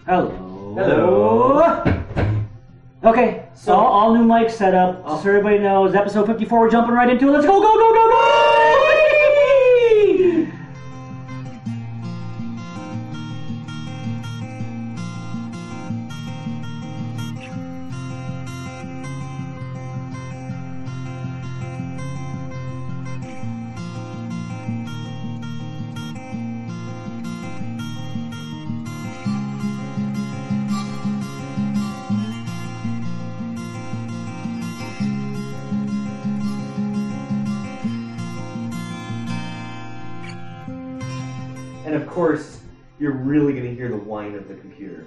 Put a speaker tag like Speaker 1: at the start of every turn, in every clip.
Speaker 1: Hello.
Speaker 2: Hello.
Speaker 1: Okay, so all new mic setup. Just so everybody knows, episode 54. We're jumping right into it. Let's go, go, go, go, go!
Speaker 2: And of course, you're really going to hear the whine of the computer.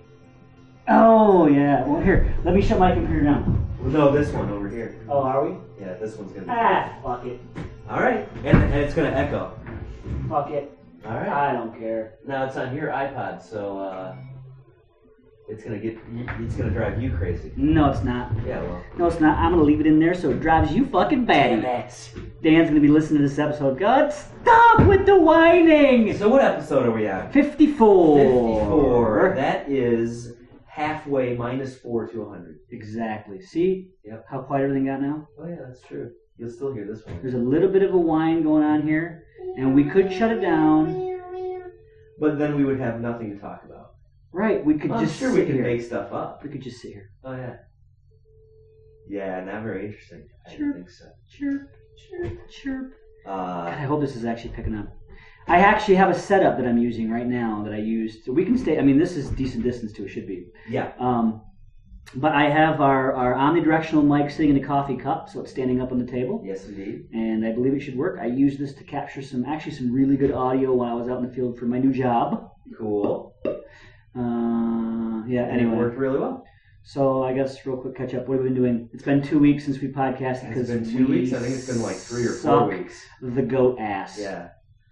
Speaker 1: Oh, yeah. Well, here, let me shut my computer down.
Speaker 2: Well, no, this one over here.
Speaker 1: Oh, are we?
Speaker 2: Yeah, this one's going to be.
Speaker 1: Fuck it.
Speaker 2: All right. And it's going to echo.
Speaker 1: Fuck it.
Speaker 2: All right.
Speaker 1: I don't care.
Speaker 2: Now it's on your iPod, so it's going to drive you crazy.
Speaker 1: No, it's not.
Speaker 2: Yeah, well.
Speaker 1: No, it's not. I'm going to leave it in there so it drives you fucking batty. Dan's going to be listening to this episode. God, stop with the whining!
Speaker 2: So what episode are we on?
Speaker 1: 54.
Speaker 2: 54. That is halfway -4 to 100.
Speaker 1: Exactly. See?
Speaker 2: Yep.
Speaker 1: How quiet everything got now?
Speaker 2: Oh, yeah, that's true. You'll still hear this one.
Speaker 1: There's a little bit of a whine going on here, and we could shut it down.
Speaker 2: But then we would have nothing to talk about.
Speaker 1: Right, we could
Speaker 2: I'm
Speaker 1: just
Speaker 2: sure
Speaker 1: sit
Speaker 2: we could
Speaker 1: here.
Speaker 2: make stuff up.
Speaker 1: We could just sit here.
Speaker 2: Oh, yeah. Yeah, not very interesting. I
Speaker 1: Sure.
Speaker 2: don't think so.
Speaker 1: Chirp, chirp, chirp. God, I
Speaker 2: Uh,
Speaker 1: hope this is actually picking up. I actually have a setup that I'm using right now that I used. So we can stay, I mean, this is decent distance to it, should be.
Speaker 2: yeah.
Speaker 1: But I have our omnidirectional mic sitting in a coffee cup, so it's standing up on the table.
Speaker 2: Yes, indeed.
Speaker 1: And I believe it should work. I used this to capture some really good audio while I was out in the field for my new job.
Speaker 2: Cool.
Speaker 1: Yeah,
Speaker 2: And
Speaker 1: anyway.
Speaker 2: it worked really well.
Speaker 1: So I guess real quick catch up. What have we been doing? It's been 2 weeks since we podcasted.
Speaker 2: Has it been 2 weeks? I think it's been like 3 or 4
Speaker 1: suck
Speaker 2: weeks.
Speaker 1: The goat ass.
Speaker 2: Yeah.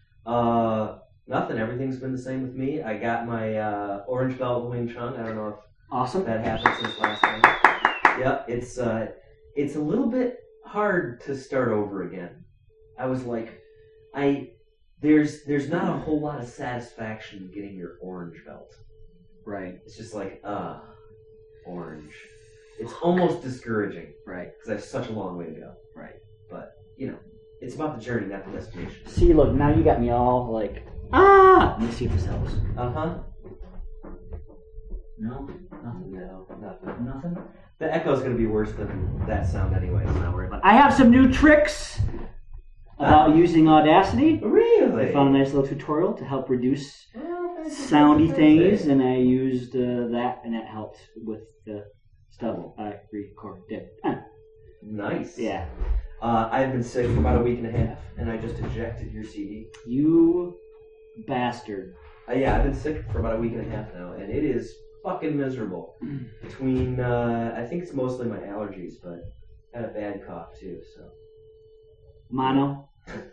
Speaker 2: Nothing. Everything's been the same with me. I got my orange belt Wing Chun. I don't know if
Speaker 1: Awesome.
Speaker 2: that happened since last time. Yeah, it's a little bit hard to start over again. I was like, there's not a whole lot of satisfaction in getting your orange belt.
Speaker 1: Right.
Speaker 2: It's just like, orange. It's almost discouraging
Speaker 1: Right.
Speaker 2: because I have such a long way to go.
Speaker 1: Right.
Speaker 2: But, it's about the journey, not the destination.
Speaker 1: See, look, now you got me all like, ah! Let me see if this helps.
Speaker 2: Uh-huh.
Speaker 1: No? Nothing.
Speaker 2: No, nothing.
Speaker 1: Nothing?
Speaker 2: The echo's going to be worse than that sound anyway, so not worry about
Speaker 1: I have some new tricks about using Audacity.
Speaker 2: it. Really?
Speaker 1: I found a nice little tutorial to help reduce
Speaker 2: Oh,
Speaker 1: soundy
Speaker 2: fantastic.
Speaker 1: things, and I used that, and that helped with the stuff I recorded.
Speaker 2: Nice.
Speaker 1: Yeah.
Speaker 2: I've been sick for about a week and a half, and I just ejected your CD.
Speaker 1: You bastard.
Speaker 2: Yeah, I've been sick for about a week and a half now, and it is fucking miserable. Between, I think it's mostly my allergies, but I had a bad cough too, so.
Speaker 1: Mono.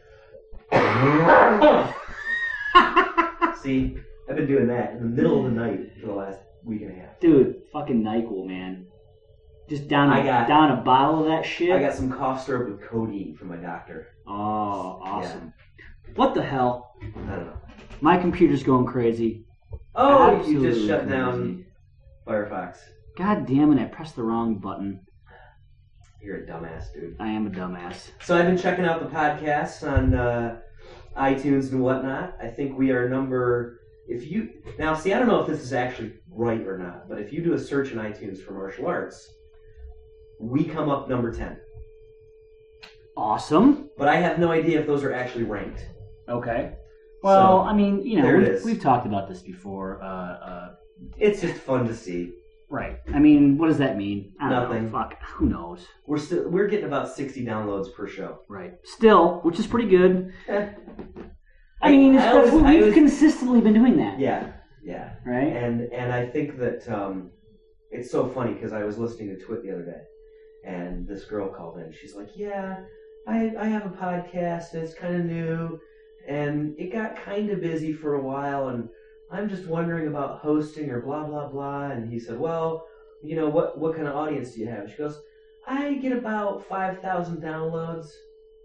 Speaker 2: See, I've been doing that in the middle of the night for the last week and a half.
Speaker 1: Dude, fucking NyQuil, man. Just down a bottle of that shit.
Speaker 2: I got some cough syrup with codeine from my doctor.
Speaker 1: Oh, awesome. What the hell?
Speaker 2: I don't know.
Speaker 1: My computer's going crazy.
Speaker 2: Oh,
Speaker 1: Absolutely
Speaker 2: you just shut
Speaker 1: crazy.
Speaker 2: down Firefox.
Speaker 1: God damn it, I pressed the wrong button.
Speaker 2: You're a dumbass, dude.
Speaker 1: I am a dumbass.
Speaker 2: So I've been checking out the podcasts on iTunes and whatnot. I think we are now see, I don't know if this is actually right or not, but if you do a search in iTunes for martial arts, we come up number 10.
Speaker 1: Awesome.
Speaker 2: But I have no idea if those are actually ranked.
Speaker 1: Okay. Well,
Speaker 2: So,
Speaker 1: I mean,
Speaker 2: there it is.
Speaker 1: we've talked about this before.
Speaker 2: It's just fun to see.
Speaker 1: Right. I mean, what does that mean? I don't
Speaker 2: Nothing.
Speaker 1: know. Fuck. Who knows?
Speaker 2: We're getting about 60 downloads per show.
Speaker 1: Right. Still, which is pretty good.
Speaker 2: Eh.
Speaker 1: I mean,
Speaker 2: I always- I
Speaker 1: we've
Speaker 2: always-
Speaker 1: consistently been doing that.
Speaker 2: Yeah.
Speaker 1: Right?
Speaker 2: And I think that it's so funny because I was listening to Twit the other day, and this girl called in. She's like, "Yeah, I have a podcast, and it's kind of new, and it got kind of busy for a while, and I'm just wondering about hosting or blah blah blah." And he said, "Well, what kind of audience do you have?" She goes, "I get about 5,000 downloads."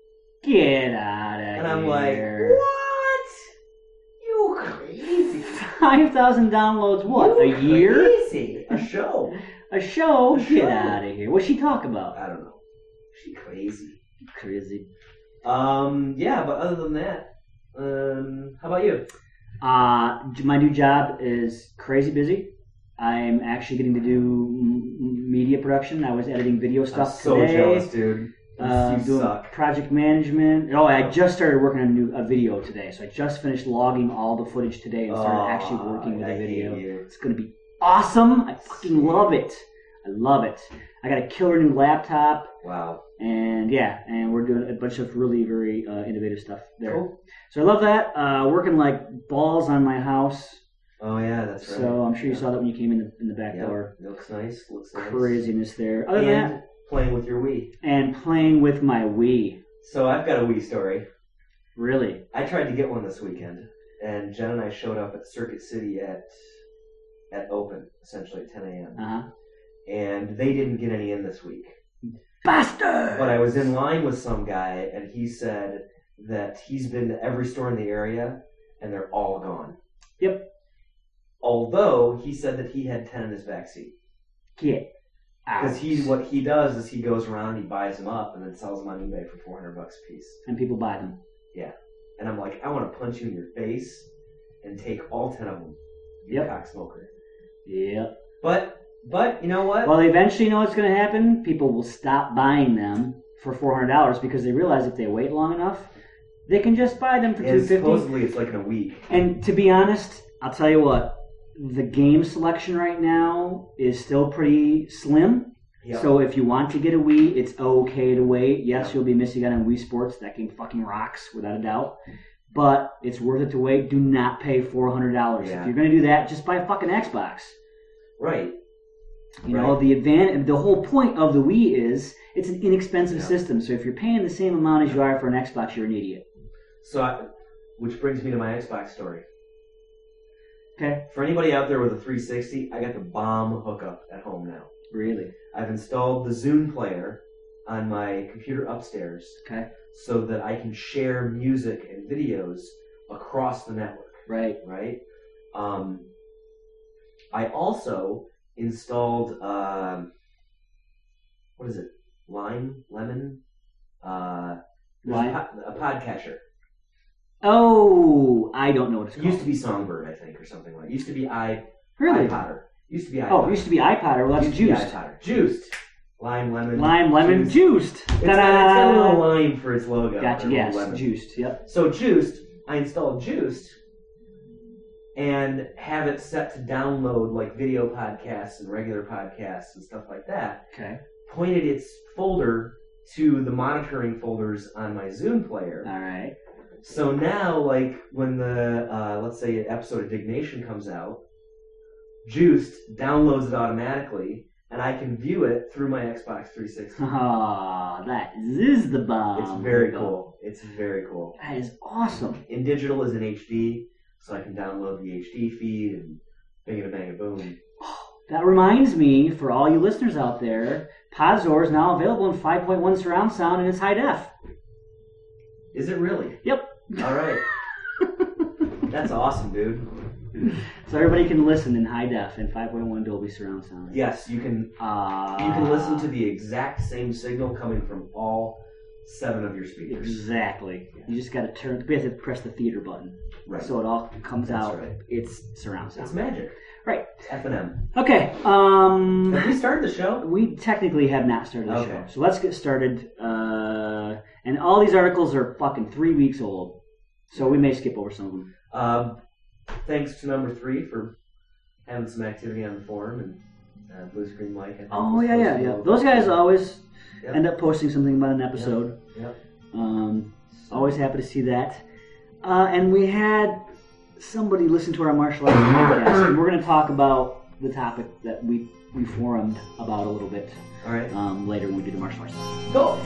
Speaker 1: Get out of here.
Speaker 2: And I'm like, "What? You crazy?"
Speaker 1: 5,000 downloads, what,
Speaker 2: You
Speaker 1: a year?
Speaker 2: Crazy. A show.
Speaker 1: A show?
Speaker 2: A
Speaker 1: Get
Speaker 2: show.
Speaker 1: out of here. What's she talk about?
Speaker 2: I don't know. She crazy.
Speaker 1: Crazy.
Speaker 2: Yeah, but other than that, how about you?
Speaker 1: My new job is crazy busy. I'm actually getting to do media production. I was editing video stuff
Speaker 2: I'm so
Speaker 1: today.
Speaker 2: jealous, dude. You
Speaker 1: Doing
Speaker 2: suck.
Speaker 1: project management. Oh, I just started working on a video today. So I just finished logging all the footage today and started actually working with
Speaker 2: I
Speaker 1: a video.
Speaker 2: hate you.
Speaker 1: It's going to be awesome. I fucking love it. I love it. I got a killer new laptop.
Speaker 2: Wow.
Speaker 1: And yeah, and we're doing a bunch of really very innovative stuff there.
Speaker 2: Cool.
Speaker 1: So I love that. Working like balls on my house.
Speaker 2: Oh yeah, that's right.
Speaker 1: So I'm sure you saw that when you came in the back
Speaker 2: Yeah,
Speaker 1: door.
Speaker 2: looks nice. Looks nice.
Speaker 1: Craziness there. Other than
Speaker 2: And
Speaker 1: that,
Speaker 2: playing with your Wii.
Speaker 1: and playing with my Wii.
Speaker 2: So I've got a Wii story.
Speaker 1: Really?
Speaker 2: I tried to get one this weekend, and Jen and I showed up at Circuit City at open, essentially at 10 a.m.
Speaker 1: Uh-huh.
Speaker 2: And they didn't get any in this week.
Speaker 1: Bastard!
Speaker 2: But I was in line with some guy, and he said that he's been to every store in the area, and they're all gone.
Speaker 1: Yep.
Speaker 2: Although he said that he had 10 in his backseat.
Speaker 1: Get out.
Speaker 2: Because what he does is he goes around and he buys them up and then sells them on eBay for $400 a piece.
Speaker 1: And people buy them.
Speaker 2: Yeah. And I'm like, I want to punch you in your face and take all 10 of them. You
Speaker 1: Yep.
Speaker 2: cocksmoker.
Speaker 1: Yep.
Speaker 2: But you know what?
Speaker 1: Well, eventually, you know what's going to happen? People will stop buying them for $400 because they realize if they wait long enough, they can just buy them for
Speaker 2: And
Speaker 1: $250.
Speaker 2: supposedly it's like in a week.
Speaker 1: And to be honest, I'll tell you what, the game selection right now is still pretty slim.
Speaker 2: Yep.
Speaker 1: So if you want to get a Wii, it's okay to wait. Yes, you'll be missing out on Wii Sports. That game fucking rocks, without a doubt. But it's worth it to wait. Do not pay $400.
Speaker 2: Yeah.
Speaker 1: If you're going to do that, just buy a fucking Xbox.
Speaker 2: Right.
Speaker 1: You know, the whole point of the Wii is it's an inexpensive
Speaker 2: Yeah.
Speaker 1: system. So if you're paying the same amount as you are for an Xbox, you're an idiot.
Speaker 2: So, which brings me to my Xbox story.
Speaker 1: Okay?
Speaker 2: For anybody out there with a 360, I got the bomb hookup at home now.
Speaker 1: Really?
Speaker 2: I've installed the Zune player on my computer upstairs
Speaker 1: Okay?
Speaker 2: so that I can share music and videos across the network.
Speaker 1: Right.
Speaker 2: Right? I also installed, what is it? Lemon? There's
Speaker 1: Lime?
Speaker 2: a podcatcher.
Speaker 1: Oh, I don't know what it's
Speaker 2: It
Speaker 1: called.
Speaker 2: used to be Songbird, I think, or something like that. It used to be
Speaker 1: Really?
Speaker 2: iPodder. Used to be iPodder.
Speaker 1: Oh, it used to be iPod, well, that's
Speaker 2: Used to be
Speaker 1: juiced.
Speaker 2: iPodder. Juiced. Lime,
Speaker 1: Lemon, juiced.
Speaker 2: It's got a little lime for its logo.
Speaker 1: Gotcha,
Speaker 2: or
Speaker 1: yes,
Speaker 2: lemon.
Speaker 1: juiced, yep.
Speaker 2: So Juiced, I installed Juiced and have it set to download like video podcasts and regular podcasts and stuff like that.
Speaker 1: Okay,
Speaker 2: Pointed its folder to the monitoring folders on my Zune player.
Speaker 1: all right.
Speaker 2: So now, like, when the, let's say, an episode of Dignation comes out, Juiced downloads it automatically, and I can view it through my Xbox 360.
Speaker 1: Ah, that is the bomb.
Speaker 2: It's very cool. It's very cool.
Speaker 1: That is awesome.
Speaker 2: In digital is in HD, so I can download the HD feed and bang a boom.
Speaker 1: That reminds me, for all you listeners out there, Podzor is now available in 5.1 surround sound and it's high def.
Speaker 2: Is it really?
Speaker 1: Yep.
Speaker 2: All right. That's awesome, dude.
Speaker 1: So everybody can listen in high def in 5.1 Dolby surround sound.
Speaker 2: Yes, you can listen to the exact same signal coming from all 7 of your speakers.
Speaker 1: Exactly. You just got to we have to press the theater button.
Speaker 2: Right.
Speaker 1: So it all comes
Speaker 2: That's
Speaker 1: out.
Speaker 2: right.
Speaker 1: It's surround sound.
Speaker 2: It's magic.
Speaker 1: Right.
Speaker 2: F&M.
Speaker 1: Okay.
Speaker 2: Have we started the show?
Speaker 1: We technically have not started the
Speaker 2: Okay.
Speaker 1: show. So let's get started. And all these articles are fucking 3 weeks old. So we may skip over some of them.
Speaker 2: Thanks to number 3 for having some activity on the forum and Blue Screen Mike. I think,
Speaker 1: Oh,
Speaker 2: was
Speaker 1: yeah.
Speaker 2: posting a little
Speaker 1: Those
Speaker 2: bit.
Speaker 1: guys always
Speaker 2: Yep.
Speaker 1: end up posting something about an episode.
Speaker 2: Yep.
Speaker 1: Always happy to see that. And we had somebody listen to our martial arts podcast. And we're going to talk about the topic that we forumed about a little bit
Speaker 2: All right.
Speaker 1: later when we do the martial arts.
Speaker 2: Go.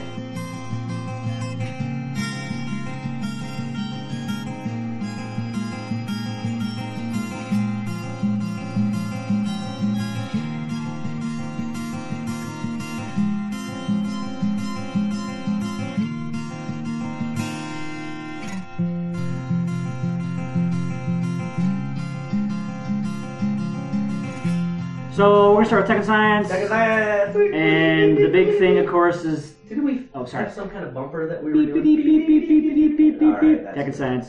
Speaker 1: So we're gonna start with Tech and Science.
Speaker 2: Tech and Science.
Speaker 1: And the big thing, of course, is
Speaker 2: didn't we
Speaker 1: sorry.
Speaker 2: have some kind of bumper that we were doing?
Speaker 1: Beep.
Speaker 2: All right,
Speaker 1: Tech and Science.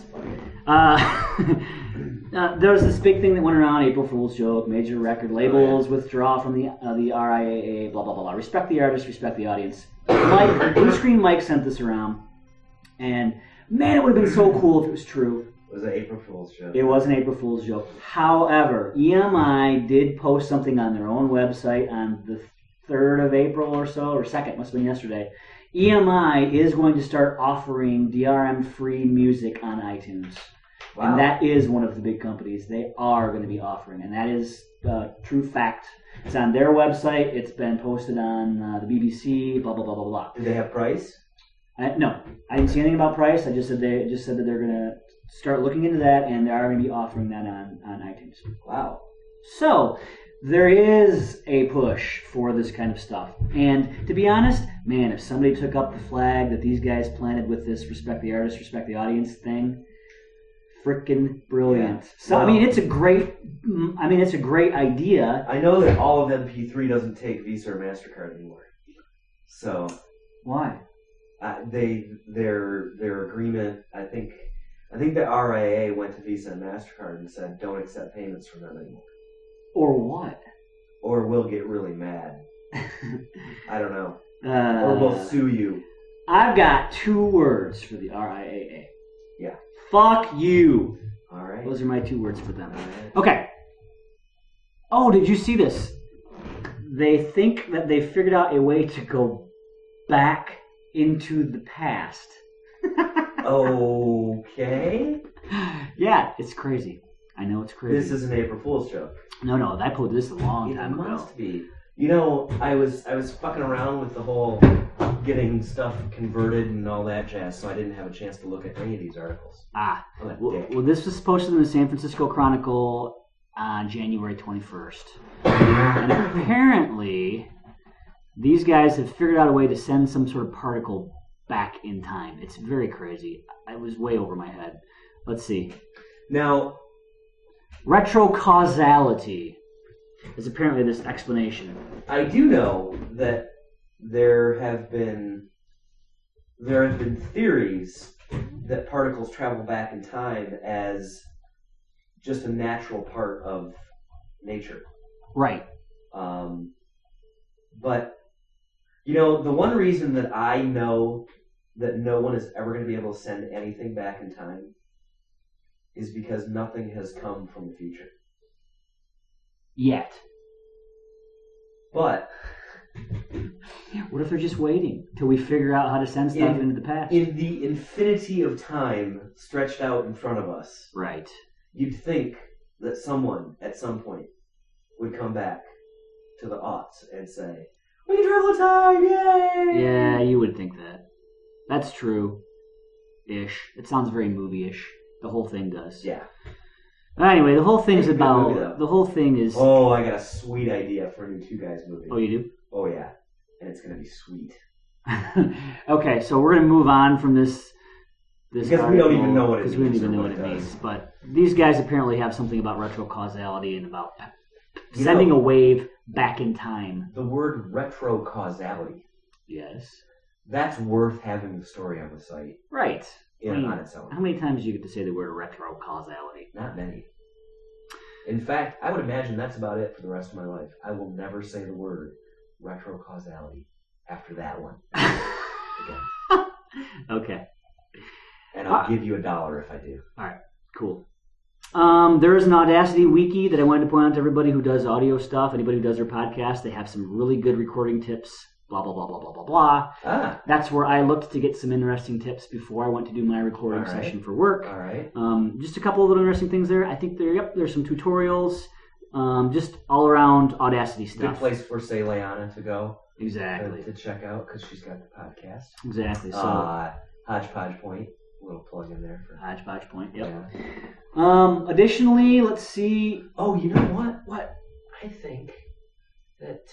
Speaker 1: There was this big thing that went around, April Fool's joke, major record labels withdraw from the RIAA, blah, blah, blah, blah. Respect the artist, respect the audience. Blue Screen Mike sent this around, and man, it would have been so cool if it was true.
Speaker 2: It was an April Fool's joke.
Speaker 1: It was an April Fool's joke. However, EMI did post something on their own website on the 3rd of April or so, or 2nd, must have been yesterday. EMI is going to start offering DRM-free music on iTunes. Wow. And that is one of the big companies they are going to be offering, and that is true fact. It's on their website. It's been posted on the BBC. Blah blah blah blah blah.
Speaker 2: Do they have price?
Speaker 1: No, I didn't see anything about price. I just said that they're going to start looking into that, and they are going to be offering that on iTunes.
Speaker 2: Wow.
Speaker 1: So there is a push for this kind of stuff, and to be honest, man, if somebody took up the flag that these guys planted with this respect the artist, respect the audience thing. Freaking brilliant! Yeah. So well, it's a great idea.
Speaker 2: I know that all of MP3 doesn't take Visa or MasterCard anymore. So
Speaker 1: why?
Speaker 2: Their agreement. I think the RIAA went to Visa and MasterCard and said don't accept payments from them anymore.
Speaker 1: Or what?
Speaker 2: Or we'll get really mad. I don't know. Or we'll sue you.
Speaker 1: I've got 2 words for the RIAA.
Speaker 2: Yeah.
Speaker 1: Fuck you.
Speaker 2: All right.
Speaker 1: Those are my 2 words for them. Right. Okay. Oh, did you see this? They think that they figured out a way to go back into the past.
Speaker 2: Okay.
Speaker 1: Yeah, it's crazy. I know it's crazy.
Speaker 2: This is an April Fool's joke.
Speaker 1: No, I pulled this a long time ago.
Speaker 2: It must be. I was fucking around with the whole getting stuff converted and all that jazz, so I didn't have a chance to look at any of these articles.
Speaker 1: Well, this was posted in the San Francisco Chronicle on January 21st. And apparently, these guys have figured out a way to send some sort of particle back in time. It's very crazy. It was way over my head. Let's see.
Speaker 2: Now,
Speaker 1: retrocausality is apparently this explanation.
Speaker 2: I do know that there have been theories that particles travel back in time as just a natural part of nature.
Speaker 1: Right.
Speaker 2: But the one reason that I know that no one is ever going to be able to send anything back in time is because nothing has come from the future.
Speaker 1: Yet.
Speaker 2: But
Speaker 1: what if they're just waiting till we figure out how to send stuff into the past?
Speaker 2: In the infinity of time stretched out in front of us,
Speaker 1: right?
Speaker 2: You'd think that someone at some point would come back to the aughts and say, "We can travel time, yay!"
Speaker 1: Yeah, you would think that. That's true. Ish. It sounds very movie-ish. The whole thing does.
Speaker 2: Yeah.
Speaker 1: Anyway, the whole thing is about... The whole thing is...
Speaker 2: Oh, I got a sweet idea for a new Two Guys movie.
Speaker 1: Oh, you do?
Speaker 2: Oh, yeah. And it's going to be sweet.
Speaker 1: Okay, so we're going to move on from this
Speaker 2: because we don't even know what it means.
Speaker 1: Because we don't even know what it means. But these guys apparently have something about retrocausality and about sending a wave back in time.
Speaker 2: The word retrocausality.
Speaker 1: Yes.
Speaker 2: That's worth having the story on the site.
Speaker 1: Right.
Speaker 2: On its own.
Speaker 1: How many times do you get to say the word retrocausality?
Speaker 2: Not many. In fact, I would imagine that's about it for the rest of my life. I will never say the word retrocausality after that one again.
Speaker 1: Okay.
Speaker 2: And I'll give you $1 if I do.
Speaker 1: All right. Cool. There is an Audacity wiki that I wanted to point out to everybody who does audio stuff. Anybody who does their podcast, they have some really good recording tips. Blah, blah, blah, blah, blah, blah, blah. That's where I looked to get some interesting tips before I went to do my recording session for work.
Speaker 2: All right.
Speaker 1: Just a couple of little interesting things there. I think there's some tutorials, just all around Audacity stuff.
Speaker 2: Good place for, say, Leanna to go.
Speaker 1: Exactly.
Speaker 2: To check out, because she's got the podcast.
Speaker 1: Exactly. So
Speaker 2: Hodgepodge Point. A little plug in there for
Speaker 1: Hodgepodge Point. Yep. Yeah. Additionally, let's see.
Speaker 2: Oh, you know what? What? I think that...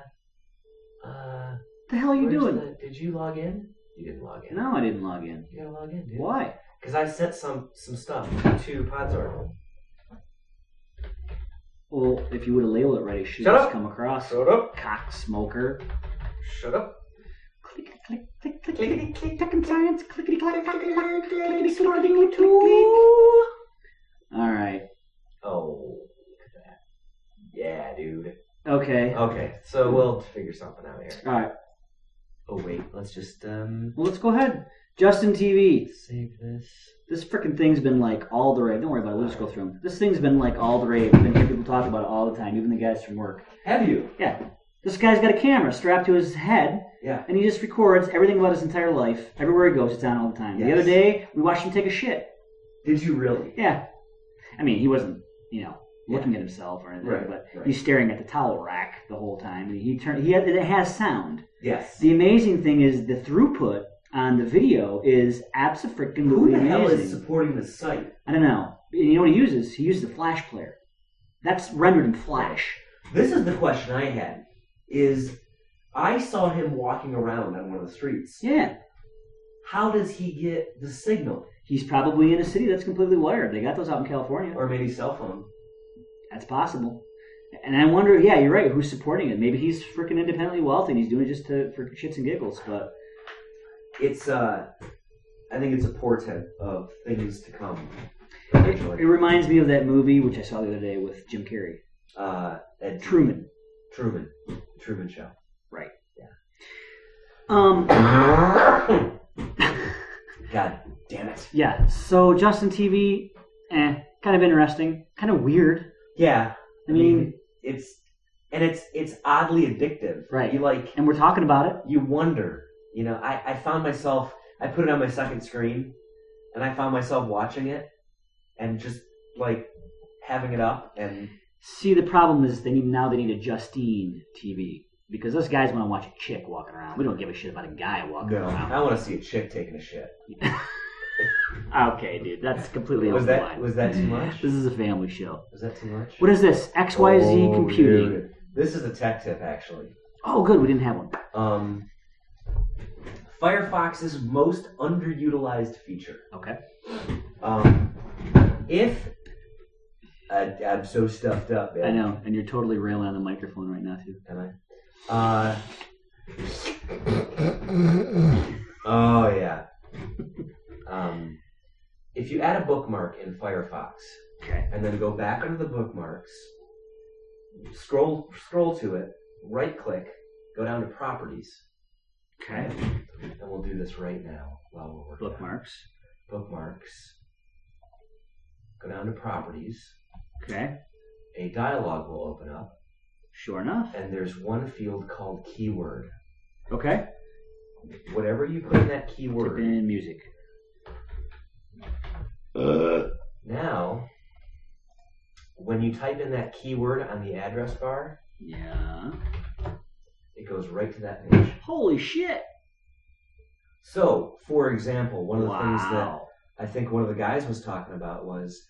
Speaker 1: the hell are you doing?
Speaker 2: Did you log in? You didn't log in.
Speaker 1: No, I didn't log in.
Speaker 2: You gotta log in, dude.
Speaker 1: Why?
Speaker 2: Because I sent some stuff to Podzord.
Speaker 1: Well, if you would have labeled it right, it should
Speaker 2: Shut
Speaker 1: just
Speaker 2: up.
Speaker 1: come across.
Speaker 2: Shut up.
Speaker 1: Cock smoker.
Speaker 2: Shut up.
Speaker 1: Click, click, click, click, click, click, tech and science. Clickety, clack, clack, clack, clickety, clickety, click. All right.
Speaker 2: Oh, look at that. Yeah, dude.
Speaker 1: Okay.
Speaker 2: Okay, so we'll figure something out here.
Speaker 1: All right.
Speaker 2: Oh, wait. Let's just,
Speaker 1: Well, let's go ahead. Justin TV.
Speaker 2: save this.
Speaker 1: This freaking thing's been like all the rage. Don't worry about it. We'll just go through them. This thing's been like all the rage. I've been hearing people talk about it all the time, even the guys from work.
Speaker 2: Have you?
Speaker 1: Yeah. This guy's got a camera strapped to his head,
Speaker 2: Yeah.
Speaker 1: and he just records everything about his entire life. Everywhere he goes, it's on all the time. The
Speaker 2: Yes.
Speaker 1: other day, we watched him take a shit.
Speaker 2: Did you really?
Speaker 1: Yeah. I mean, he wasn't, looking at himself or anything,
Speaker 2: Right,
Speaker 1: but
Speaker 2: right.
Speaker 1: he's staring at the towel rack the whole time. And it has sound.
Speaker 2: Yes.
Speaker 1: The amazing thing is the throughput on the video is absolutely
Speaker 2: Who the
Speaker 1: amazing.
Speaker 2: hell is supporting this site?
Speaker 1: I don't know. And you know what he uses? He uses the Flash player. That's rendered in Flash.
Speaker 2: This is the question I had. I saw him walking around on one of the streets.
Speaker 1: Yeah.
Speaker 2: How does he get the signal?
Speaker 1: He's probably in a city that's completely wired. They got those out in California.
Speaker 2: Or maybe cell phone.
Speaker 1: That's possible. And I wonder, yeah, you're right, who's supporting it? Maybe he's freaking independently wealthy and he's doing it just for shits and giggles, but...
Speaker 2: It's, I think it's a portent of things to come.
Speaker 1: It reminds me of that movie, which I saw the other day with Jim Carrey. Truman.
Speaker 2: Truman Show.
Speaker 1: Right.
Speaker 2: Yeah. God damn it.
Speaker 1: Yeah, so Justin TV, kind of interesting, kind of weird.
Speaker 2: Yeah.
Speaker 1: I mean,
Speaker 2: it's oddly addictive.
Speaker 1: Right.
Speaker 2: You
Speaker 1: and we're talking about it.
Speaker 2: you wonder. I found myself, I put it on my second screen, and I found myself watching it, and just, having it up, and...
Speaker 1: See, the problem is they need a Justine TV. Because us guys want to watch a chick walking around. We don't give a shit about a guy walking around.
Speaker 2: I want to see a chick taking a shit.
Speaker 1: Okay, dude, that's completely over the line.
Speaker 2: Was that too much?
Speaker 1: This is a family show.
Speaker 2: Was that too much?
Speaker 1: What is this? XYZ Computing.
Speaker 2: Dude. This is a tech tip, actually.
Speaker 1: Oh, good, we didn't have one.
Speaker 2: Firefox's most underutilized feature.
Speaker 1: Okay.
Speaker 2: I'm so stuffed up, man.
Speaker 1: I know, and you're totally railing on the microphone right now, too.
Speaker 2: Am I? Oh, yeah. If you add a bookmark in Firefox,
Speaker 1: okay,
Speaker 2: and then go back under the bookmarks, scroll to it, right-click, go down to Properties.
Speaker 1: okay,
Speaker 2: And we'll do this right now while we're working. Bookmarks. Go down to Properties.
Speaker 1: Okay.
Speaker 2: A dialog will open up.
Speaker 1: Sure enough.
Speaker 2: And there's one field called Keyword.
Speaker 1: Okay.
Speaker 2: Whatever you put in that keyword.
Speaker 1: Type in music.
Speaker 2: Now, when you type in that keyword on the address bar,
Speaker 1: yeah,
Speaker 2: it goes right to that page.
Speaker 1: Holy shit!
Speaker 2: So, for example, one of the things that
Speaker 1: Wow.
Speaker 2: I think one of the guys was talking about was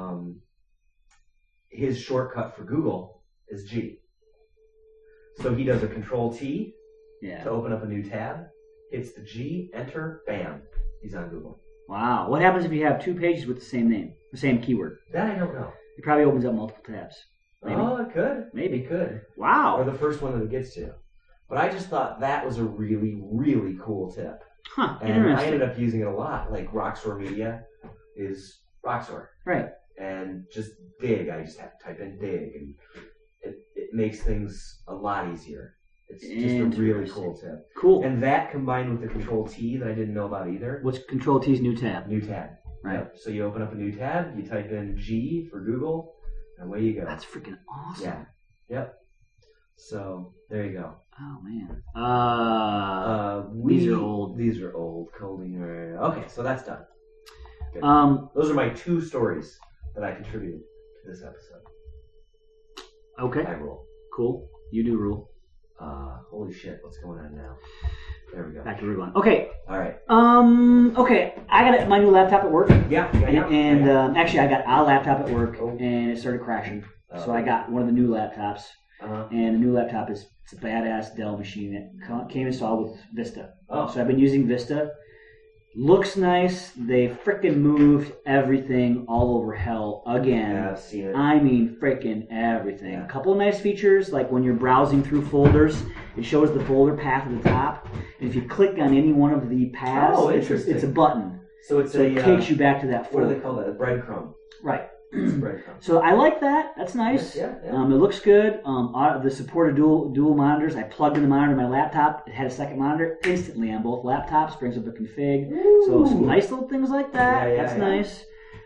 Speaker 2: his shortcut for Google is G. So he does a Control-T to open up a new tab, hits the G, enter, bam, he's on Google.
Speaker 1: Wow. What happens if you have two pages with the same name, the same keyword?
Speaker 2: That I don't know.
Speaker 1: It probably opens up multiple tabs. Maybe.
Speaker 2: Oh, it could.
Speaker 1: Maybe.
Speaker 2: It could.
Speaker 1: Wow.
Speaker 2: Or the first one that it gets to. But I just thought that was a really, really cool tip.
Speaker 1: Huh.
Speaker 2: And
Speaker 1: Interesting.
Speaker 2: I ended up using it a lot. Like Roxor Media is Roxor.
Speaker 1: Right.
Speaker 2: And just dig. I just have to type in dig. And it makes things a lot easier. It's just a really cool tip.
Speaker 1: Cool.
Speaker 2: And that combined with the Control-T that I didn't know about either.
Speaker 1: What's Control-T's new tab?
Speaker 2: New tab.
Speaker 1: Right.
Speaker 2: Yep. So you open up a new tab, you type in G for Google, and away you go.
Speaker 1: That's freaking awesome.
Speaker 2: Yeah. Yep. So there you go.
Speaker 1: Oh man.
Speaker 2: These
Speaker 1: are old.
Speaker 2: These are old. Coding. Okay, so that's done. Good. Those are my two stories that I contributed to this episode.
Speaker 1: Okay.
Speaker 2: I roll.
Speaker 1: Cool. You do rule.
Speaker 2: Holy shit! What's going on now? There we go.
Speaker 1: Back to Route 1. Okay.
Speaker 2: All right.
Speaker 1: Okay. I got my new laptop at work.
Speaker 2: Yeah.
Speaker 1: Actually, I got a laptop at work, and it started crashing. So I got one of the new laptops. And the new laptop it's a badass Dell machine that came installed with Vista.
Speaker 2: Oh.
Speaker 1: So I've been using Vista. Looks nice. They frickin' moved everything all over hell again.
Speaker 2: Yeah, I've seen it.
Speaker 1: I mean, frickin' everything.
Speaker 2: Yeah.
Speaker 1: A couple of nice features, like when you're browsing through folders, it shows the folder path at the top. And if you click on any one of the paths, it's a button.
Speaker 2: So
Speaker 1: it takes you back to that folder.
Speaker 2: What do they call that? A breadcrumb.
Speaker 1: Right.
Speaker 2: It's a breadcrumb.
Speaker 1: So I like that. That's nice.
Speaker 2: Yeah.
Speaker 1: It looks good. The supported dual monitors. I plugged in the monitor to my laptop. It had a second monitor instantly on both laptops. Brings up a config.
Speaker 2: Ooh.
Speaker 1: So some nice little things like that. That's nice.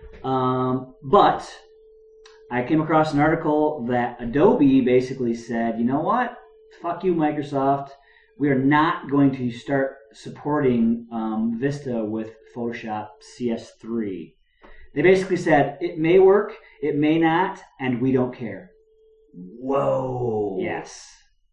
Speaker 1: But I came across an article that Adobe basically said, you know what? Fuck you, Microsoft. We are not going to start supporting Vista with Photoshop CS3. They basically said, it may work, it may not, and we don't care.
Speaker 2: Whoa.
Speaker 1: Yes.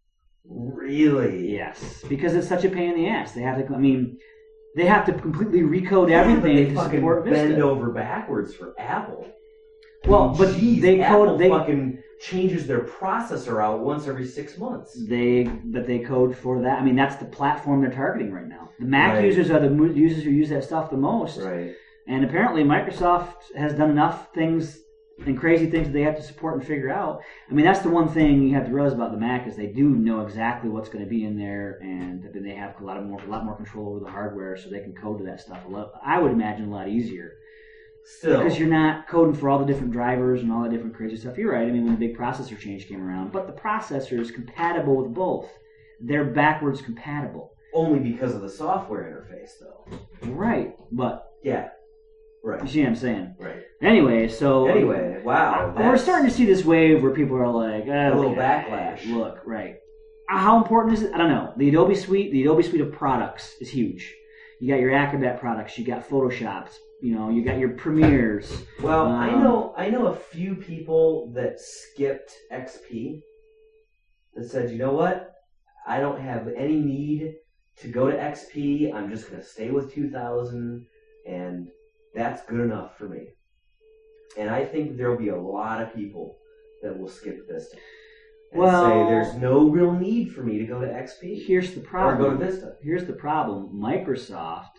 Speaker 2: Really?
Speaker 1: Yes. Because it's such a pain in the ass. They have to completely recode everything to support Vista.
Speaker 2: Bend over backwards for Apple.
Speaker 1: Well, but
Speaker 2: Apple fucking changes their processor out once every 6 months.
Speaker 1: They code for that. I mean, that's the platform they're targeting right now. The Mac users are the users who use that stuff the most.
Speaker 2: Right.
Speaker 1: And apparently Microsoft has done enough things and crazy things that they have to support and figure out. I mean, that's the one thing you have to realize about the Mac is they do know exactly what's going to be in there, and then they have a lot more control over the hardware, so they can code to that stuff a lot. I would imagine a lot easier.
Speaker 2: Still,
Speaker 1: because you're not coding for all the different drivers and all the different crazy stuff. You're right. I mean, when the big processor change came around, but the processor is compatible with both. They're backwards compatible.
Speaker 2: Only because of the software interface, though.
Speaker 1: Right, but
Speaker 2: yeah. Right.
Speaker 1: You see what I'm saying?
Speaker 2: Right.
Speaker 1: Anyway,
Speaker 2: wow.
Speaker 1: We're starting to see this wave where people are like,
Speaker 2: a little backlash.
Speaker 1: Look, right. How important is it? I don't know. The Adobe Suite of products is huge. You got your Acrobat products, you got Photoshops, you got your Premieres.
Speaker 2: Well, I know a few people that skipped XP that said, you know what? I don't have any need to go to XP. I'm just going to stay with 2000 and that's good enough for me. And I think there'll be a lot of people that will skip Vista. And say there's no real need for me to go to XP.
Speaker 1: Here's the problem.
Speaker 2: Or go to Vista.
Speaker 1: Here's the problem. Microsoft,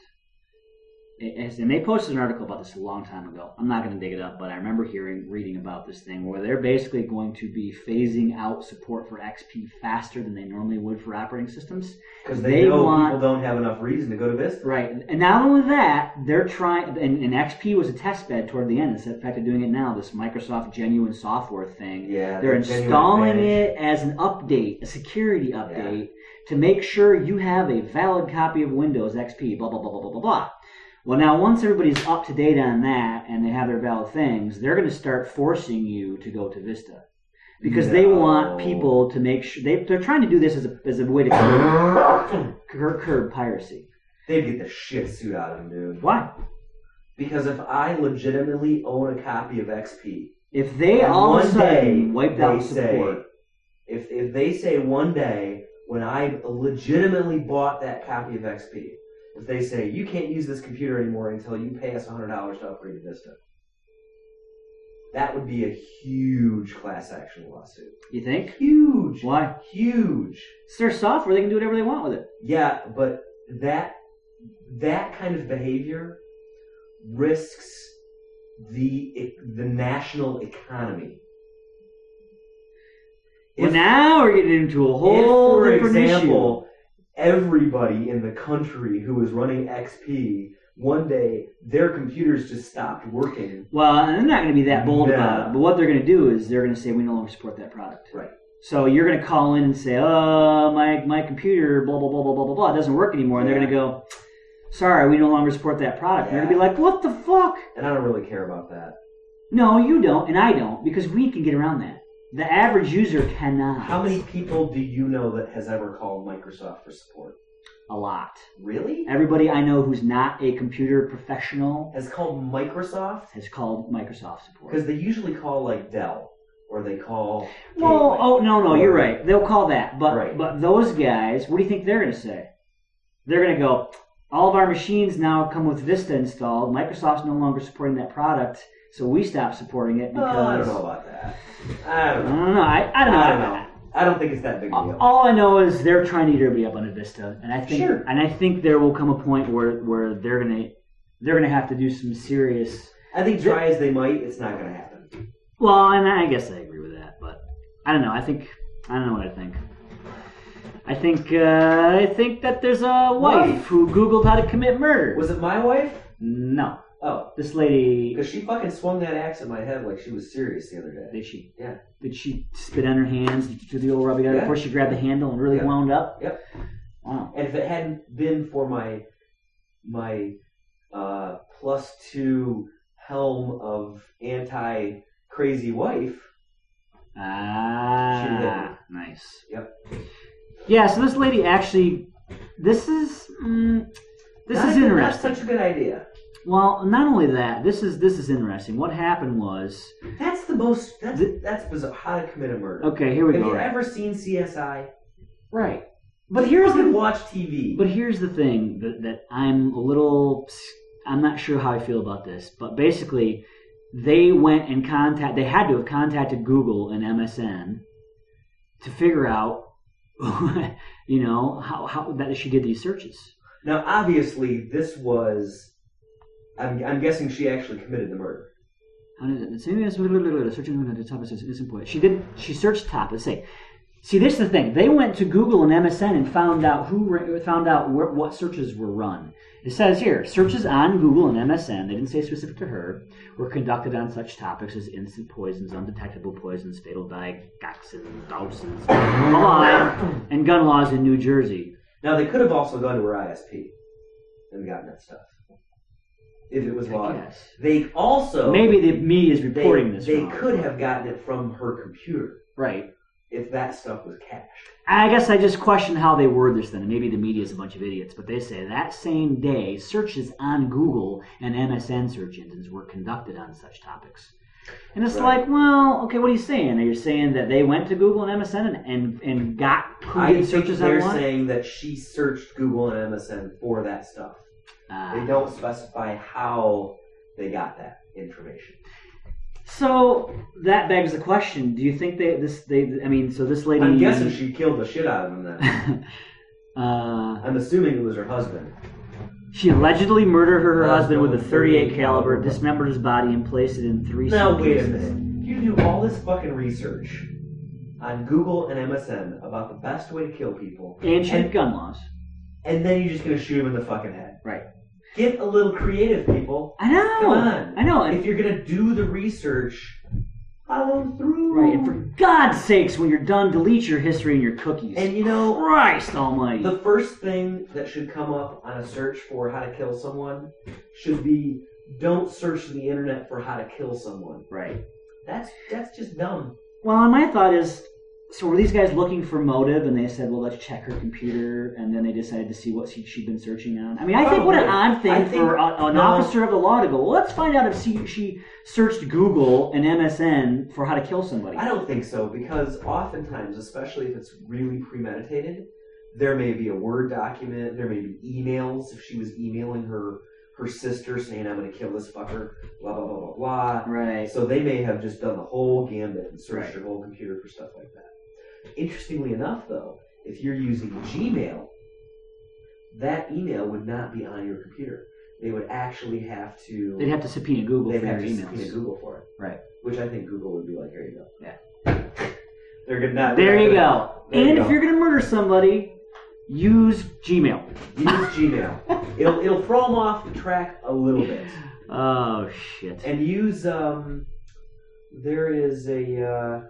Speaker 1: and they posted an article about this a long time ago. I'm not going to dig it up, but I remember reading about this thing where they're basically going to be phasing out support for XP faster than they normally would for operating systems.
Speaker 2: Because they know people don't have enough reason to go to Vista.
Speaker 1: Right. And not only that, they're trying, and XP was a test bed toward the end. In fact, they're doing it now, this Microsoft Genuine Software thing.
Speaker 2: Yeah,
Speaker 1: they're installing it as an update, a security update, to make sure you have a valid copy of Windows XP, blah, blah, blah, blah, blah, blah, blah. Well, now, once everybody's up to date on that and they have their valid things, they're going to start forcing you to go to Vista. Because they want people to make sure... They're trying to do this as a way to curb piracy.
Speaker 2: They'd get the shit suit out of them, dude.
Speaker 1: Why?
Speaker 2: Because if I legitimately own a copy of XP...
Speaker 1: If they all of a sudden wiped out support...
Speaker 2: If they say one day, when I legitimately bought that copy of XP... If they say, you can't use this computer anymore until you pay us $100 to upgrade to Vista, that would be a huge class action lawsuit.
Speaker 1: You think?
Speaker 2: Huge.
Speaker 1: Why?
Speaker 2: Huge.
Speaker 1: It's their software. They can do whatever they want with it.
Speaker 2: Yeah, but that kind of behavior risks the national economy.
Speaker 1: Well, now we're getting into a whole different issue.
Speaker 2: Everybody in the country who was running XP, one day their computers just stopped working.
Speaker 1: Well, and they're not going to be that bold about it. But what they're going to do is they're going to say we no longer support that product.
Speaker 2: Right.
Speaker 1: So you're going to call in and say, oh, my computer, blah, blah, blah, blah, blah, blah, blah, it doesn't work anymore. And they're going to go, sorry, we no longer support that product. And they're going to be like, what the fuck?
Speaker 2: And I don't really care about that.
Speaker 1: No, you don't, and I don't, because we can get around that. The average user cannot.
Speaker 2: How many people do you know that has ever called Microsoft for support?
Speaker 1: A lot.
Speaker 2: Really?
Speaker 1: Everybody I know who's not a computer professional
Speaker 2: has called Microsoft?
Speaker 1: Has called Microsoft support.
Speaker 2: Because they usually call like Dell, or they call...
Speaker 1: No, you're right. They'll call that. But those guys, what do you think they're going to say? They're going to go, all of our machines now come with Vista installed. Microsoft's no longer supporting that product. So we stopped supporting it because...
Speaker 2: I don't know about that. I don't know.
Speaker 1: I don't know.
Speaker 2: I don't think it's that big a deal.
Speaker 1: All I know is they're trying to eat everybody up on a Vista, and I think there will come a point where they're gonna have to do some serious.
Speaker 2: I think try as they might, it's not gonna happen.
Speaker 1: Well, and I guess I agree with that, but I don't know. I don't know what I think. I think that there's a wife who Googled how to commit murder.
Speaker 2: Was it my wife?
Speaker 1: No.
Speaker 2: Oh.
Speaker 1: This lady...
Speaker 2: Because she fucking swung that axe at my head like she was serious the other day.
Speaker 1: Did she?
Speaker 2: Yeah.
Speaker 1: Did she spit on her hands, do the old rubbing out before she grabbed the handle and really wound up?
Speaker 2: Yep.
Speaker 1: Wow.
Speaker 2: And if it hadn't been for my +2 helm of anti-crazy wife...
Speaker 1: Nice.
Speaker 2: Yep.
Speaker 1: Yeah, so this lady actually... This is interesting.
Speaker 2: That's such a good idea.
Speaker 1: Well, not only that, this is interesting. What happened was...
Speaker 2: That's bizarre. How to commit a murder.
Speaker 1: Okay, here we go.
Speaker 2: Have you ever seen CSI?
Speaker 1: Right. But here's the...
Speaker 2: watch TV.
Speaker 1: But here's the thing that I'm not sure how I feel about this, but basically, they went and they had to have contacted Google and MSN to figure out, how that she did these searches.
Speaker 2: Now, obviously, this was... I'm guessing she actually committed the murder.
Speaker 1: She searched top. Let's say. See, this is the thing. They went to Google and MSN and found out what searches were run. It says here, searches on Google and MSN, they didn't say specific to her, were conducted on such topics as instant poisons, undetectable poisons, fatal dioxins, and gun laws in New Jersey.
Speaker 2: Now, they could have also gone to her ISP and gotten that stuff. If it was logged. They also...
Speaker 1: Maybe the media is reporting this
Speaker 2: They
Speaker 1: wrong.
Speaker 2: could have gotten it from her computer.
Speaker 1: Right.
Speaker 2: If that stuff was cached.
Speaker 1: I guess I just question how they word this then. Maybe the media is a bunch of idiots, but they say that same day, searches on Google and MSN search engines were conducted on such topics. And it's like, well, okay, what are you saying? Are you saying that they went to Google and MSN and got searches on one?
Speaker 2: They're saying that she searched Google and MSN for that stuff. They don't specify how they got that information.
Speaker 1: So that begs the question: do you think this lady?
Speaker 2: I'm guessing she killed the shit out of him then. I'm assuming it was her husband.
Speaker 1: She allegedly murdered her husband with a .38 caliber, dismembered his body, and placed it in 3
Speaker 2: Now wait a
Speaker 1: suitcases.
Speaker 2: minute. You do all this fucking research on Google and MSN about the best way to kill people,
Speaker 1: and gun laws,
Speaker 2: and then you're just gonna shoot him in the fucking head.
Speaker 1: Right.
Speaker 2: Get a little creative, people.
Speaker 1: I know.
Speaker 2: Come on.
Speaker 1: I know.
Speaker 2: If you're gonna do the research, follow through.
Speaker 1: Right. And for God's sakes, when you're done, delete your history and your cookies.
Speaker 2: And
Speaker 1: Christ Almighty.
Speaker 2: The first thing that should come up on a search for how to kill someone should be, don't search the internet for how to kill someone.
Speaker 1: Right.
Speaker 2: That's just dumb.
Speaker 1: Well, and my thought is, so were these guys looking for motive, and they said, well, let's check her computer, and then they decided to see what she'd been searching on? I mean, I think what an odd thing for an officer of the law to go, well, let's find out if she searched Google and MSN for how to kill somebody.
Speaker 2: I don't think so, because oftentimes, especially if it's really premeditated, there may be a Word document, there may be emails, if she was emailing her sister saying, I'm going to kill this fucker, blah, blah, blah, blah, blah.
Speaker 1: Right.
Speaker 2: So they may have just done the whole gambit and searched her whole computer for stuff like that. Interestingly enough, though, if you're using Gmail, that email would not be on your computer. They would actually have to...
Speaker 1: They'd have to subpoena Google for their emails.
Speaker 2: They'd have to subpoena Google for it.
Speaker 1: Right.
Speaker 2: Which I think Google would be like, here you go.
Speaker 1: Yeah.
Speaker 2: They're good not...
Speaker 1: There you go. And if you're going to murder somebody, use Gmail.
Speaker 2: Use Gmail. It'll throw them off the track a little bit.
Speaker 1: Oh, shit.
Speaker 2: And use... there is a...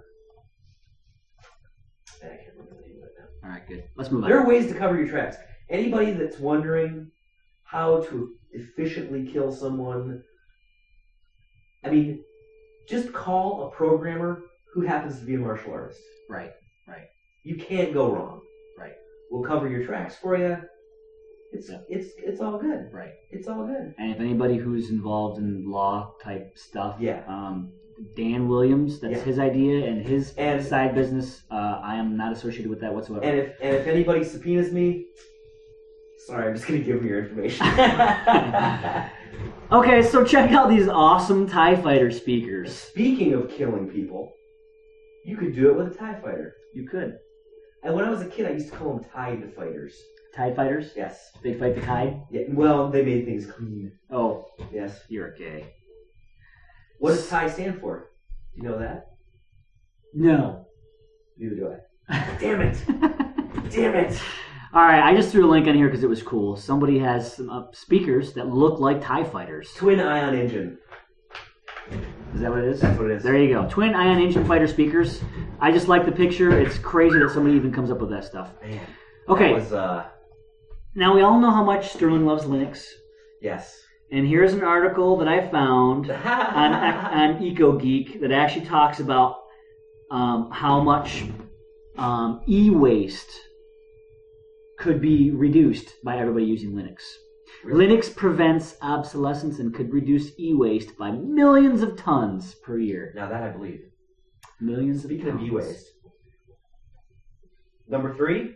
Speaker 2: I can't remember the name of it now.
Speaker 1: All right, good. Let's move on.
Speaker 2: There are ways to cover your tracks. Anybody that's wondering how to efficiently kill someone, I mean, just call a programmer who happens to be a martial artist.
Speaker 1: Right.
Speaker 2: You can't go wrong.
Speaker 1: Right.
Speaker 2: We'll cover your tracks for you. It's all good.
Speaker 1: Right.
Speaker 2: It's all good.
Speaker 1: And if anybody who's involved in law type stuff, Dan Williams, that's his idea and his side business. I am not associated with that whatsoever.
Speaker 2: And if anybody subpoenas me, sorry, I'm just going to give them your information.
Speaker 1: Okay, so check out these awesome TIE Fighter speakers.
Speaker 2: Speaking of killing people, You could do it with a TIE fighter.
Speaker 1: You could.
Speaker 2: And when I was a kid, I used to call them Tide fighters.
Speaker 1: Tide fighters?
Speaker 2: Yes.
Speaker 1: They fight the tide?
Speaker 2: Yeah. Well, they made things clean.
Speaker 1: Oh.
Speaker 2: Yes.
Speaker 1: You're gay.
Speaker 2: What does TIE stand for? Do you know that?
Speaker 1: No.
Speaker 2: Neither do I. Damn it. Damn it.
Speaker 1: All right, I just threw a link on here because it was cool. Somebody has some speakers that look like TIE fighters.
Speaker 2: Twin ion engine.
Speaker 1: Is that what it is?
Speaker 2: That's what it is.
Speaker 1: There you go. Twin ion engine fighter speakers. I just like the picture. It's crazy that somebody even comes up with that stuff.
Speaker 2: Man.
Speaker 1: Okay.
Speaker 2: That was,
Speaker 1: Now, we all know how much Sterling loves Linux.
Speaker 2: yes.
Speaker 1: And here's an article that I found on EcoGeek that actually talks about how much e-waste could be reduced by everybody using Linux.
Speaker 2: Really?
Speaker 1: Linux prevents obsolescence and could reduce e-waste by millions of tons per year.
Speaker 2: Now that I believe.
Speaker 1: Millions
Speaker 2: Speaking
Speaker 1: of
Speaker 2: of
Speaker 1: tons.
Speaker 2: e-waste. Number 3,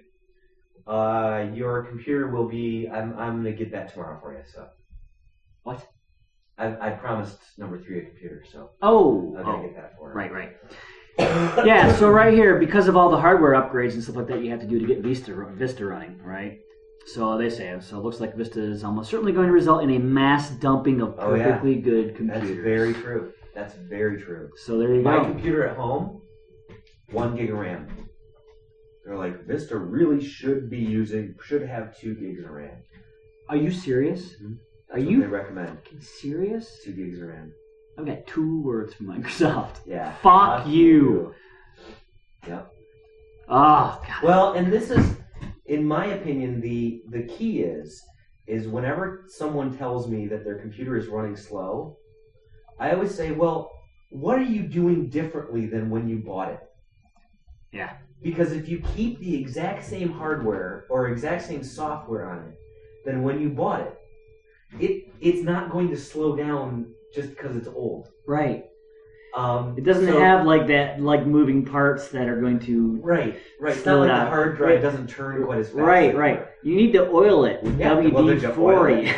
Speaker 2: your computer will be. I'm going to get that tomorrow for you. So.
Speaker 1: What?
Speaker 2: I promised number 3 a computer, so
Speaker 1: Oh.
Speaker 2: I'm going to get that for her.
Speaker 1: Right. Yeah, so right here, because of all the hardware upgrades and stuff like that you have to do to get Vista running, right? So they say, so it looks like Vista is almost certainly going to result in a mass dumping of perfectly good computers.
Speaker 2: That's very true. That's very true.
Speaker 1: So there you
Speaker 2: My
Speaker 1: go.
Speaker 2: computer at home, 1 gig of RAM. They're like, Vista really should have 2 gigs of RAM.
Speaker 1: Are you serious?
Speaker 2: Mm-hmm.
Speaker 1: Are
Speaker 2: That's
Speaker 1: you
Speaker 2: what they recommend?
Speaker 1: fucking serious?
Speaker 2: 2 gigs of RAM.
Speaker 1: I've got 2 words from Microsoft.
Speaker 2: Yeah.
Speaker 1: Fuck you.
Speaker 2: Yep.
Speaker 1: Oh, God.
Speaker 2: Well, and this is, in my opinion, the key is whenever someone tells me that their computer is running slow, I always say, well, what are you doing differently than when you bought it?
Speaker 1: Yeah.
Speaker 2: Because if you keep the exact same hardware or exact same software on it than when you bought it, it's not going to slow down just because it's old.
Speaker 1: Right. It doesn't have like moving parts that are going to
Speaker 2: Right. It's
Speaker 1: slow
Speaker 2: not
Speaker 1: it
Speaker 2: like
Speaker 1: down.
Speaker 2: the hard drive doesn't turn quite as fast.
Speaker 1: Right. You need to oil it with
Speaker 2: Yeah, well, then you oil
Speaker 1: WD-40.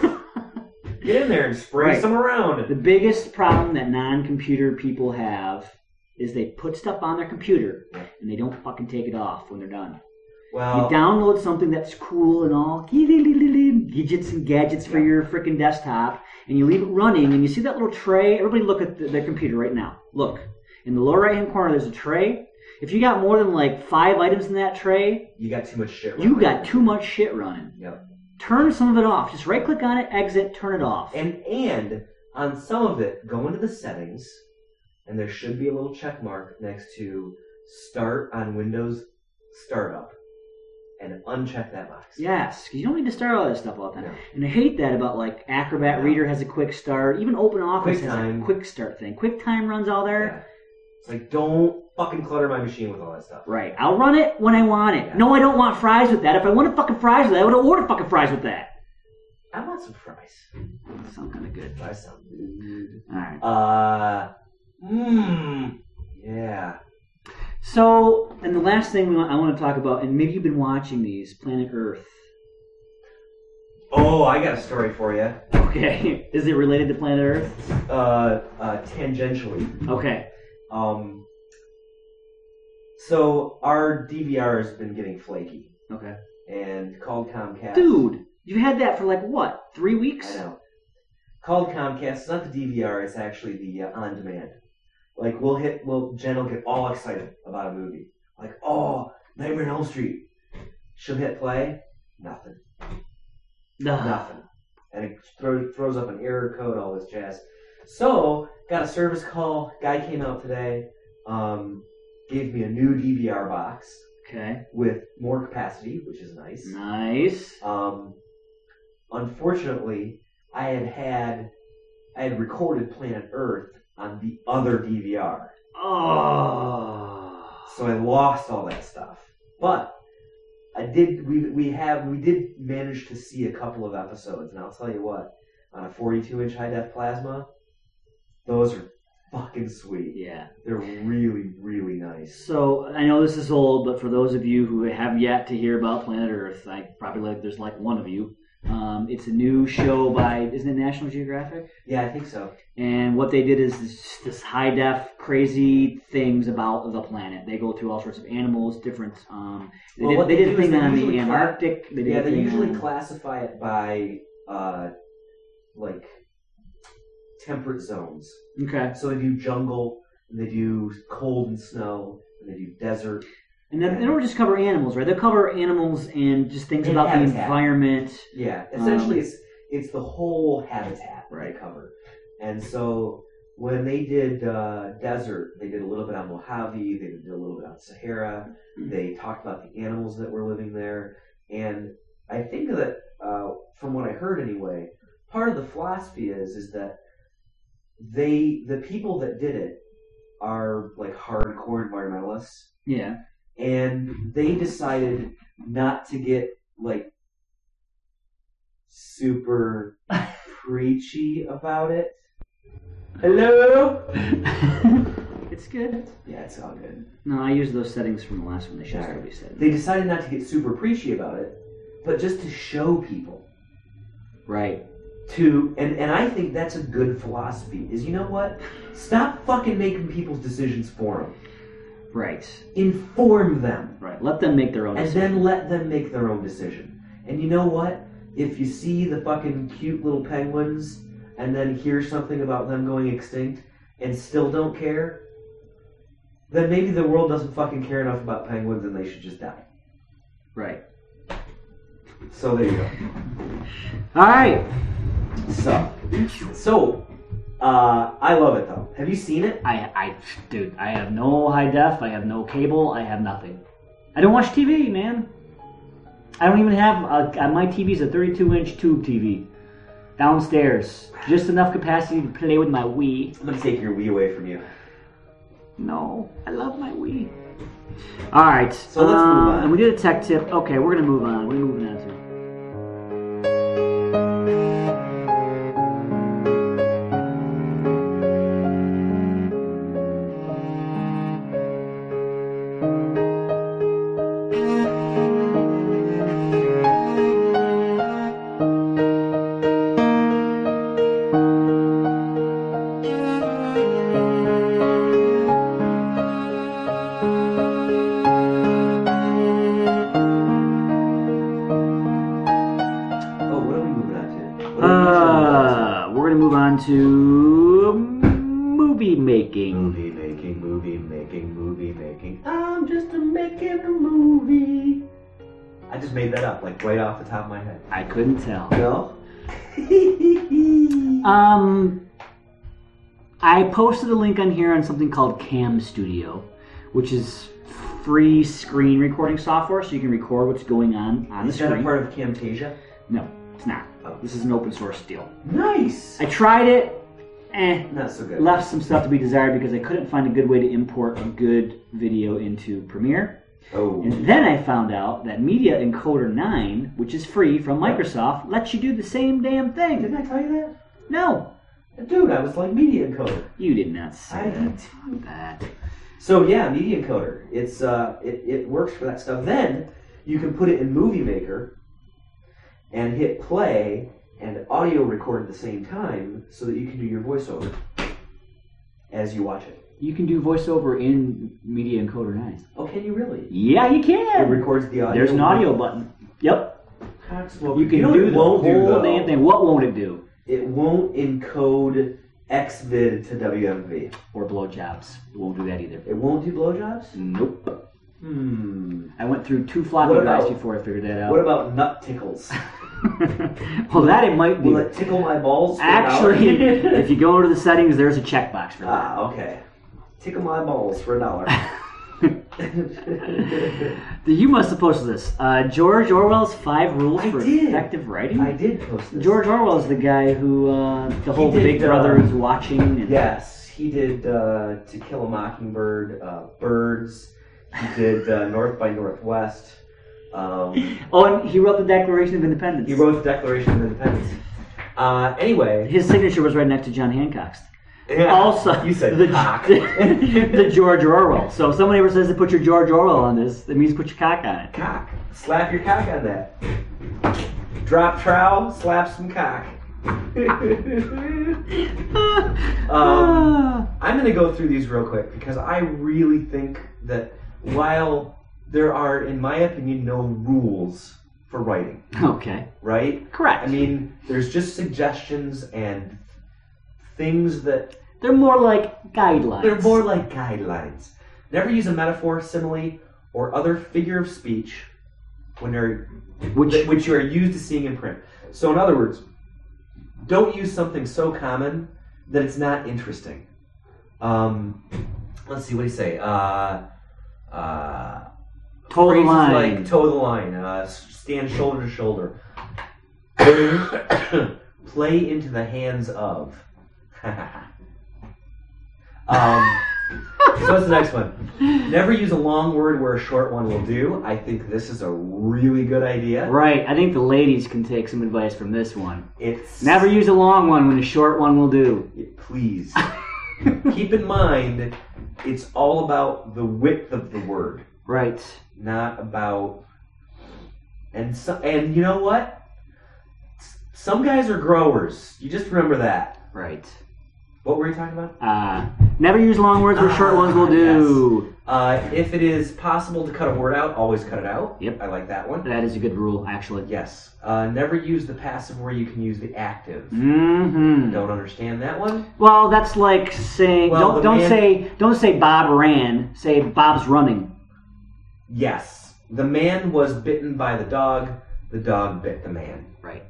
Speaker 2: Get in there and spray
Speaker 1: Right.
Speaker 2: some around.
Speaker 1: The biggest problem that non-computer people have is they put stuff on their computer and they don't fucking take it off when they're done.
Speaker 2: Well,
Speaker 1: You download something that's cool and all gadgets and gadgets for your freaking desktop, and you leave it running, and you see that little tray. Everybody look at their computer right now. Look. In the lower right-hand corner, there's a tray. If you got more than like 5 items in that tray,
Speaker 2: you got too much shit.
Speaker 1: you got too much shit running.
Speaker 2: Yep.
Speaker 1: Turn some of it off. Just right-click on it, exit, turn it off.
Speaker 2: And on some of it, go into the settings, and there should be a little check mark next to Start on Windows Startup, and uncheck that box.
Speaker 1: Yes, because you don't need to start all that stuff all the time.
Speaker 2: No.
Speaker 1: And I hate that about like Acrobat
Speaker 2: No.
Speaker 1: Reader has a quick start. Even OpenOffice has
Speaker 2: QuickTime.
Speaker 1: a quick start thing. QuickTime runs all there.
Speaker 2: Yeah. It's like, don't fucking clutter my machine with all that stuff.
Speaker 1: Right. I'll run it when I want it.
Speaker 2: Yeah.
Speaker 1: No, I don't want fries with that. If I wanted fucking fries with that, I would have ordered fucking fries with that.
Speaker 2: I want some fries.
Speaker 1: Sounds kind of good.
Speaker 2: Fries sound good.
Speaker 1: All right.
Speaker 2: Yeah.
Speaker 1: So, and the last thing I want to talk about, and maybe you've been watching these, Planet Earth.
Speaker 2: Oh, I got a story for you.
Speaker 1: Okay. Is it related to Planet Earth?
Speaker 2: Tangentially.
Speaker 1: Okay.
Speaker 2: So our DVR has been getting flaky,
Speaker 1: Okay.
Speaker 2: and called Comcast.
Speaker 1: Dude, you've had that for like what? 3 weeks?
Speaker 2: I know. Called Comcast. It's not the DVR. It's actually the on-demand. Like Jen will get all excited about a movie. Like, oh, Nightmare on Elm Street. She'll hit play. Nothing. Nothing. And it throws up an error code, all this jazz. So, got a service call. Guy came out today. Gave me a new DVR box.
Speaker 1: Okay.
Speaker 2: With more capacity, which is nice.
Speaker 1: Nice.
Speaker 2: Unfortunately, I had recorded Planet Earth on the other DVR.
Speaker 1: Oh.
Speaker 2: So I lost all that stuff. But I did. We did manage to see a couple of episodes, and I'll tell you what, on a 42-inch high-def plasma, those are fucking sweet.
Speaker 1: Yeah.
Speaker 2: They're really, really nice.
Speaker 1: So, I know this is old, but for those of you who have yet to hear about Planet Earth, there's like one of you. It's a new show by, isn't it National Geographic?
Speaker 2: Yeah, I think so.
Speaker 1: And what they did is this high def, crazy things about the planet. They go through all sorts of animals, different. They did a thing on the Antarctic.
Speaker 2: They usually classify it by like temperate zones.
Speaker 1: Okay.
Speaker 2: So they do jungle, and they do cold and snow, and they do desert.
Speaker 1: And then they don't just cover animals, right? They'll cover animals and just things
Speaker 2: And
Speaker 1: about
Speaker 2: habitat.
Speaker 1: the environment.
Speaker 2: Yeah, essentially it's the whole habitat
Speaker 1: Right.
Speaker 2: they cover. And so when they did desert, they did a little bit on Mojave, they did a little bit on Sahara, they talked about the animals that were living there, and I think that, from what I heard anyway, part of the philosophy is that the people that did it are like hardcore environmentalists,
Speaker 1: Yeah.
Speaker 2: and they decided not to get like super preachy about it. Hello?
Speaker 1: It's good.
Speaker 2: Yeah, it's all good.
Speaker 1: No, I used those settings from the last one. They should
Speaker 2: Alright.
Speaker 1: still be set.
Speaker 2: They decided not to get super preachy about it, but just to show people.
Speaker 1: Right.
Speaker 2: And I think that's a good philosophy, is you know what? Stop fucking making people's decisions for them.
Speaker 1: Right.
Speaker 2: Inform them.
Speaker 1: Right. Let them make their own
Speaker 2: And
Speaker 1: decision.
Speaker 2: then let them make their own decision. And you know what? If you see the fucking cute little penguins and then hear something about them going extinct and still don't care, then maybe the world doesn't fucking care enough about penguins and they should just die.
Speaker 1: Right.
Speaker 2: So there you go.
Speaker 1: All right.
Speaker 2: So, I love it though. Have you seen it?
Speaker 1: Dude, I have no high def. I have no cable. I have nothing. I don't watch TV, man. I don't even have my TV's a 32-inch tube TV downstairs. Just enough capacity to play with my Wii.
Speaker 2: I'm gonna take your Wii away from you.
Speaker 1: No, I love my Wii. All right.
Speaker 2: So let's move on.
Speaker 1: And we did a tech tip. Okay, we're gonna move on. What are we moving on to? We're gonna move on to movie making.
Speaker 2: Movie making. I'm just making a movie. I just made that up, like right off the top of my head.
Speaker 1: I couldn't tell.
Speaker 2: No?
Speaker 1: I posted a link on here on something called Cam Studio, which is free screen recording software, so you can record what's going on the screen.
Speaker 2: Is that a part of Camtasia?
Speaker 1: No, it's not.
Speaker 2: Oh.
Speaker 1: This is an open source deal.
Speaker 2: Nice!
Speaker 1: I tried it,
Speaker 2: not so good.
Speaker 1: left some stuff to be desired because I couldn't find a good way to import a good video into Premiere.
Speaker 2: Oh.
Speaker 1: And then I found out that Media Encoder 9, which is free from Microsoft, lets you do the same damn thing.
Speaker 2: Didn't I tell you that?
Speaker 1: No,
Speaker 2: Dude, I was like Media Encoder.
Speaker 1: you did not say
Speaker 2: I did.
Speaker 1: that.
Speaker 2: So yeah, Media Encoder. It's it works for that stuff. Then you can put it in Movie Maker and hit play and audio record at the same time so that you can do your voiceover as you watch it.
Speaker 1: You can do voiceover in Media Encoder 9.
Speaker 2: Oh, can you really?
Speaker 1: Yeah, you
Speaker 2: It
Speaker 1: can.
Speaker 2: records the audio.
Speaker 1: There's an audio button. Yep.
Speaker 2: Cocksmoke.
Speaker 1: You can
Speaker 2: know
Speaker 1: do
Speaker 2: what it
Speaker 1: the
Speaker 2: won't
Speaker 1: whole
Speaker 2: do, though?
Speaker 1: damn thing. What won't it do?
Speaker 2: It won't encode XVID to WMV.
Speaker 1: Or blowjobs. It won't do that either.
Speaker 2: It won't do blowjobs?
Speaker 1: Nope.
Speaker 2: I
Speaker 1: I went through 2 floppy
Speaker 2: What
Speaker 1: drives
Speaker 2: about-
Speaker 1: before I figured that out.
Speaker 2: What about nut tickles?
Speaker 1: Well, that it might be.
Speaker 2: Will it tickle my balls? for an
Speaker 1: Actually,
Speaker 2: hour?
Speaker 1: if you go into the settings, there's a checkbox for that.
Speaker 2: Ah, okay. Tickle my balls for $1.
Speaker 1: You must have posted this. George Orwell's 5 Rules
Speaker 2: I
Speaker 1: for
Speaker 2: did.
Speaker 1: Effective Writing?
Speaker 2: I did post this.
Speaker 1: George Orwell's the guy who, the whole
Speaker 2: did,
Speaker 1: Big Brother is watching. And
Speaker 2: Yes, he did To Kill a Mockingbird, Birds. He did North by Northwest.
Speaker 1: Oh, and he wrote the Declaration of Independence.
Speaker 2: He wrote the Declaration of Independence. Anyway.
Speaker 1: His signature was right next to John Hancock's.
Speaker 2: Yeah,
Speaker 1: Also,
Speaker 2: you said
Speaker 1: the,
Speaker 2: cock.
Speaker 1: the George Orwell. So if someone ever says to put your George Orwell on this, that means put your cock on it.
Speaker 2: Cock. Slap your cock on that. Drop trowel, slap some cock. I'm going to go through these real quick because I really think that while there are, in my opinion, no rules for writing.
Speaker 1: Okay.
Speaker 2: Right?
Speaker 1: Correct.
Speaker 2: I mean, there's just suggestions and things that...
Speaker 1: They're more like guidelines.
Speaker 2: They're more like guidelines. Never use a metaphor, simile, or other figure of speech which you are used to seeing in print. So in other words, don't use something so common that it's not interesting. Let's see, what do you say?
Speaker 1: Toe the line.
Speaker 2: Like toe the line, stand shoulder to shoulder. Play into the hands of. So what's the next one? Never use a long word where a short one will do. I think this is a really good idea.
Speaker 1: Right. I think the ladies can take some advice from this one.
Speaker 2: It's
Speaker 1: never use a long one when a short one will do.
Speaker 2: Please. Keep in mind, it's all about the width of the word.
Speaker 1: Right.
Speaker 2: Not about... And you know what? Some guys are growers. You just remember that.
Speaker 1: Right.
Speaker 2: What were you talking about?
Speaker 1: Never use long words where short ones will do.
Speaker 2: Yes. If it is possible to cut a word out, always cut it out.
Speaker 1: Yep.
Speaker 2: I like that one.
Speaker 1: That is a good rule, actually.
Speaker 2: Yes. Never use the passive where you can use the active.
Speaker 1: Mm-hmm.
Speaker 2: Don't understand that one?
Speaker 1: Well, that's like saying don't say Bob ran. Say Bob's running.
Speaker 2: Yes. The man was bitten by the dog bit the man.
Speaker 1: Right.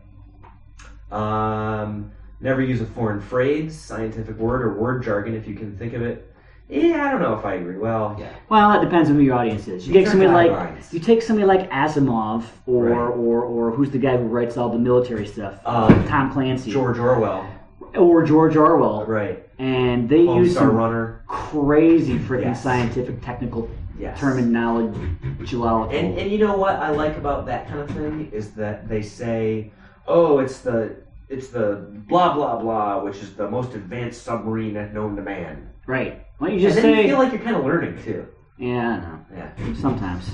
Speaker 2: Never use a foreign phrase, scientific word, or word jargon if you can think of it. Yeah, I don't know if I agree. Well, yeah.
Speaker 1: Well, that depends on who your audience is. You take somebody like Asimov, or who's the guy who writes all the military stuff? Tom Clancy,
Speaker 2: George Orwell,
Speaker 1: right? And they use some
Speaker 2: Runner,
Speaker 1: crazy freaking scientific, technical terminology.
Speaker 2: And you know what I like about that kind of thing is that they say, "Oh, it's the blah blah blah, which is the most advanced submarine known to man."
Speaker 1: Right. Why don't you just
Speaker 2: and then you feel like you're kind of learning too.
Speaker 1: Yeah, I know.
Speaker 2: Yeah.
Speaker 1: Sometimes.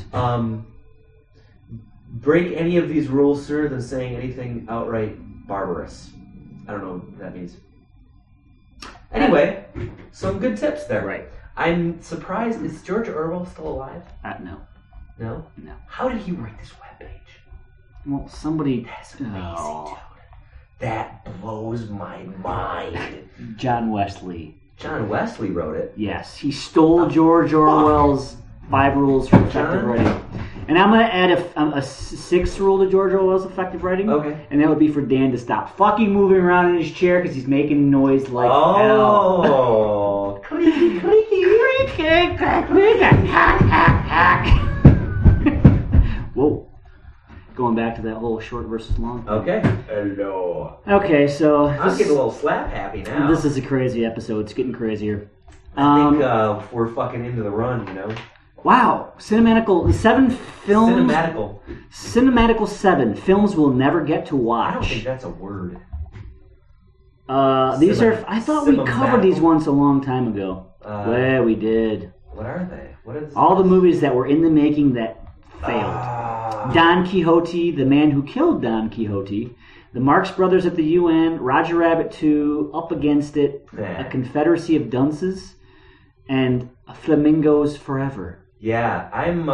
Speaker 2: Break any of these rules sooner than saying anything outright barbarous. I don't know what that means. Anyway, some good tips there.
Speaker 1: Right.
Speaker 2: I'm surprised. Is George Orwell still alive?
Speaker 1: No.
Speaker 2: No?
Speaker 1: No.
Speaker 2: How did he write this webpage?
Speaker 1: Well, somebody...
Speaker 2: That's amazing, dude. That blows my mind.
Speaker 1: John Wesley.
Speaker 2: John Wesley wrote it.
Speaker 1: Yes, he stole George Orwell's 5 rules for effective writing. And I'm going to add a 6th rule to George Orwell's effective writing.
Speaker 2: Okay.
Speaker 1: And that would be for Dan to stop fucking moving around in his chair because he's making noise like hell.
Speaker 2: Oh. Creaky, creaky, creaky, creaky.
Speaker 1: Whoa. Going back to that whole short versus long.
Speaker 2: Okay. Hello.
Speaker 1: Okay, so...
Speaker 2: I'm getting a little slap happy now.
Speaker 1: This is a crazy episode. It's getting crazier.
Speaker 2: I think we're fucking into the run, you know?
Speaker 1: Wow. Cinematical 7 films... Cinematical 7. Films we'll never get to watch.
Speaker 2: I don't think that's a word.
Speaker 1: These are... I thought we covered these once a long time ago. Well, we did.
Speaker 2: What are they? What is
Speaker 1: all the movies that were in the making that failed. Don Quixote, The Man Who Killed Don Quixote, The Marx Brothers at the UN, Roger Rabbit 2, Up Against It, A Confederacy of Dunces, and Flamingos Forever.
Speaker 2: Yeah, I'm,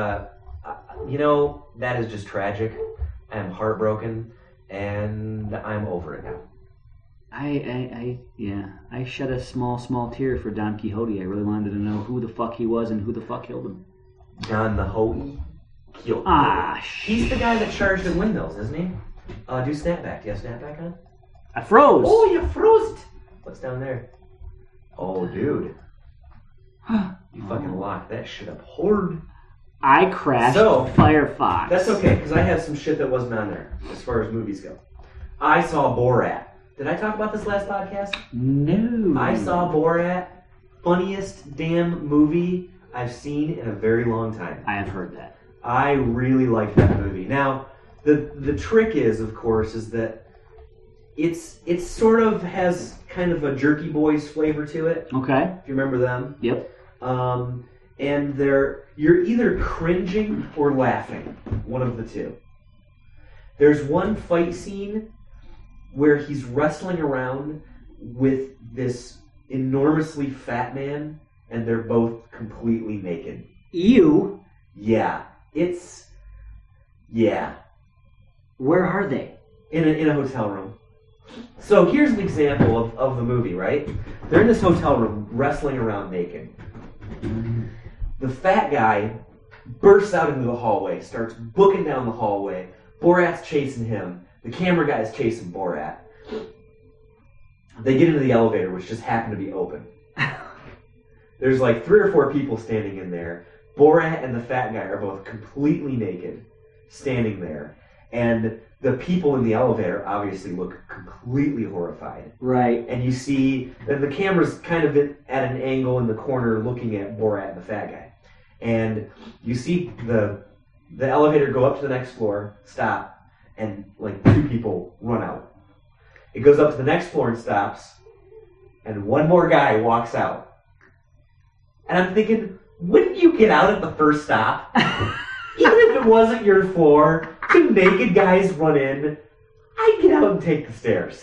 Speaker 2: that is just tragic. I'm heartbroken, and I'm over it now.
Speaker 1: I shed a small tear for Don Quixote. I really wanted to know who the fuck he was and who the fuck killed him.
Speaker 2: Don the Hoey killed him. He's the guy that charged at windmills, isn't he? Do snapback. Do you have snapback on?
Speaker 1: I froze.
Speaker 2: Oh, you froze. What's down there? Oh, dude. You fucking locked that shit up hard.
Speaker 1: I crashed Firefox.
Speaker 2: That's okay, because I have some shit that wasn't on there as far as movies go. I saw Borat. Did I talk about this last podcast?
Speaker 1: No.
Speaker 2: I saw Borat. Funniest damn movie I've seen in a very long time.
Speaker 1: I have heard that.
Speaker 2: I really like that movie. Now, the trick is, of course, is that it sort of has kind of a Jerky Boys flavor to it.
Speaker 1: Okay.
Speaker 2: If you remember them.
Speaker 1: Yep.
Speaker 2: And you're either cringing or laughing, one of the two. There's one fight scene where he's wrestling around with this enormously fat man, and they're both completely naked.
Speaker 1: Ew.
Speaker 2: Yeah. Yeah.
Speaker 1: Where are they?
Speaker 2: In a hotel room. So here's an example of the movie, right? They're in this hotel room wrestling around naked. The fat guy bursts out into the hallway, starts booking down the hallway. Borat's chasing him. The camera guy is chasing Borat. They get into the elevator, which just happened to be open. There's like 3 or 4 people standing in there. Borat and the fat guy are both completely naked, standing there. And the people in the elevator obviously look completely horrified.
Speaker 1: Right.
Speaker 2: And you see that the camera's kind of at an angle in the corner looking at Borat and the fat guy. And you see the elevator go up to the next floor, stop, and like 2 people run out. It goes up to the next floor and stops, and 1 more guy walks out. And I'm thinking, wouldn't you get out at the first stop? Even if it wasn't your floor, 2 naked guys run in, I'd get out and take the stairs.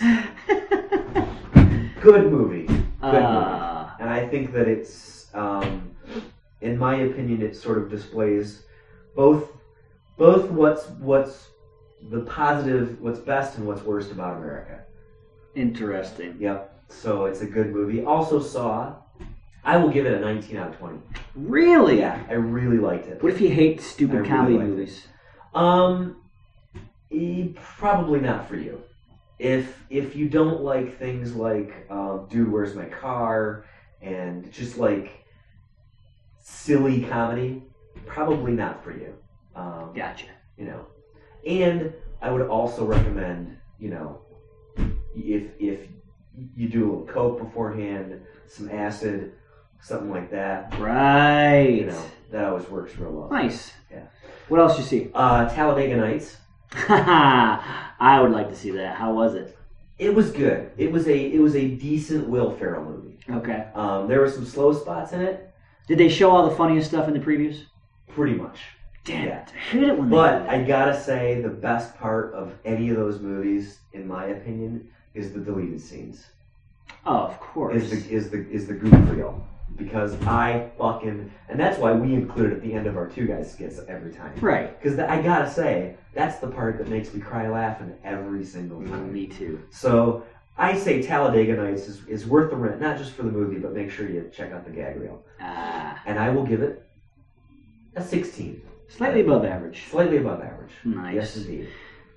Speaker 2: Good movie. Good movie. And I think that it's, in my opinion, it sort of displays both what's the positive, what's best, and what's worst about America.
Speaker 1: Interesting.
Speaker 2: Yep. So it's a good movie. Also saw, I will give it a 19 out of 20.
Speaker 1: Really?
Speaker 2: Yeah, I really liked it.
Speaker 1: What if you hate stupid comedy movies?
Speaker 2: Probably not for you. If you don't like things like Dude, Where's My Car? And just like silly comedy, probably not for you.
Speaker 1: Gotcha.
Speaker 2: You know, and I would also recommend, you know, if you do a little coke beforehand, some acid, something like that.
Speaker 1: Right.
Speaker 2: You know, that always works real well.
Speaker 1: Nice.
Speaker 2: Yeah.
Speaker 1: What else you see?
Speaker 2: Talladega Nights.
Speaker 1: I would like to see that. How was it?
Speaker 2: It was good. It was a decent Will Ferrell movie.
Speaker 1: Okay.
Speaker 2: There were some slow spots in it.
Speaker 1: Did they show all the funniest stuff in the previews?
Speaker 2: Pretty much.
Speaker 1: Damn
Speaker 2: Yeah.
Speaker 1: it. I hate it when they
Speaker 2: But
Speaker 1: do that.
Speaker 2: I gotta say, the best part of any of those movies, in my opinion, is the deleted scenes.
Speaker 1: Oh, of course.
Speaker 2: Is the goof reel. Because and that's why we include it at the end of our Two Guys skits every time.
Speaker 1: Right.
Speaker 2: Because I gotta say, that's the part that makes me cry laughing every single time.
Speaker 1: Me too.
Speaker 2: So I say Talladega Nights is worth the rent, not just for the movie, but make sure you check out the gag reel. And I will give it a 16.
Speaker 1: Slightly above average.
Speaker 2: Slightly above average.
Speaker 1: Nice.
Speaker 2: Yes, indeed.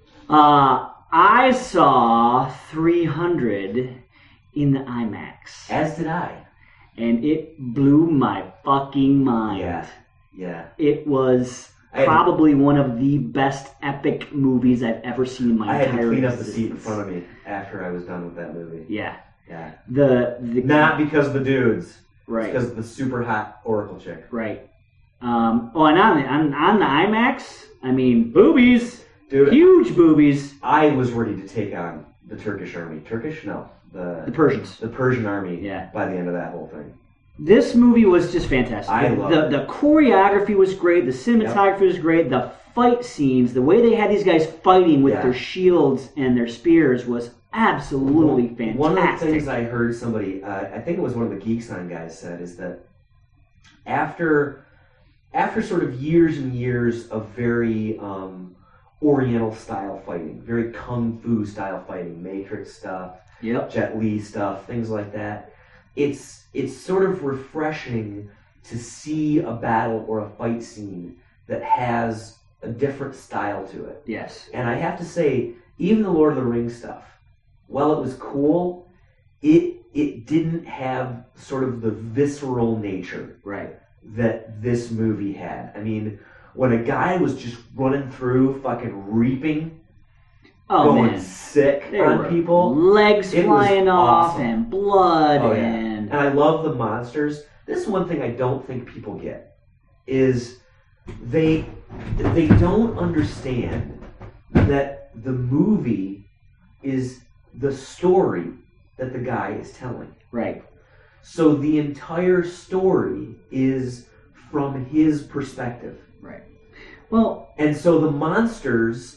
Speaker 1: I saw 300 in the IMAX.
Speaker 2: As did I.
Speaker 1: And it blew my fucking mind.
Speaker 2: Yeah.
Speaker 1: It was probably one of the best epic movies I've ever seen in my entire existence. I had to clean up
Speaker 2: the seat in front of me after I was done with that movie.
Speaker 1: Yeah.
Speaker 2: Yeah.
Speaker 1: Not
Speaker 2: because of the dudes.
Speaker 1: Right.
Speaker 2: It's because of the super hot Oracle chick.
Speaker 1: Right. And on the IMAX, I mean, boobies.
Speaker 2: Dude.
Speaker 1: Huge boobies.
Speaker 2: I was ready to take on the Turkish army. Turkish? No. The
Speaker 1: Persians.
Speaker 2: The Persian army.
Speaker 1: Yeah.
Speaker 2: By the end of that whole thing.
Speaker 1: This movie was just fantastic.
Speaker 2: I love it.
Speaker 1: The choreography was great. The cinematography was great. The fight scenes, the way they had these guys fighting with their shields and their spears was absolutely fantastic.
Speaker 2: One of the things I heard somebody, I think it was one of the Geeks On guys said, is that after sort of years and years of very Oriental style fighting, very Kung Fu style fighting, Matrix stuff, Jet Li stuff, things like that, it's sort of refreshing to see a battle or a fight scene that has a different style to it.
Speaker 1: Yes.
Speaker 2: And I have to say, even the Lord of the Rings stuff, while it was cool, it didn't have sort of the visceral nature that this movie had. I mean, when a guy was just running through fucking reaping, going sick on people,
Speaker 1: legs flying off
Speaker 2: awesome.
Speaker 1: And blood
Speaker 2: and I love the monsters. This is one thing I don't think people get is they don't understand that the movie is the story that the guy is telling.
Speaker 1: Right.
Speaker 2: So the entire story is from his perspective.
Speaker 1: Right. Well,
Speaker 2: and so the monsters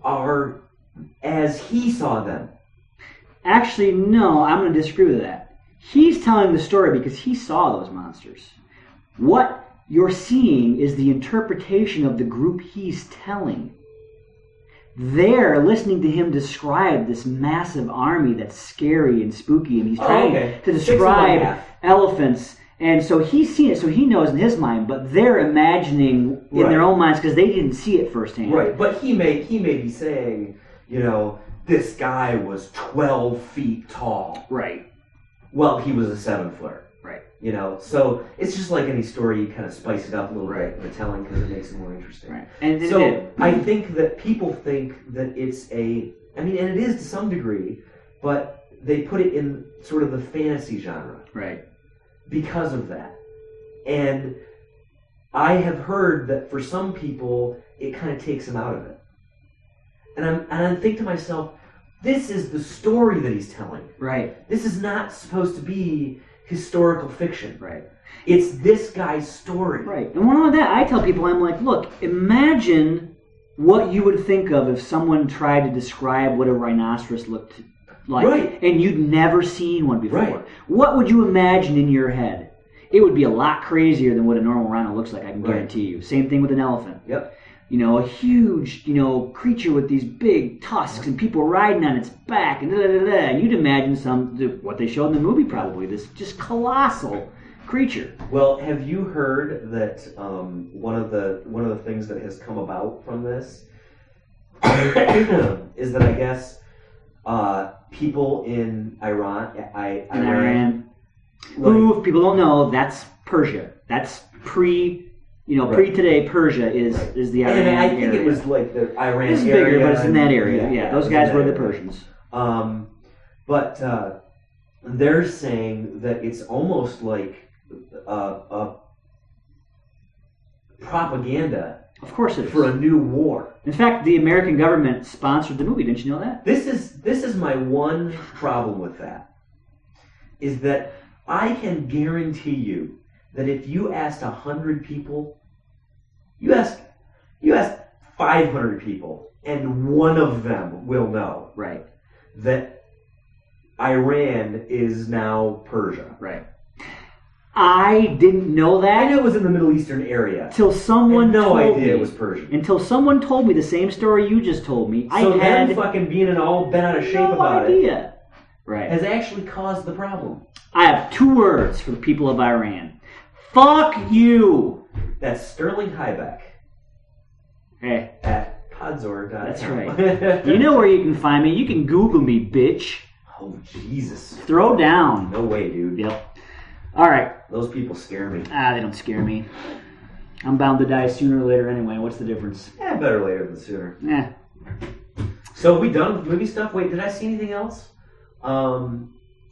Speaker 2: are as he saw them.
Speaker 1: Actually, no, I'm going to disagree with that. He's telling the story because he saw those monsters. What you're seeing is the interpretation of the group he's telling. They're listening to him describe this massive army that's scary and spooky, and he's trying to describe elephants. And so he's seen it, so he knows in his mind, but they're imagining in their own minds because they didn't see it firsthand.
Speaker 2: Right, but he may be saying, this guy was 12 feet tall.
Speaker 1: Right.
Speaker 2: Well, he was a 7-footer.
Speaker 1: Right.
Speaker 2: So it's just like any story, you kind of spice it up a little bit in the telling because it makes it more interesting.
Speaker 1: Right. And
Speaker 2: so I think that people think that it's and it is to some degree, but they put it in sort of the fantasy genre.
Speaker 1: Right.
Speaker 2: Because of that. And I have heard that for some people, it kind of takes them out of it. And I think to myself, this is the story that he's telling.
Speaker 1: Right.
Speaker 2: This is not supposed to be historical fiction.
Speaker 1: Right.
Speaker 2: It's this guy's story.
Speaker 1: Right. And one of that, I tell people, I'm like, look, imagine what you would think of if someone tried to describe what a rhinoceros looked like.
Speaker 2: Right.
Speaker 1: And you'd never seen one before.
Speaker 2: Right.
Speaker 1: What would you imagine in your head? It would be a lot crazier than what a normal rhino looks like, I can guarantee you. Same thing with an elephant.
Speaker 2: Yep.
Speaker 1: A huge, creature with these big tusks and people riding on its back and da-da-da-da. And you'd imagine what they showed in the movie probably, this just colossal creature.
Speaker 2: Well, have you heard that one of the things that has come about from this is that I guess people in Iran,
Speaker 1: who, if people don't know, that's Persia. That's pre today Persia is the Iran area.
Speaker 2: And I think it was like the Iran area.
Speaker 1: It's bigger, but it's in that area. Yeah, those guys were the Persians.
Speaker 2: But they're saying that it's almost like a propaganda.
Speaker 1: Of course it is.
Speaker 2: For a new war.
Speaker 1: In fact, the American government sponsored the movie. Didn't you know that?
Speaker 2: This is my one problem with that. Is that I can guarantee you that if you asked 100 people, you ask 500 people, and one of them will know that Iran is now Persia.
Speaker 1: Right. I didn't know that.
Speaker 2: I knew it was in the Middle Eastern area.
Speaker 1: Till someone
Speaker 2: told me. No idea
Speaker 1: me,
Speaker 2: it was Persian.
Speaker 1: Until someone told me the same story you just told me.
Speaker 2: So them fucking being all bent out of shape about
Speaker 1: it has
Speaker 2: actually caused the problem.
Speaker 1: I have 2 words for the people of Iran. Fuck you!
Speaker 2: That's Sterling Heibeck.
Speaker 1: Hey.
Speaker 2: At Podzor.com.
Speaker 1: That's right. You know where you can find me. You can Google me, bitch.
Speaker 2: Oh, Jesus.
Speaker 1: Throw down.
Speaker 2: No way, dude.
Speaker 1: Yep. All right.
Speaker 2: Those people scare me.
Speaker 1: They don't scare me. I'm bound to die sooner or later anyway. What's the difference?
Speaker 2: Better later than sooner.
Speaker 1: Yeah.
Speaker 2: So are we done with movie stuff? Wait, did I see anything else? No.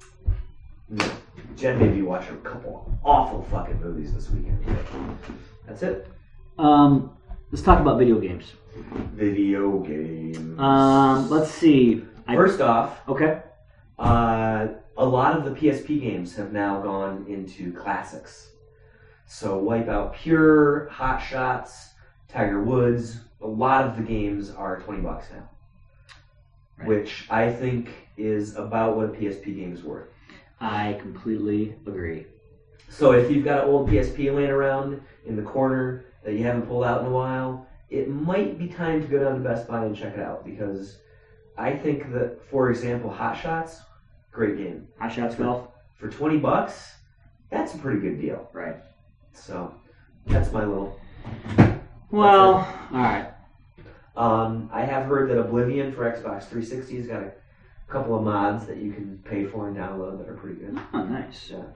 Speaker 2: Jen made me watch a couple awful fucking movies this weekend. That's it.
Speaker 1: Let's talk about video games.
Speaker 2: Video games.
Speaker 1: Let's see.
Speaker 2: First off,
Speaker 1: okay.
Speaker 2: A lot of the PSP games have now gone into classics. So Wipeout Pure, Hot Shots, Tiger Woods, a lot of the games are $20 now. Right. Which I think is about what a PSP game is worth.
Speaker 1: I completely agree.
Speaker 2: So if you've got an old PSP laying around in the corner that you haven't pulled out in a while, it might be time to go down to Best Buy and check it out, because I think that, for example, Hot Shots, great game.
Speaker 1: Hot Shots Golf?
Speaker 2: For $20, that's a pretty good deal.
Speaker 1: Right.
Speaker 2: So, that's my little...
Speaker 1: Well, alright.
Speaker 2: I have heard that Oblivion for Xbox 360 has got a couple of mods that you can pay for and download that are pretty good.
Speaker 1: Oh, nice.
Speaker 2: Yeah.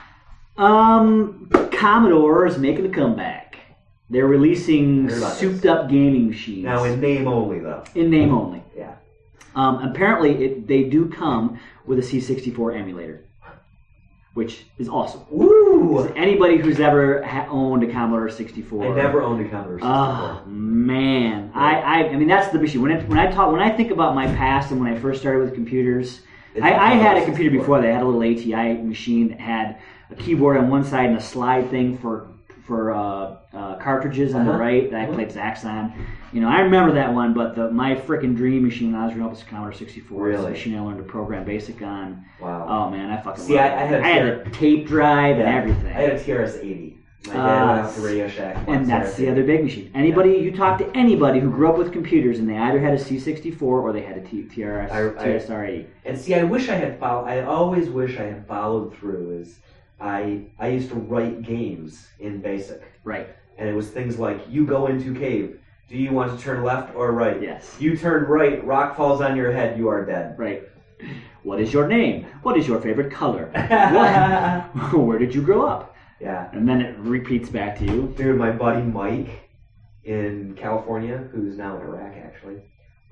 Speaker 1: Commodore is making a comeback. They're releasing souped-up gaming machines.
Speaker 2: Now, in name only, though.
Speaker 1: In name only.
Speaker 2: Yeah.
Speaker 1: Apparently, they do come with a C64 emulator, which is awesome.
Speaker 2: Woo!
Speaker 1: Anybody who's ever owned a Commodore 64.
Speaker 2: I never owned a Commodore 64.
Speaker 1: Oh, man. I mean, that's the issue. When I think about my past and when I first started with computers, I had a computer before that. I had a little ATI machine that had a keyboard on one side and a slide thing for cartridges on the right that I played Zaxxon. I remember that one, but my freaking dream machine when I was growing up was Commodore 64.
Speaker 2: Really?
Speaker 1: It's the machine I learned to program BASIC on.
Speaker 2: Wow.
Speaker 1: Oh man, I fucking
Speaker 2: See,
Speaker 1: loved
Speaker 2: I
Speaker 1: it.
Speaker 2: had
Speaker 1: a tape drive and everything.
Speaker 2: I had a TRS-80. My dad went out to Radio Shack.
Speaker 1: And that's the other big machine. You talk to anybody who grew up with computers and they either had a C64 or they had a TRS-80.
Speaker 2: And see, I always wish I had followed through. I used to write games in BASIC.
Speaker 1: Right.
Speaker 2: And it was things like, you go into cave. Do you want to turn left or right?
Speaker 1: Yes.
Speaker 2: You turn right, rock falls on your head, you are dead.
Speaker 1: Right. What is your name? What is your favorite color? Where did you grow up?
Speaker 2: Yeah.
Speaker 1: And then it repeats back to you.
Speaker 2: Dude, my buddy Mike in California, who's now in Iraq actually,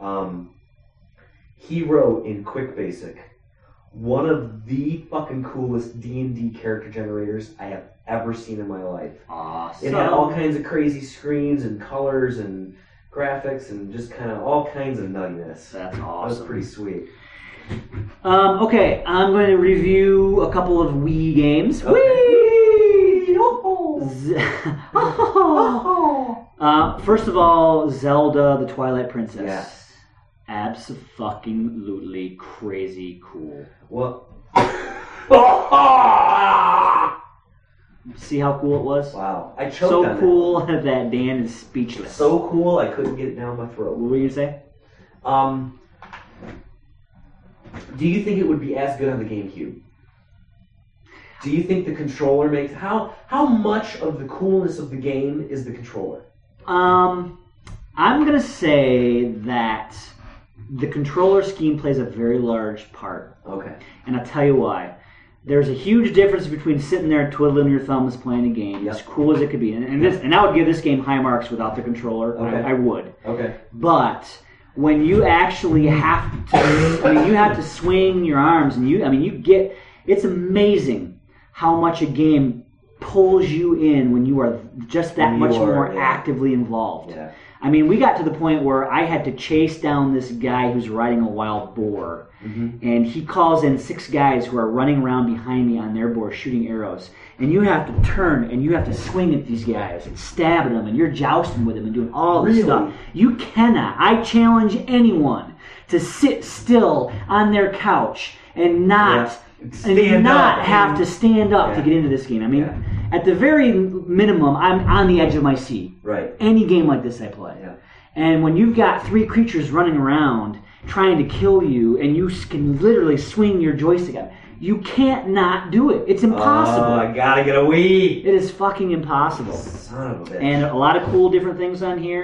Speaker 2: he wrote in Quick Basic one of the fucking coolest D&D character generators I have ever seen in my life.
Speaker 1: Awesome.
Speaker 2: It had all kinds of crazy screens and colors and graphics and just kind of all kinds of nuttiness.
Speaker 1: That's awesome.
Speaker 2: That was pretty sweet.
Speaker 1: Okay, I'm going to review a couple of Wii games.
Speaker 2: Okay.
Speaker 1: Wii! First of all, Zelda: The Twilight Princess.
Speaker 2: Yes.
Speaker 1: Abso-fucking-lutely crazy cool.
Speaker 2: Well.
Speaker 1: See how cool it was?
Speaker 2: Wow. I choked
Speaker 1: so
Speaker 2: on
Speaker 1: cool that Dan is speechless.
Speaker 2: So cool I couldn't get it down my throat.
Speaker 1: What were you going to say?
Speaker 2: Do you think it would be as good on the GameCube? Do you think the controller makes... How much of the coolness of the game is the controller?
Speaker 1: I'm going to say that the controller scheme plays a very large part.
Speaker 2: Okay.
Speaker 1: And I'll tell you why. There's a huge difference between sitting there twiddling your thumbs playing a game,
Speaker 2: Yep.
Speaker 1: as cool as it could be. And I would give this game high marks without the controller.
Speaker 2: Okay.
Speaker 1: I would.
Speaker 2: Okay.
Speaker 1: But when you actually have to, you have to swing your arms, and it's amazing how much a game pulls you in when you are just that much more actively involved.
Speaker 2: Yeah.
Speaker 1: We got to the point where I had to chase down this guy who's riding a wild boar, and he calls in 6 guys who are running around behind me on their boar shooting arrows, and you have to turn and you have to swing at these guys and stab at them, and you're jousting with them and doing all this stuff. You cannot. I challenge anyone to sit still on their couch and not have to stand up to get into this game. At the very minimum, I'm on the edge of my seat.
Speaker 2: Right.
Speaker 1: Any game like this I play.
Speaker 2: Yeah.
Speaker 1: And when you've got 3 creatures running around trying to kill you, and you can literally swing your joystick at them, you can't not do it. It's impossible.
Speaker 2: Oh, I gotta get a Wii.
Speaker 1: It is fucking impossible.
Speaker 2: Son of a bitch.
Speaker 1: And a lot of cool different things on here.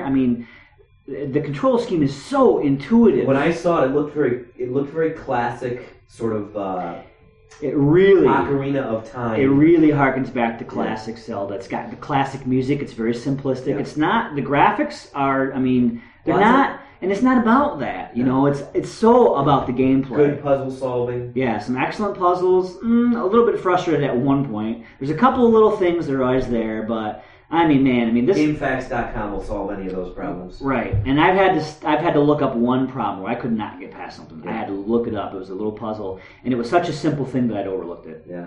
Speaker 1: The control scheme is so intuitive.
Speaker 2: When I saw it, it looked very classic, sort of.
Speaker 1: It really
Speaker 2: Ocarina of Time.
Speaker 1: It really harkens back to classic Zelda. It's got the classic music. It's very simplistic.
Speaker 2: Yeah.
Speaker 1: It's not. The graphics are. They're not. And it's not about that. It's so about the gameplay.
Speaker 2: Good puzzle solving.
Speaker 1: Yeah, some excellent puzzles. A little bit frustrated at one point. There's a couple of little things that are always there, but this
Speaker 2: GameFAQs.com will solve any of those problems.
Speaker 1: Right, and I've had to look up one problem where I could not get past something. Yeah. I had to look it up. It was a little puzzle, and it was such a simple thing that I'd overlooked it.
Speaker 2: Yeah.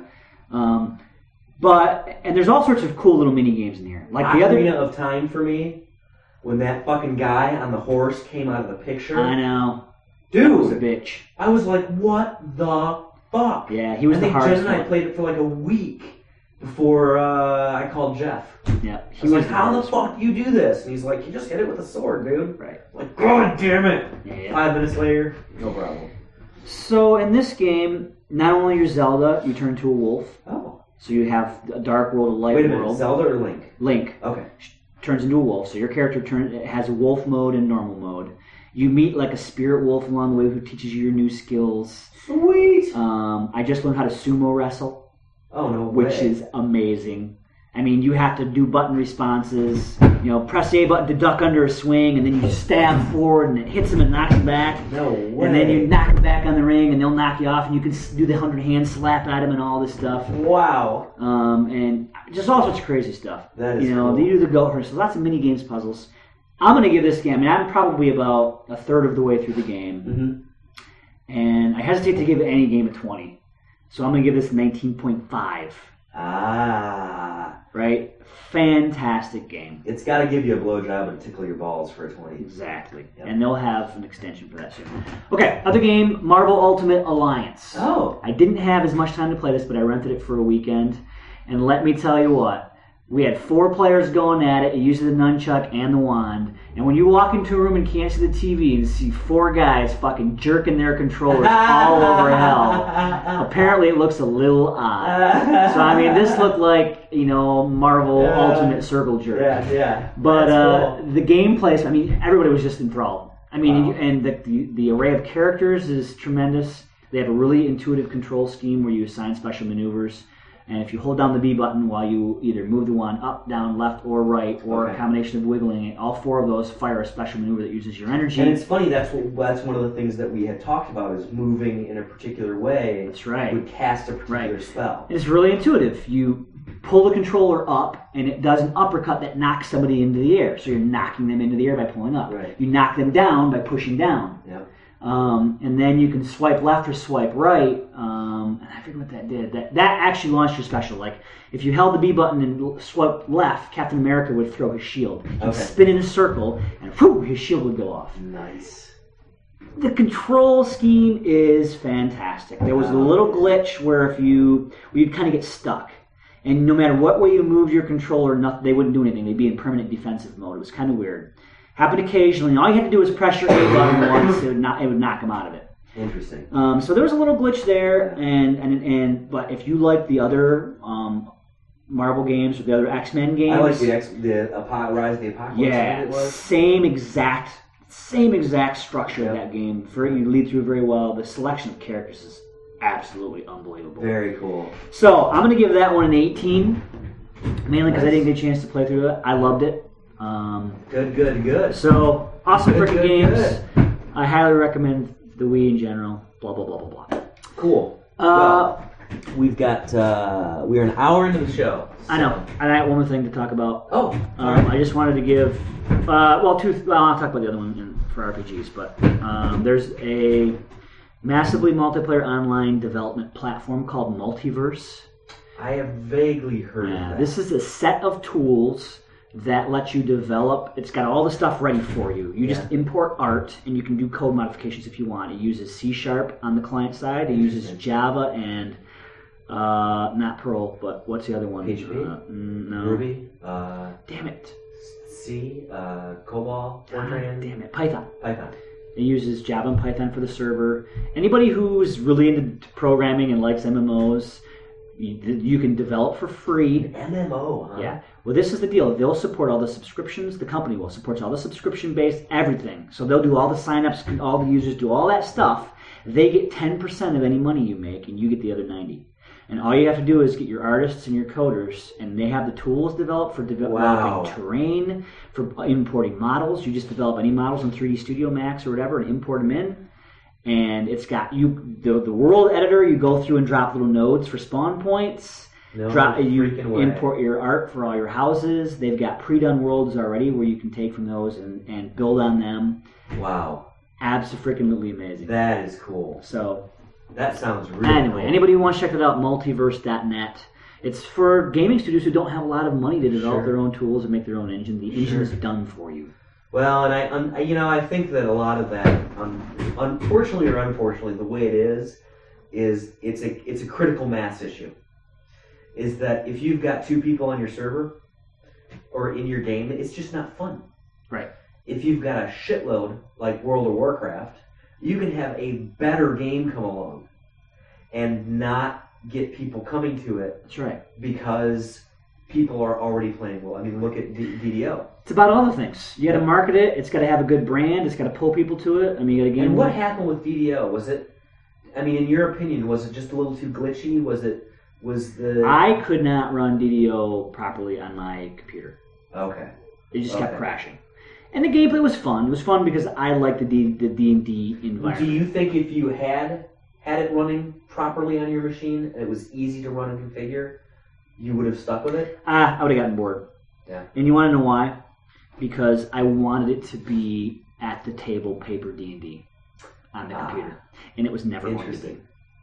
Speaker 1: And there's all sorts of cool little mini games in here, like
Speaker 2: Ocarina of Time for me. When that fucking guy on the horse came out of the picture.
Speaker 1: I know.
Speaker 2: Dude.
Speaker 1: That was a bitch.
Speaker 2: I was like, what the fuck?
Speaker 1: Yeah, he was the hardest one.
Speaker 2: Jen and I played it for like a week before I called Jeff.
Speaker 1: Yeah.
Speaker 2: He was like, how the fuck do you do this? And he's like, you just hit it with a sword, dude.
Speaker 1: Right.
Speaker 2: Like, God damn it.
Speaker 1: Yeah.
Speaker 2: 5 minutes later, no problem.
Speaker 1: So in this game, not only you're Zelda, you turn into a wolf.
Speaker 2: Oh.
Speaker 1: So you have a dark world, a light world.
Speaker 2: Wait a minute, Zelda or Link?
Speaker 1: Link.
Speaker 2: Okay.
Speaker 1: Turns into a wolf. So your character has a wolf mode and normal mode. You meet like a spirit wolf along the way who teaches you your new skills.
Speaker 2: Sweet.
Speaker 1: I just learned how to sumo wrestle.
Speaker 2: Oh, no way.
Speaker 1: Which is amazing. You have to do button responses. Press A button to duck under a swing, and then you stab forward, and it hits him and knocks him back.
Speaker 2: No way.
Speaker 1: And then you knock him back on the ring, and they'll knock you off, and you can do the 100-hand slap at him and all this stuff.
Speaker 2: Wow.
Speaker 1: And just all sorts of crazy stuff.
Speaker 2: That is cool.
Speaker 1: You do the goat herd, so lots of mini games, puzzles. I'm going to give this game, I'm probably about a third of the way through the game. And I hesitate to give any game a 20. So I'm going to give this 19.5
Speaker 2: Ah.
Speaker 1: Right? Fantastic game.
Speaker 2: It's got to give you a blowjob and tickle your balls for a 20.
Speaker 1: Exactly.
Speaker 2: Yep.
Speaker 1: And they'll have an extension for that soon. Okay, other game, Marvel Ultimate Alliance.
Speaker 2: Oh.
Speaker 1: I didn't have as much time to play this, but I rented it for a weekend. And let me tell you what. We had 4 players going at it. It uses the nunchuck and the wand. And when you walk into a room and can't see the TV and see 4 guys fucking jerking their controllers all over hell, apparently it looks a little odd. So, I mean, this looked like, Marvel Ultimate Circle Jerk.
Speaker 2: Yeah.
Speaker 1: But
Speaker 2: cool.
Speaker 1: The gameplay, I mean, everybody was just enthralled. I mean,
Speaker 2: Wow.
Speaker 1: and the array of characters is tremendous. They have a really intuitive control scheme where you assign special maneuvers. And if you hold down the B button while you either move the wand up, down, left, or right, or a combination of wiggling it, all 4 of those fire a special maneuver that uses your energy.
Speaker 2: And it's funny, that's one of the things that we had talked about is moving in a particular way.
Speaker 1: That's right.
Speaker 2: Would cast a particular spell.
Speaker 1: And it's really intuitive. You pull the controller up, and it does an uppercut that knocks somebody into the air. So you're knocking them into the air by pulling up.
Speaker 2: Right.
Speaker 1: You knock them down by pushing down.
Speaker 2: Yep.
Speaker 1: And then you can swipe left or swipe right. And I forget what that did. That actually launched your special. Like, if you held the B button and swiped left, Captain America would throw his shield. He'd spin in a circle, and whew, his shield would go off.
Speaker 2: Nice.
Speaker 1: The control scheme is fantastic. There was a little glitch where you'd kind of get stuck. And no matter what way you moved your controller, they wouldn't do anything. They'd be in permanent defensive mode. It was kind of weird. Happened occasionally, and all you had to do was press your A button once. It would knock them out of it.
Speaker 2: Interesting.
Speaker 1: So there was a little glitch there, but if you like the other Marvel games or the other X-Men games,
Speaker 2: I like the Rise of the Apocalypse.
Speaker 1: Yeah,
Speaker 2: it was.
Speaker 1: same exact structure of that game. You lead through very well. The selection of characters is absolutely unbelievable.
Speaker 2: Very cool.
Speaker 1: So I'm going to give that one an 18, mainly because I didn't get a chance to play through it. I loved it.
Speaker 2: Good.
Speaker 1: So, awesome freaking games.
Speaker 2: Good.
Speaker 1: I highly recommend the Wii in general. Blah, blah, blah, blah, blah.
Speaker 2: Cool. Well, we've got, we're an hour into the show. So.
Speaker 1: I know. I got one more thing to talk about.
Speaker 2: Oh.
Speaker 1: I just wanted to give, I'll talk about the other one for RPGs, but there's a massively multiplayer online development platform called Multiverse.
Speaker 2: I have vaguely heard of that.
Speaker 1: This is a set of tools that lets you develop. It's got all the stuff ready for you. You just import art, and you can do code modifications if you want. It uses C# on the client side. It uses Java and not Perl, but what's the other one?
Speaker 2: PHP?
Speaker 1: No.
Speaker 2: Ruby?
Speaker 1: Damn it.
Speaker 2: C? COBOL? Fortran?
Speaker 1: Damn it. Python.
Speaker 2: Python.
Speaker 1: It uses Java and Python for the server. Anybody who's really into programming and likes MMOs, you can develop for free.
Speaker 2: MMO, huh?
Speaker 1: Yeah. Well, this is the deal. They'll support all the subscriptions. The company will support all the subscription-based everything. So they'll do all the sign-ups, all the users do all that stuff. They get 10% of any money you make, and you get the other 90%. And all you have to do is get your artists and your coders, and they have the tools developed for developing terrain, for importing models. You just develop any models in 3D Studio Max or whatever and import them in. And it's got the world editor. You go through and drop little nodes for spawn points. You import your art for all your houses. They've got pre-done worlds already where you can take from those and build on them.
Speaker 2: Wow.
Speaker 1: Abso-freaking-lutely amazing.
Speaker 2: That is cool.
Speaker 1: So
Speaker 2: that sounds really
Speaker 1: anyway,
Speaker 2: cool.
Speaker 1: Anybody who wants to check it out, multiverse.net. It's for gaming studios who don't have a lot of money to develop their own tools and make their own engine. The engine is done for you.
Speaker 2: Well, and I think that a lot of that, unfortunately or unfortunately, the way it is it's a critical mass issue. Is that if you've got 2 people on your server or in your game, it's just not fun.
Speaker 1: Right.
Speaker 2: If you've got a shitload like World of Warcraft, you can have a better game come along and not get people coming to it.
Speaker 1: That's right.
Speaker 2: Because people are already playing well. I mean, look at DDO.
Speaker 1: It's about all the things. You got to market it. It's got to have a good brand. It's got to pull people to it. I mean, you got to get.
Speaker 2: And what happened with DDO? Was it? I mean, in your opinion, was it just a little too glitchy?
Speaker 1: I could not run DDO properly on my computer.
Speaker 2: Okay.
Speaker 1: It just kept crashing. And the gameplay was fun. It was fun because I like the D&D environment.
Speaker 2: Do you think if you had it running properly on your machine, and it was easy to run and configure, you would have stuck with it?
Speaker 1: I would have gotten bored.
Speaker 2: Yeah.
Speaker 1: And you want to know why? Because I wanted it to be at the table paper D&D on the computer. And it was never going to be.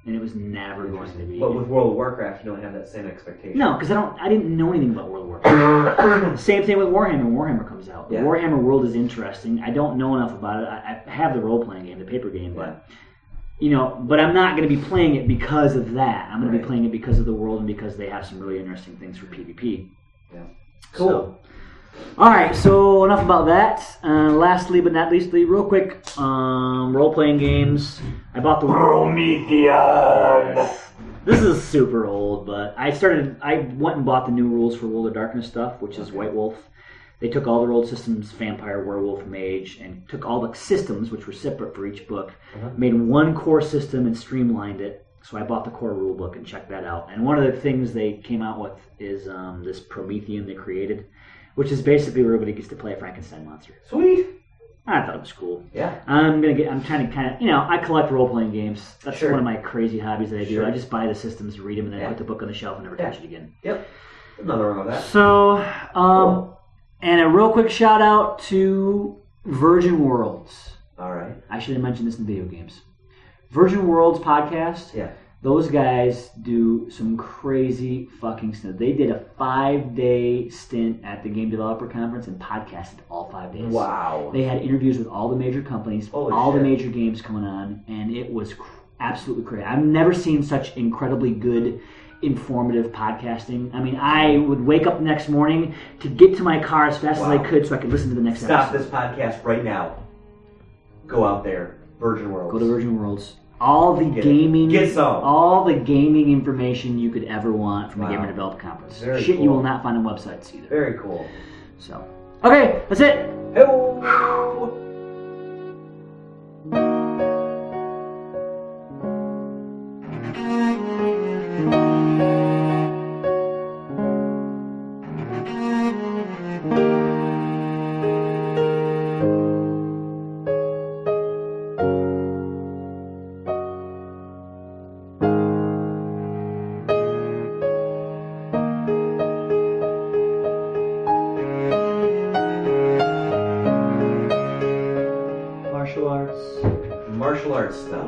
Speaker 1: and it was never going to be.
Speaker 2: But with World of Warcraft, you don't have that same expectation.
Speaker 1: No, because I didn't know anything about World of Warcraft. Same thing with Warhammer. Warhammer comes out. The Warhammer world is interesting. I don't know enough about it. I have the role-playing game, the paper game, but but I'm not going to be playing it because of that. I'm going to be playing it because of the world and because they have some really interesting things for PvP.
Speaker 2: Yeah. Cool.
Speaker 1: So, all right, so enough about that. Lastly, but not leastly, real quick, role-playing games. I bought the Prometheus. This is super old, but I went and bought the new rules for World of Darkness stuff, which is White Wolf. They took all their old systems, Vampire, Werewolf, Mage, and took all the systems, which were separate for each book, made one core system and streamlined it. So I bought the core rule book and checked that out. And one of the things they came out with is this Promethean they created, which is basically where everybody gets to play a Frankenstein monster.
Speaker 2: Sweet.
Speaker 1: I thought it was cool.
Speaker 2: Yeah.
Speaker 1: I'm trying to kind of, I collect role-playing games. That's one of my crazy hobbies that I do. I just buy the systems, read them, and then put the book on the shelf and never touch it again.
Speaker 2: Yep. There's nothing wrong with that.
Speaker 1: So, and a real quick shout out to Virgin Worlds.
Speaker 2: All right.
Speaker 1: I should have mentioned this in video games. Virgin Worlds podcast.
Speaker 2: Yeah.
Speaker 1: Those guys do some crazy fucking stuff. They did a 5-day stint at the Game Developer Conference and podcasted all 5 days.
Speaker 2: Wow.
Speaker 1: They had interviews with all the major companies, the major games coming on, and it was absolutely crazy. I've never seen such incredibly good, informative podcasting. I mean, I would wake up the next morning to get to my car as fast as I could so I could listen to the next episode.
Speaker 2: Stop this podcast right now. Go out there. Virgin Worlds.
Speaker 1: Go to Virgin Worlds. All the gaming, all the gaming information you could ever want from a Gamer Developer Conference.
Speaker 2: Very
Speaker 1: Shit
Speaker 2: cool.
Speaker 1: You will not find on websites either.
Speaker 2: Very cool.
Speaker 1: So, okay, that's it.
Speaker 2: Hey-o. Martial arts stuff.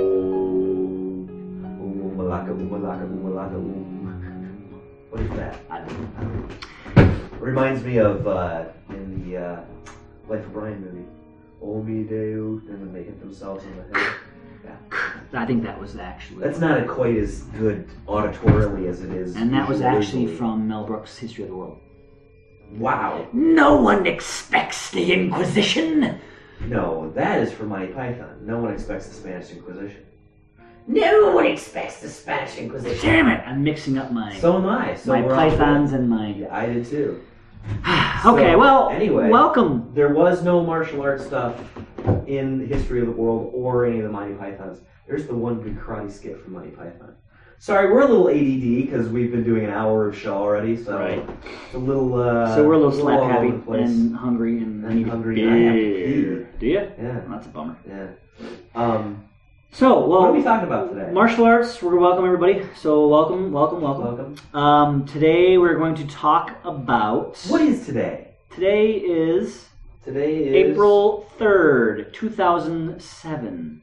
Speaker 2: What is that?
Speaker 1: I don't know.
Speaker 2: Reminds me of in the Life of Brian movie. Omi Deo, and when they hit themselves in the head. Yeah.
Speaker 1: I think that was actually...
Speaker 2: That's not quite as good auditorially as it is.
Speaker 1: And that was actually from Mel Brooks' History of the World.
Speaker 2: Wow.
Speaker 1: No one expects the Inquisition.
Speaker 2: No, that is from Monty Python. No one expects the Spanish Inquisition.
Speaker 1: No one expects the Spanish Inquisition. Damn it! I'm mixing up my...
Speaker 2: So am I. So
Speaker 1: my pythons and my...
Speaker 2: Yeah, I did too.
Speaker 1: Okay, well,
Speaker 2: anyway,
Speaker 1: welcome.
Speaker 2: There was no martial arts stuff in the History of the World or any of the Monty Pythons. There's the one good karate skit from Monty Python. Sorry, we're a little ADD because we've been doing an hour of show already, so it's a little.
Speaker 1: So we're a little slap happy and hungry and
Speaker 2: hungry.
Speaker 1: I have to pee. Do you?
Speaker 2: Yeah,
Speaker 1: well, that's a bummer.
Speaker 2: Yeah.
Speaker 1: So, well,
Speaker 2: what are we talking about today?
Speaker 1: Martial arts. We're welcome everybody. So welcome. Today we're going to talk about.
Speaker 2: What is today?
Speaker 1: Today is April 3rd, 2007.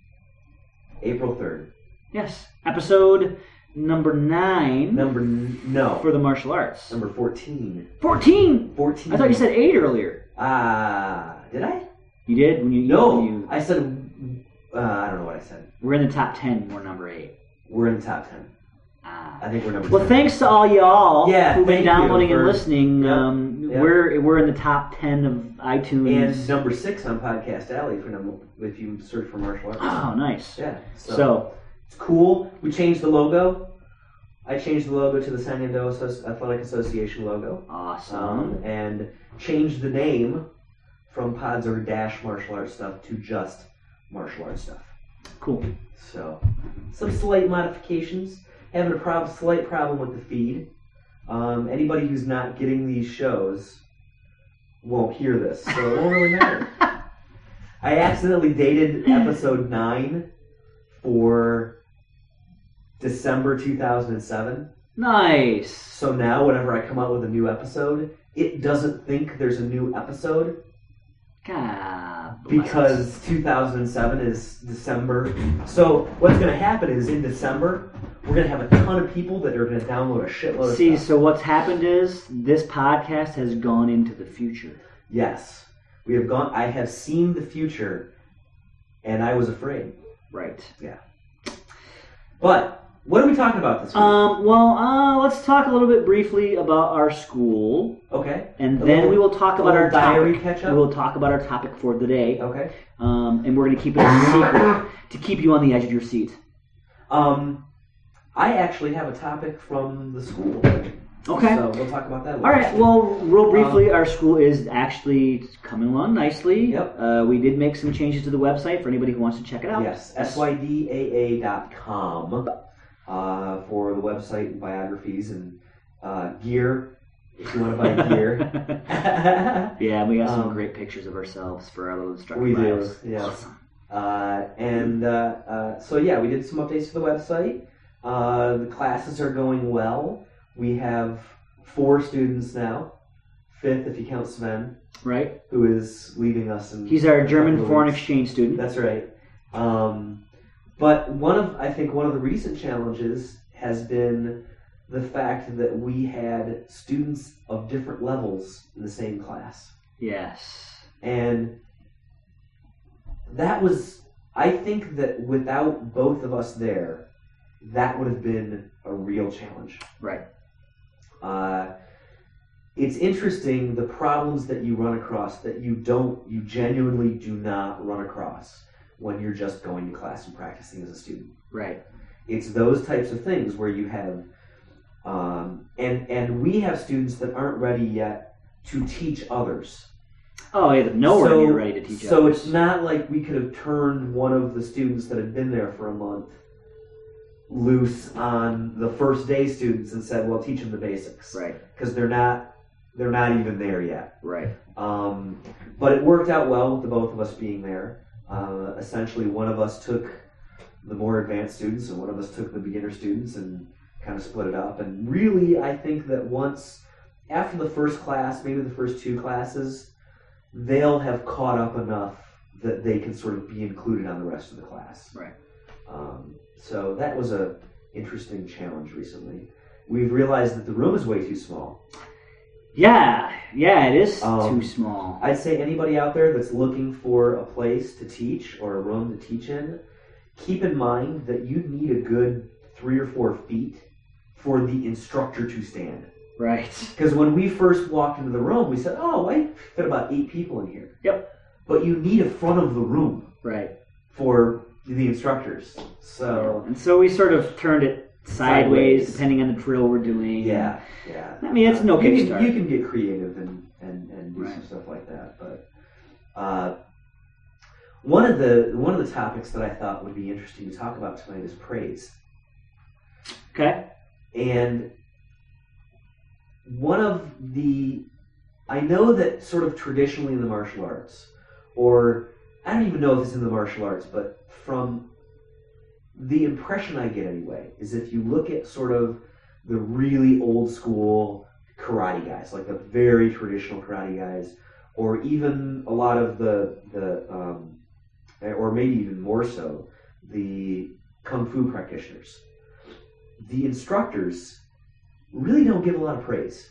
Speaker 2: April 3rd.
Speaker 1: Yes. Episode number 9.
Speaker 2: No.
Speaker 1: For the martial arts.
Speaker 2: Number 14.
Speaker 1: 14?
Speaker 2: 14.
Speaker 1: I thought you said 8 earlier.
Speaker 2: Did I?
Speaker 1: You did?
Speaker 2: No. I said, I don't know what I said.
Speaker 1: We're in the top 10. We're number 8.
Speaker 2: We're in the top 10. I think we're number 10.
Speaker 1: Well, thanks to all y'all who've been downloading and listening.
Speaker 2: Yep.
Speaker 1: We're in the top 10 of iTunes.
Speaker 2: And number 6 on Podcast Alley if you search for martial arts.
Speaker 1: Oh, nice.
Speaker 2: Yeah.
Speaker 1: So
Speaker 2: it's cool. We changed the logo. I changed the logo to the San Diego Athletic Association logo.
Speaker 1: Awesome.
Speaker 2: And changed the name from Pods or Dash Martial Arts Stuff to just Martial Arts Stuff.
Speaker 1: Cool.
Speaker 2: So, some slight modifications. Having a slight problem with the feed. Anybody who's not getting these shows won't hear this, so it won't really matter. I accidentally dated episode 9 for December 2007.
Speaker 1: Nice.
Speaker 2: So now, whenever I come out with a new episode, it doesn't think there's a new episode.
Speaker 1: God God bless us.
Speaker 2: Because 2007 is December. So what's going to happen is in December, we're going to have a ton of people that are going to download a shitload of
Speaker 1: See,
Speaker 2: stuff.
Speaker 1: so what's happened is this podcast has gone into the future.
Speaker 2: Yes. We have gone. I have seen the future, and I was afraid.
Speaker 1: Right.
Speaker 2: Yeah. But what are we talking about this week?
Speaker 1: Let's talk a little bit briefly about our school.
Speaker 2: Okay.
Speaker 1: And then we will talk about our
Speaker 2: diary
Speaker 1: topic.
Speaker 2: catch up.
Speaker 1: We will talk about our topic for the day.
Speaker 2: Okay.
Speaker 1: And we're going to keep it a secret to keep you on the edge of your seat.
Speaker 2: I actually have a topic from the school.
Speaker 1: Okay.
Speaker 2: So we'll talk about that later.
Speaker 1: All right. Well, real briefly, our school is actually coming along nicely.
Speaker 2: Yep.
Speaker 1: We did make some changes to the website for anybody who wants to check it out.
Speaker 2: Yes, sydaa.com for the website and biographies and gear, if you want to buy gear.
Speaker 1: Yeah, we got some great pictures of ourselves for our little instructor
Speaker 2: We do,
Speaker 1: bios.
Speaker 2: yes. So yeah, we did some updates to the website. The classes are going well. We have 4 students now, 5th if you count Sven,
Speaker 1: Right.
Speaker 2: who is leaving us.
Speaker 1: He's our German foreign exchange student.
Speaker 2: That's right. But I think one of the recent challenges has been the fact that we had students of different levels in the same class.
Speaker 1: Yes.
Speaker 2: And that was, I think that without both of us there, that would have been a real challenge.
Speaker 1: Right.
Speaker 2: It's interesting the problems that you run across that you genuinely do not run across when you're just going to class and practicing as a student.
Speaker 1: Right.
Speaker 2: It's those types of things where you have, and we have students that aren't ready yet to teach others.
Speaker 1: Oh, yeah, nowhere near ready to teach
Speaker 2: So
Speaker 1: others.
Speaker 2: it's not like we could have turned one of the students that had been there for a month loose on the first day students and said, well, teach them the basics.
Speaker 1: Right.
Speaker 2: Because they're not even there yet.
Speaker 1: Right.
Speaker 2: But it worked out well with the both of us being there. Essentially, one of us took the more advanced students and one of us took the beginner students and kind of split it up. And really, I think that after the first class, maybe the first 2 classes, they'll have caught up enough that they can sort of be included on the rest of the class.
Speaker 1: Right.
Speaker 2: So that was a interesting challenge recently. We've realized that the room is way too small.
Speaker 1: Yeah, it is too small.
Speaker 2: I'd say anybody out there that's looking for a place to teach or a room to teach in, keep in mind that you need a good 3 or 4 feet for the instructor to stand.
Speaker 1: Right.
Speaker 2: Because when we first walked into the room, we said, oh, I fit about 8 people in here.
Speaker 1: Yep.
Speaker 2: But you need a front of the room.
Speaker 1: Right.
Speaker 2: For the instructors. And
Speaker 1: so we sort of turned it sideways depending on the drill we're doing.
Speaker 2: Yeah.
Speaker 1: I mean, it's an okay start.
Speaker 2: You can get creative and do some stuff like that. But one of the topics that I thought would be interesting to talk about tonight is praise.
Speaker 1: Okay.
Speaker 2: And I know that sort of traditionally in the martial arts, or I don't even know if it's in the martial arts, but from the impression I get anyway, is if you look at sort of the really old school karate guys, like the very traditional karate guys, or even a lot of or maybe even more so, the kung fu practitioners, the instructors really don't give a lot of praise.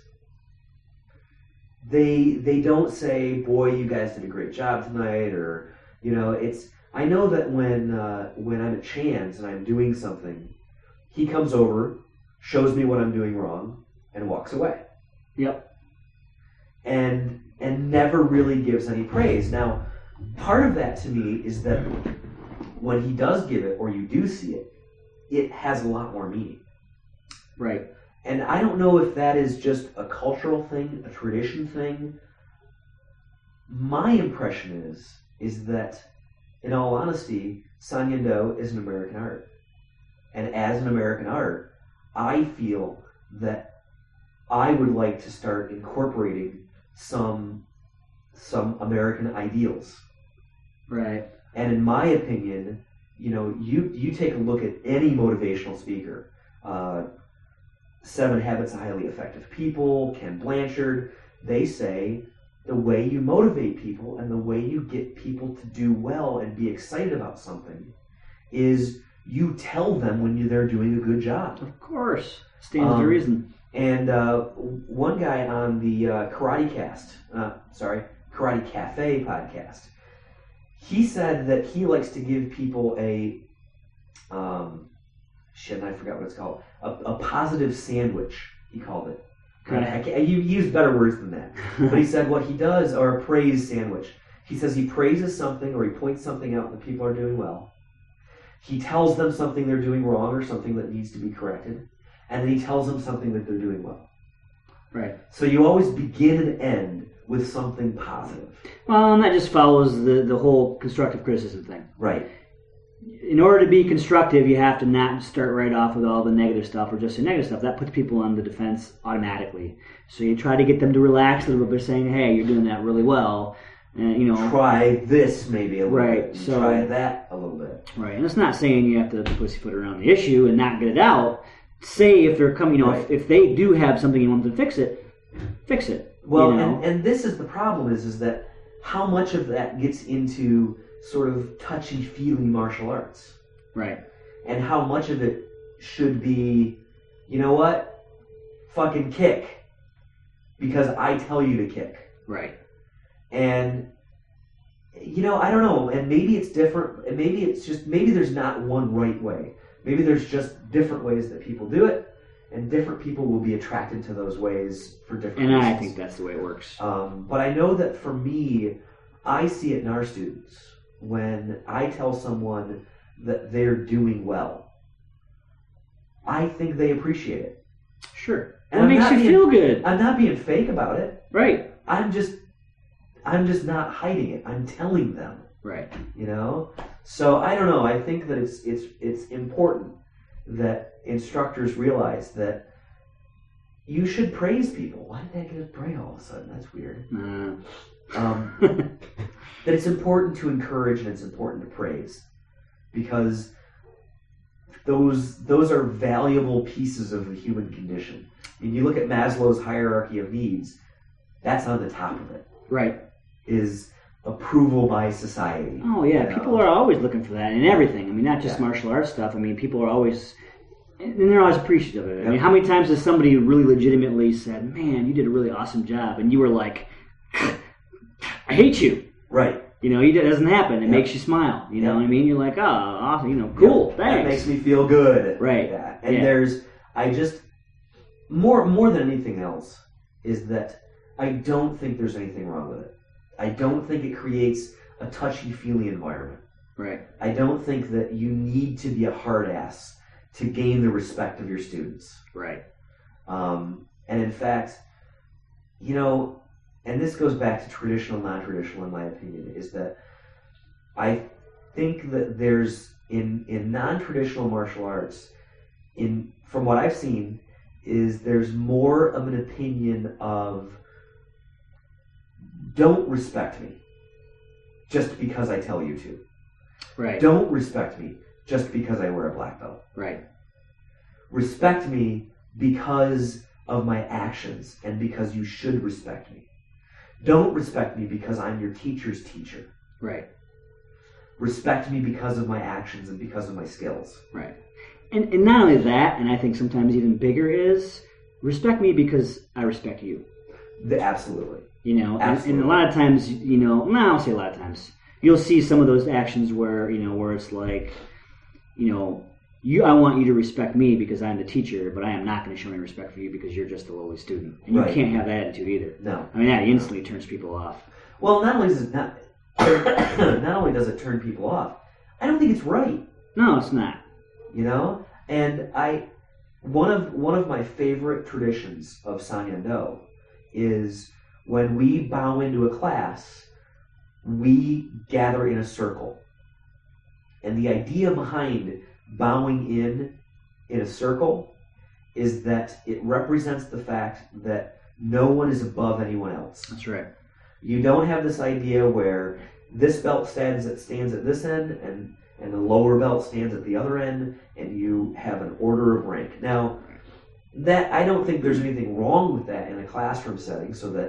Speaker 2: They don't say, boy, you guys did a great job tonight, or, I know that when I'm at Chan's and I'm doing something, he comes over, shows me what I'm doing wrong, and walks away.
Speaker 1: Yep.
Speaker 2: And never really gives any praise. Now, part of that to me is that when he does give it, or you do see it, it has a lot more meaning.
Speaker 1: Right.
Speaker 2: And I don't know if that is just a cultural thing, a tradition thing. My impression is that, in all honesty, Sanyendo is an American art. And as an American art, I feel that I would like to start incorporating some American ideals.
Speaker 1: Right.
Speaker 2: And in my opinion, you take a look at any motivational speaker, 7 Habits of Highly Effective People, Ken Blanchard, they say the way you motivate people and the way you get people to do well and be excited about something is you tell them when they're doing a good job.
Speaker 1: Of course. Stands to reason.
Speaker 2: And one guy on the Karate Cafe podcast, he said that he likes to give people I forgot what it's called, a positive sandwich, he called it.
Speaker 1: Okay.
Speaker 2: You used better words than that. But he said what he does, or a praise sandwich. He says he praises something or he points something out that people are doing well. He tells them something they're doing wrong or something that needs to be corrected. And then he tells them something that they're doing well.
Speaker 1: Right.
Speaker 2: So you always begin and end with something positive.
Speaker 1: Well, and that just follows the whole constructive criticism thing.
Speaker 2: Right.
Speaker 1: In order to be constructive, you have to not start right off with all the negative stuff or just the negative stuff. That puts people on the defense automatically. So you try to get them to relax a little bit by saying, hey, you're doing that really well. And,
Speaker 2: try this maybe a little
Speaker 1: right,
Speaker 2: bit.
Speaker 1: So,
Speaker 2: try that a little bit.
Speaker 1: Right. And it's not saying you have to pussyfoot around the issue and not get it out. Say if they're coming,
Speaker 2: right.
Speaker 1: if they do have something you want them to fix it, fix it.
Speaker 2: Well, and this is the problem is that how much of that gets into sort of touchy-feely martial arts.
Speaker 1: Right.
Speaker 2: And how much of it should be, you know what? Fucking kick. Because I tell you to kick.
Speaker 1: Right.
Speaker 2: And, I don't know. And maybe it's different. And maybe it's just, maybe there's not one right way. Maybe there's just different ways that people do it. And different people will be attracted to those ways for different reasons.
Speaker 1: And I think that's the way it works.
Speaker 2: But I know that for me, I see it in our students. When I tell someone that they're doing well, I think they appreciate it.
Speaker 1: Sure. And it makes you feel good.
Speaker 2: I'm not being fake about it.
Speaker 1: Right.
Speaker 2: I'm just not hiding it. I'm telling them.
Speaker 1: Right.
Speaker 2: So I don't know. I think that it's important that instructors realize that you should praise people. Why did that get us pray all of a sudden? That's weird. That it's important to encourage and it's important to praise because those are valuable pieces of the human condition. If you look at Maslow's hierarchy of needs, that's on the top of it.
Speaker 1: Right.
Speaker 2: Is approval by society.
Speaker 1: Oh yeah, people are always looking for that in everything. I mean, not just martial arts stuff. I mean, people are always, and they're always appreciative of it. I mean, how many times has somebody really legitimately said, "Man, you did a really awesome job," and you were like, "I hate you."
Speaker 2: Right.
Speaker 1: It doesn't happen. It makes you smile. You know what I mean? You're like, oh, awesome, cool, thanks.
Speaker 2: That makes me feel good.
Speaker 1: Right.
Speaker 2: Yeah. And I just, more than anything else, is that I don't think there's anything wrong with it. I don't think it creates a touchy-feely environment.
Speaker 1: Right. I
Speaker 2: don't think that you need to be a hard ass to gain the respect of your students.
Speaker 1: Right.
Speaker 2: And in fact, and this goes back to traditional, non-traditional, in my opinion, is that I think that there's, in non-traditional martial arts, from what I've seen, is there's more of an opinion of don't respect me just because I tell you to.
Speaker 1: Right.
Speaker 2: Don't respect me just because I wear a black belt.
Speaker 1: Right.
Speaker 2: Respect me because of my actions and because you should respect me. Don't respect me because I'm your teacher's teacher.
Speaker 1: Right.
Speaker 2: Respect me because of my actions and because of my skills.
Speaker 1: Right. And not only that, and I think sometimes even bigger is, respect me because I respect you.
Speaker 2: Absolutely.
Speaker 1: Absolutely. And a lot of times, I'll say a lot of times, you'll see some of those actions where, where it's like, I want you to respect me because I'm the teacher, but I am not going to show any respect for you because you're just a lowly student. And you can't have that attitude either.
Speaker 2: No.
Speaker 1: I mean, that instantly turns people off.
Speaker 2: Well, not only does it turn people off, I don't think it's right.
Speaker 1: No, it's not.
Speaker 2: And one of my favorite traditions of Sanyendo is when we bow into a class, we gather in a circle. And the idea behind bowing in a circle is that it represents the fact that no one is above anyone else.
Speaker 1: That's right.
Speaker 2: You don't have this idea where this belt stands at this end and the lower belt stands at the other end and you have an order of rank. Now, that I don't think there's anything wrong with that in a classroom setting so that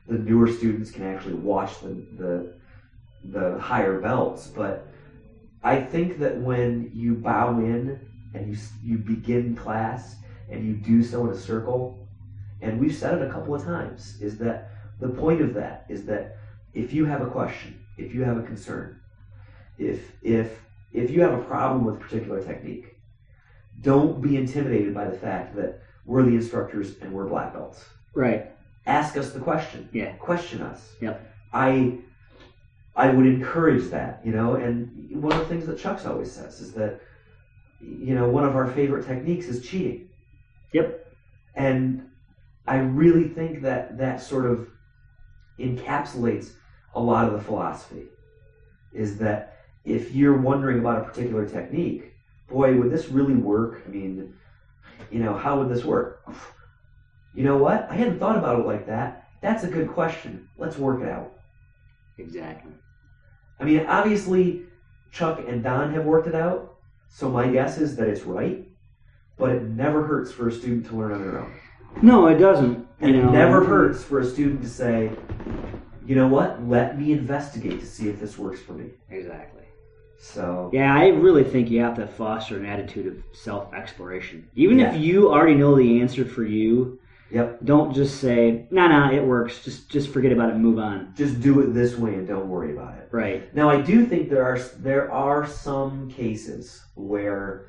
Speaker 2: the newer students can actually watch the higher belts. But I think that when you bow in and you begin class and you do so in a circle, and we've said it a couple of times, is that the point of that is that if you have a question, if you have a concern, if you have a problem with a particular technique, don't be intimidated by the fact that we're the instructors and we're black belts.
Speaker 1: Right.
Speaker 2: Ask us the question.
Speaker 1: Yeah.
Speaker 2: Question us.
Speaker 1: Yep.
Speaker 2: I would encourage that, and one of the things that Chuck's always says is that, one of our favorite techniques is cheating.
Speaker 1: Yep.
Speaker 2: And I really think that sort of encapsulates a lot of the philosophy, is that if you're wondering about a particular technique, boy, would this really work? I mean, how would this work? You know what? I hadn't thought about it like that. That's a good question. Let's work it out.
Speaker 1: Exactly.
Speaker 2: I mean, obviously, Chuck and Don have worked it out, so my guess is that it's right, but it never hurts for a student to learn on their own.
Speaker 1: No, it doesn't.
Speaker 2: And it never hurts for a student to say, you know what, let me investigate to see if this works for me.
Speaker 1: Exactly.
Speaker 2: So
Speaker 1: yeah, I really think you have to foster an attitude of self-exploration. Even if you already know the answer for you, don't just say, nah, it works. Just forget about it and move on.
Speaker 2: Just do it this way and don't worry about it.
Speaker 1: Right.
Speaker 2: Now, I do think there are some cases where,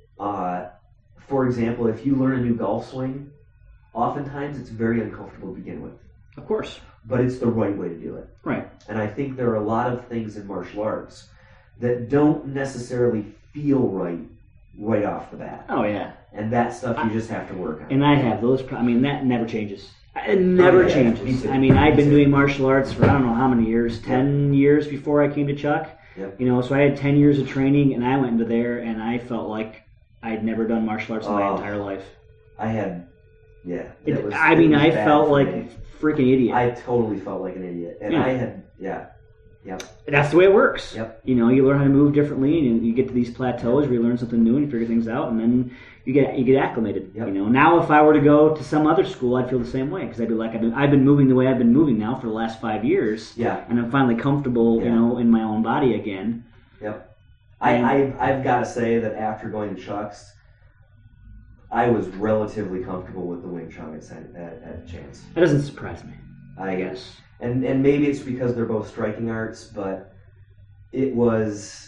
Speaker 2: for example, if you learn a new golf swing, oftentimes it's very uncomfortable to begin with.
Speaker 1: Of course.
Speaker 2: But it's the right way to do it.
Speaker 1: Right.
Speaker 2: And I think there are a lot of things in martial arts that don't necessarily feel right off the bat.
Speaker 1: Oh, yeah.
Speaker 2: And that stuff you just have to work on.
Speaker 1: And I have those. That never changes. It never changes. I mean, I've been doing martial arts for I don't know how many years, 10 years before I came to Chuck.
Speaker 2: Yep.
Speaker 1: So I had 10 years of training, and I went into there, and I felt like I'd never done martial arts in my entire life.
Speaker 2: I had,
Speaker 1: I felt like a freaking idiot.
Speaker 2: I totally felt like an idiot. And I had, Yep.
Speaker 1: That's the way it works.
Speaker 2: Yep.
Speaker 1: You learn how to move differently, and you get to these plateaus where you learn something new and you figure things out, and then you get acclimated.
Speaker 2: Yep.
Speaker 1: Now if I were to go to some other school, I'd feel the same way, because I'd be like, I've been moving the way I've been moving now for the last 5 years.
Speaker 2: Yeah.
Speaker 1: And I'm finally comfortable, in my own body again.
Speaker 2: Yep. I've got to say that after going to Chuck's, I was relatively comfortable with the Wing Chun at Chance.
Speaker 1: That doesn't surprise me. I guess.
Speaker 2: And maybe it's because they're both striking arts, but it was,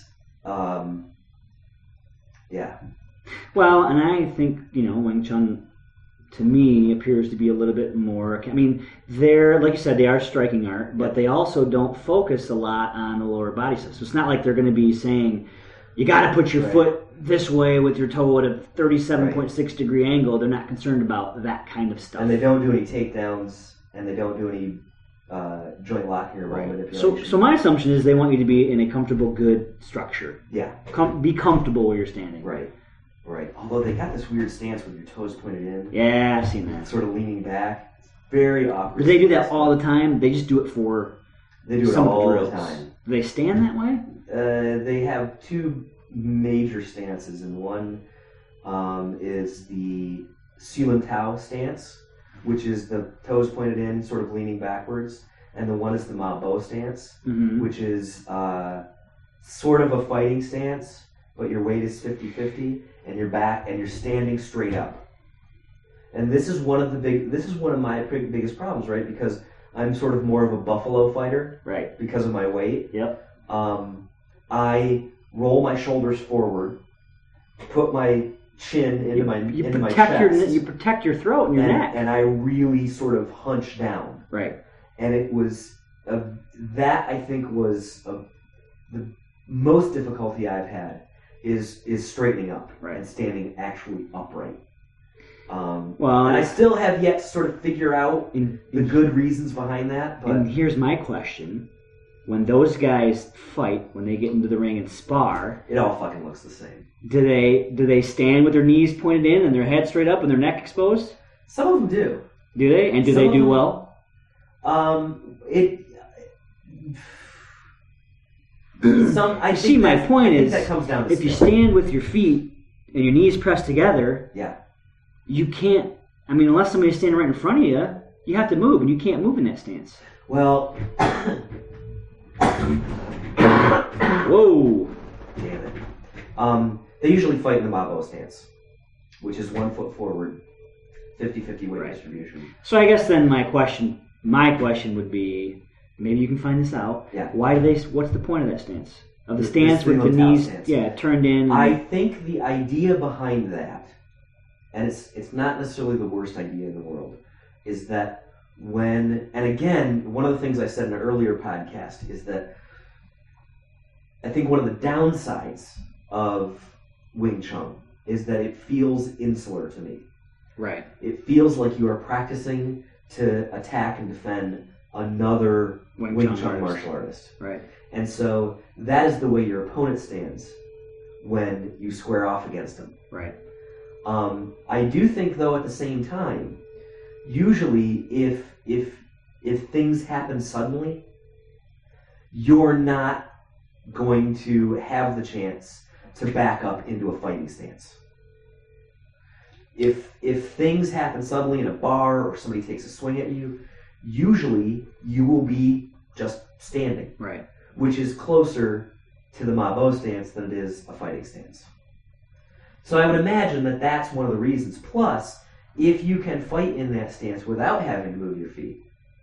Speaker 1: Well, and I think, Wing Chun, to me, appears to be a little bit more, they're, like you said, they are striking art, but they also don't focus a lot on the lower body stuff. So it's not like they're going to be saying, you got to put your foot this way with your toe at a 37.6 degree angle. They're not concerned about that kind of stuff.
Speaker 2: And they don't do any takedowns, and they don't do any joint locking or manipulation.
Speaker 1: So my assumption is they want you to be in a comfortable, good structure.
Speaker 2: Yeah.
Speaker 1: Be comfortable where you're standing.
Speaker 2: Right. Although they got this weird stance with your toes pointed in.
Speaker 1: Yeah, I've seen that.
Speaker 2: Sort of leaning back. It's very awkward.
Speaker 1: Do they do that all the time? They just do it for
Speaker 2: They do it
Speaker 1: some
Speaker 2: all
Speaker 1: drills.
Speaker 2: the time.
Speaker 1: Do they stand that way?
Speaker 2: They have two major stances, and one is the Siu Tao stance, which is the toes pointed in, sort of leaning backwards, and the one is the Ma Bo stance, which is sort of a fighting stance, but your weight is 50-50, and you're back, and you're standing straight up. And this is one of my biggest problems, right? Because I'm sort of more of a buffalo fighter,
Speaker 1: right?
Speaker 2: Because of my weight.
Speaker 1: Yep.
Speaker 2: I roll my shoulders forward, put my chin into my chest.
Speaker 1: You protect your throat and your neck.
Speaker 2: And I really sort of hunch down.
Speaker 1: Right.
Speaker 2: And it was, that I think was the most difficulty I've had is straightening up and standing actually upright. And I still have yet to sort of figure out the good reasons behind that. But
Speaker 1: and here's my question. When those guys fight, when they get into the ring and spar,
Speaker 2: it all fucking looks the same.
Speaker 1: Do they stand with their knees pointed in and their head straight up and their neck exposed?
Speaker 2: Some of them do.
Speaker 1: Do they? And do they do well? My point is,
Speaker 2: that comes down to
Speaker 1: if you stand with your feet and your knees pressed together,
Speaker 2: yeah,
Speaker 1: you can't. Unless somebody's standing right in front of you, You have to move, and you can't move in that stance.
Speaker 2: Well,
Speaker 1: Whoa.
Speaker 2: damn it. They usually fight in the Mabo stance, which is 1 foot forward, 50-50 weight distribution.
Speaker 1: So I guess then my question would be, maybe you can find this out.
Speaker 2: Yeah.
Speaker 1: What's the point of that stance? Of the stance with the knees,
Speaker 2: stance.
Speaker 1: Turned in.
Speaker 2: I think the idea behind that, and it's not necessarily the worst idea in the world, is that and again, one of the things I said in an earlier podcast is that I think one of the downsides of Wing Chun is that it feels insular to me.
Speaker 1: Right.
Speaker 2: It feels like you are practicing to attack and defend another Wing Chun martial artist.
Speaker 1: Right.
Speaker 2: And so that is the way your opponent stands when you square off against him.
Speaker 1: Right.
Speaker 2: I do think, though, at the same time, usually if things happen suddenly, you're not going to have the chance to back up into a fighting stance. If things happen suddenly in a bar or somebody takes a swing at you, usually you will be just standing.
Speaker 1: Right.
Speaker 2: Which is closer to the Mabo stance than it is a fighting stance. So I would imagine that that's one of the reasons. Plus, if you can fight in that stance without having to move your feet,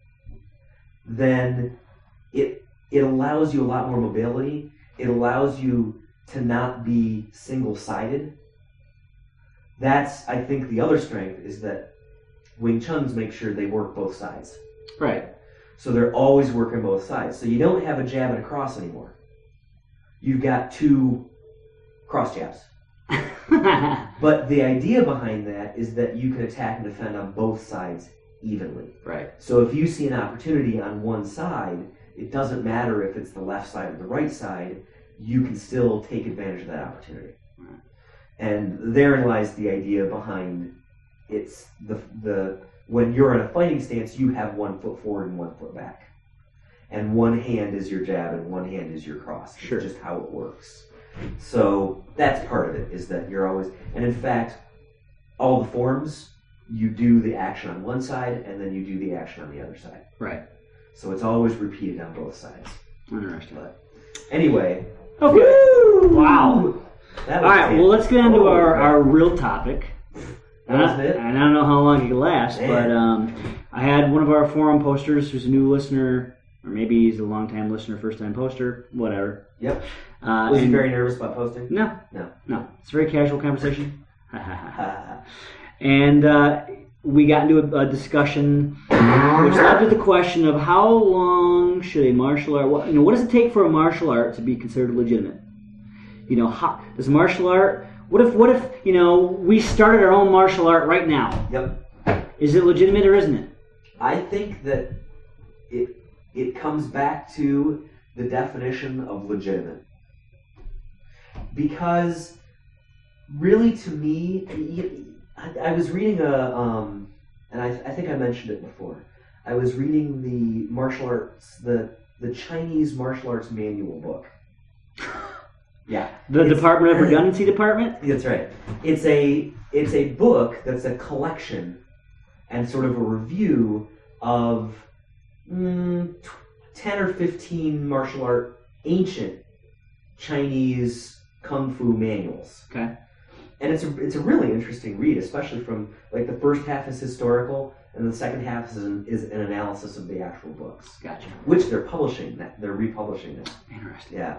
Speaker 2: then it allows you a lot more mobility. It allows you to not be single-sided. That's, I think, the other strength is that Wing Chuns make sure they work both sides.
Speaker 1: Right.
Speaker 2: So they're always working both sides. So you don't have a jab and a cross anymore. You've got two cross jabs. But the idea behind that is that you can attack and defend on both sides evenly.
Speaker 1: Right.
Speaker 2: So if you see an opportunity on one side, it doesn't matter if it's the left side or the right side, you can still take advantage of that opportunity.
Speaker 1: Right.
Speaker 2: And therein lies the idea behind it's the when you're in a fighting stance, you have 1 foot forward and 1 foot back. And one hand is your jab and one hand is your cross.
Speaker 1: Sure.
Speaker 2: It's just how it works. So that's part of it, is that you're always... And in fact, all the forms, you do the action on one side and then you do the action on the other side.
Speaker 1: Right.
Speaker 2: So it's always repeated on both sides.
Speaker 1: Interesting.
Speaker 2: But anyway...
Speaker 1: Okay. Woo! Wow.
Speaker 2: That was
Speaker 1: all right, well, let's get into our real topic.
Speaker 2: That was it?
Speaker 1: And I don't know how long it could last,
Speaker 2: Man.
Speaker 1: but I had one of our forum posters who's a new listener, or maybe he's a long-time listener, first-time poster, whatever.
Speaker 2: Yep. Was he very nervous about posting?
Speaker 1: No.
Speaker 2: No.
Speaker 1: It's a very casual conversation. And we got into a discussion which led to the question of how long should a martial art... what does it take for a martial art to be considered legitimate? Does martial art... What if we started our own martial art right now?
Speaker 2: Yep.
Speaker 1: Is it legitimate or isn't it?
Speaker 2: I think that it comes back to the definition of legitimate. Because really, to me, I was reading and I think I mentioned it before. I was reading the martial arts, the Chinese martial arts manual book. Yeah.
Speaker 1: The Department of Redundancy Department?
Speaker 2: That's right. It's a book that's a collection and sort of a review of 10 or 15 martial art ancient Chinese kung fu manuals.
Speaker 1: Okay.
Speaker 2: And it's a really interesting read, especially from like the first half is historical and the second half is an analysis of the actual books.
Speaker 1: Gotcha.
Speaker 2: Which they're publishing. They're republishing now.
Speaker 1: Interesting.
Speaker 2: Yeah.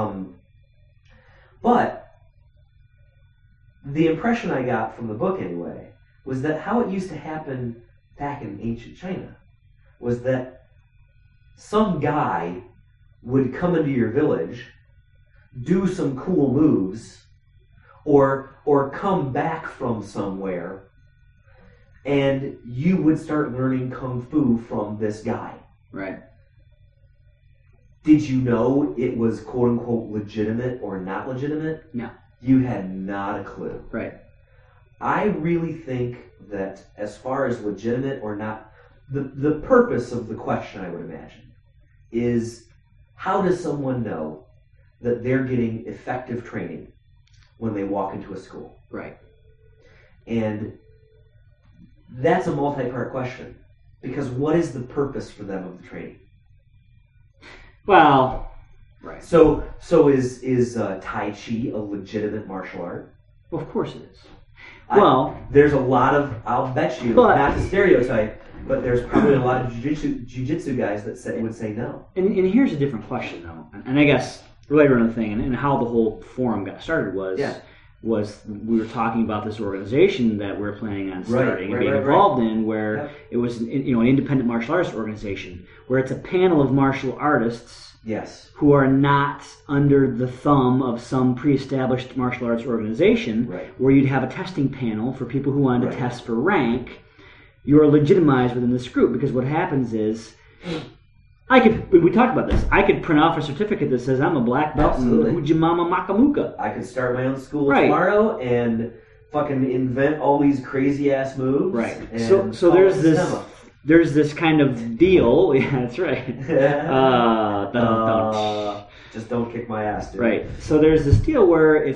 Speaker 2: But the impression I got from the book, anyway, was that how it used to happen back in ancient China was that some guy would come into your village, do some cool moves, or come back from somewhere, and you would start learning kung fu from this guy.
Speaker 1: Right.
Speaker 2: Did you know it was quote-unquote legitimate or not legitimate?
Speaker 1: No.
Speaker 2: You had not a clue.
Speaker 1: Right.
Speaker 2: I really think that as far as legitimate or not, the purpose of the question, I would imagine, is how does someone know that they're getting effective training when they walk into a school?
Speaker 1: Right.
Speaker 2: And that's a multi-part question. Because what is the purpose for them of the training?
Speaker 1: Well, right.
Speaker 2: So is Tai Chi a legitimate martial art?
Speaker 1: Well, of course it is.
Speaker 2: There's a lot of, I'll bet you, not to stereotype, but there's probably a lot of jiu-jitsu guys that would say no.
Speaker 1: And here's a different question, though. And I guess later in the thing, and how the whole forum got started was we were talking about this organization that we're planning on starting and being involved in, where it was an independent martial arts organization, where it's a panel of martial artists who are not under the thumb of some pre-established martial arts organization, where you'd have a testing panel for people who wanted to test for rank. You're legitimized within this group, because what happens is, we talked about this, I could print off a certificate that says I'm a black belt in Ujimama Makamuka.
Speaker 2: I could start my own school tomorrow and fucking invent all these crazy ass moves. Right.
Speaker 1: So there's this kind of deal. Yeah, that's right.
Speaker 2: Just don't kick my ass, dude.
Speaker 1: Right. So there's this deal where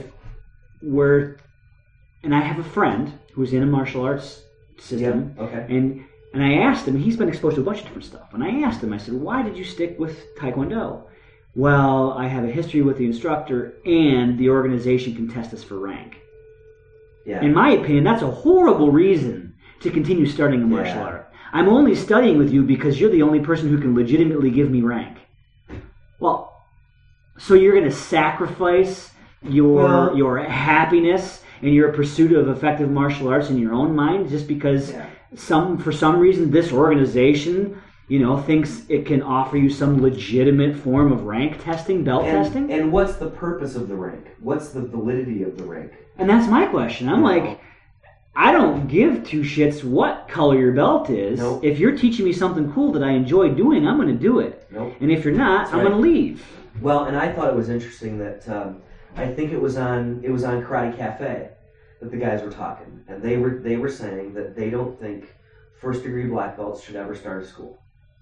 Speaker 1: and I have a friend who's in a martial arts system.
Speaker 2: Yeah. Okay.
Speaker 1: And I asked him, he's been exposed to a bunch of different stuff, and I asked him, I said, why did you stick with Taekwondo? Well, I have a history with the instructor, and the organization can test us for rank. Yeah. In my opinion, that's a horrible reason to continue starting a martial art. I'm only studying with you because you're the only person who can legitimately give me rank. Well, so you're going to sacrifice your happiness and your pursuit of effective martial arts in your own mind just because for some reason this organization thinks it can offer you some legitimate form of rank testing, belt testing?
Speaker 2: And what's the purpose of the rank? What's the validity of the rank?
Speaker 1: And that's my question. I'm like, I don't give two shits what color your belt is. Nope. If you're teaching me something cool that I enjoy doing, I'm going to do it. Nope. And if you're not, I'm going to leave.
Speaker 2: Well, and I thought it was interesting that I think it was on Karate Cafe that the guys were talking, and they were saying that they don't think first degree black belts should ever start a school.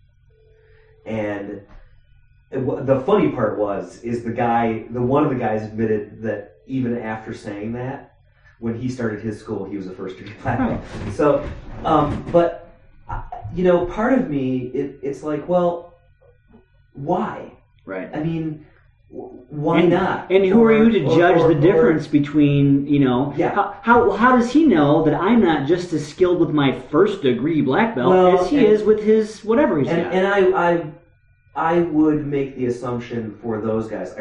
Speaker 2: And the funny part is one of the guys admitted that even after saying that, when he started his school, he was a first degree black belt. So, but part of me, it's like, well, why?
Speaker 1: Right.
Speaker 2: I mean, why not?
Speaker 1: And who are you to judge the difference between, how does he know that I'm not just as skilled with my first degree black belt as he is with his whatever he's got?
Speaker 2: And I would make the assumption for those guys.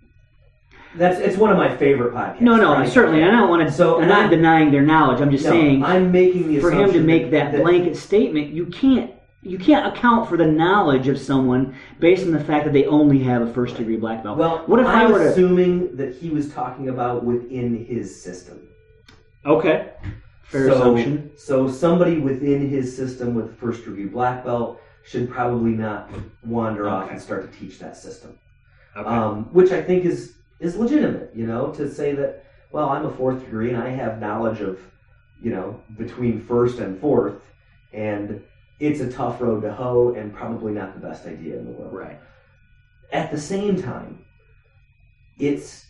Speaker 2: It's one of my favorite podcasts.
Speaker 1: No, certainly. I don't want to. So I'm not denying their knowledge. I'm just saying.
Speaker 2: I'm making the assumption
Speaker 1: for him to make that blanket statement. You can't account for the knowledge of someone based on the fact that they only have a first degree black belt.
Speaker 2: Well, what if I'm assuming that he was talking about within his system?
Speaker 1: Okay, fair assumption.
Speaker 2: So somebody within his system with first degree black belt should probably not wander off and start to teach that system. Okay. Which I think is legitimate, to say that, well, I'm a fourth degree and I have knowledge of, between first and fourth, and it's a tough road to hoe and probably not the best idea in the world.
Speaker 1: Right.
Speaker 2: At the same time, it's,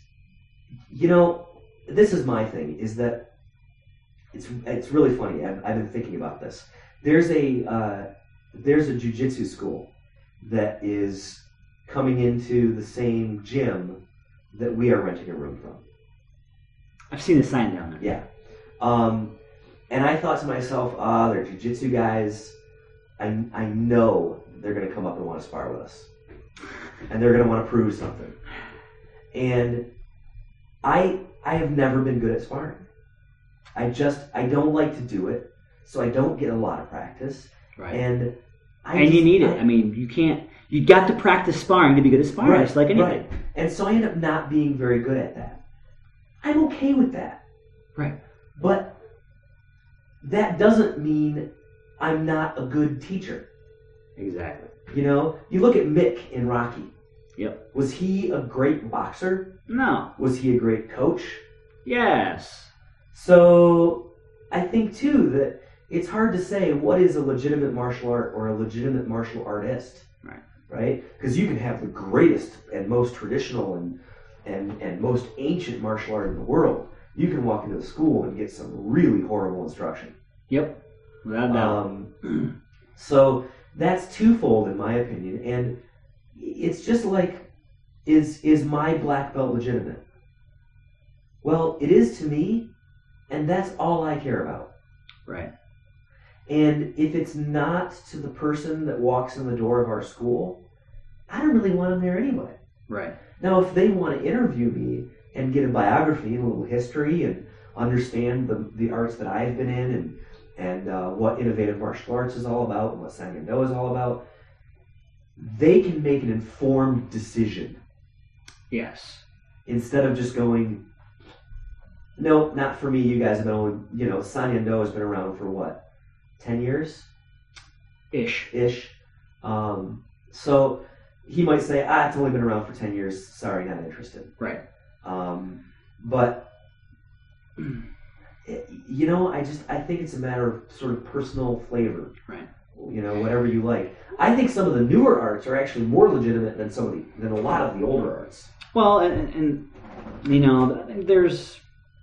Speaker 2: this is my thing, is that it's really funny. I've been thinking about this. There's a jiu-jitsu school that is coming into the same gym that we are renting a room from.
Speaker 1: I've seen the sign down there.
Speaker 2: Yeah. And I thought to myself, they're jiu-jitsu guys. I know they're going to come up and want to spar with us. And they're going to want to prove something. And I have never been good at sparring. I don't like to do it, so I don't get a lot of practice.
Speaker 1: Right. And you need it. I mean, you got to practice sparring to be good at sparring, just like anything.
Speaker 2: Right. And so I end up not being very good at that. I'm okay with that.
Speaker 1: Right.
Speaker 2: But that doesn't mean I'm not a good teacher.
Speaker 1: Exactly.
Speaker 2: You look at Mick in Rocky.
Speaker 1: Yep.
Speaker 2: Was he a great boxer?
Speaker 1: No.
Speaker 2: Was he a great coach?
Speaker 1: Yes.
Speaker 2: So I think, too, that it's hard to say what is a legitimate martial art or a legitimate martial artist. Right? Because you can have the greatest and most traditional and most ancient martial art in the world. You can walk into the school and get some really horrible instruction.
Speaker 1: Yep. Without doubt.
Speaker 2: So that's twofold in my opinion, and it's just like, is my black belt legitimate? Well, it is to me, and that's all I care about.
Speaker 1: Right.
Speaker 2: And if it's not to the person that walks in the door of our school, I don't really want them there anyway.
Speaker 1: Right.
Speaker 2: Now, if they want to interview me and get a biography and a little history and understand the arts that I've been in and what innovative martial arts is all about and what Sangyeo is all about, they can make an informed decision.
Speaker 1: Yes.
Speaker 2: Instead of just going, no, not for me. You guys have been only, Sangyeo has been around for what, 10 years? Ish. So he might say, it's only been around for 10 years. Sorry, not interested.
Speaker 1: Right.
Speaker 2: But, I think it's a matter of sort of personal flavor.
Speaker 1: Right.
Speaker 2: Whatever you like. I think some of the newer arts are actually more legitimate than than a lot of the older arts.
Speaker 1: Well, and I think there's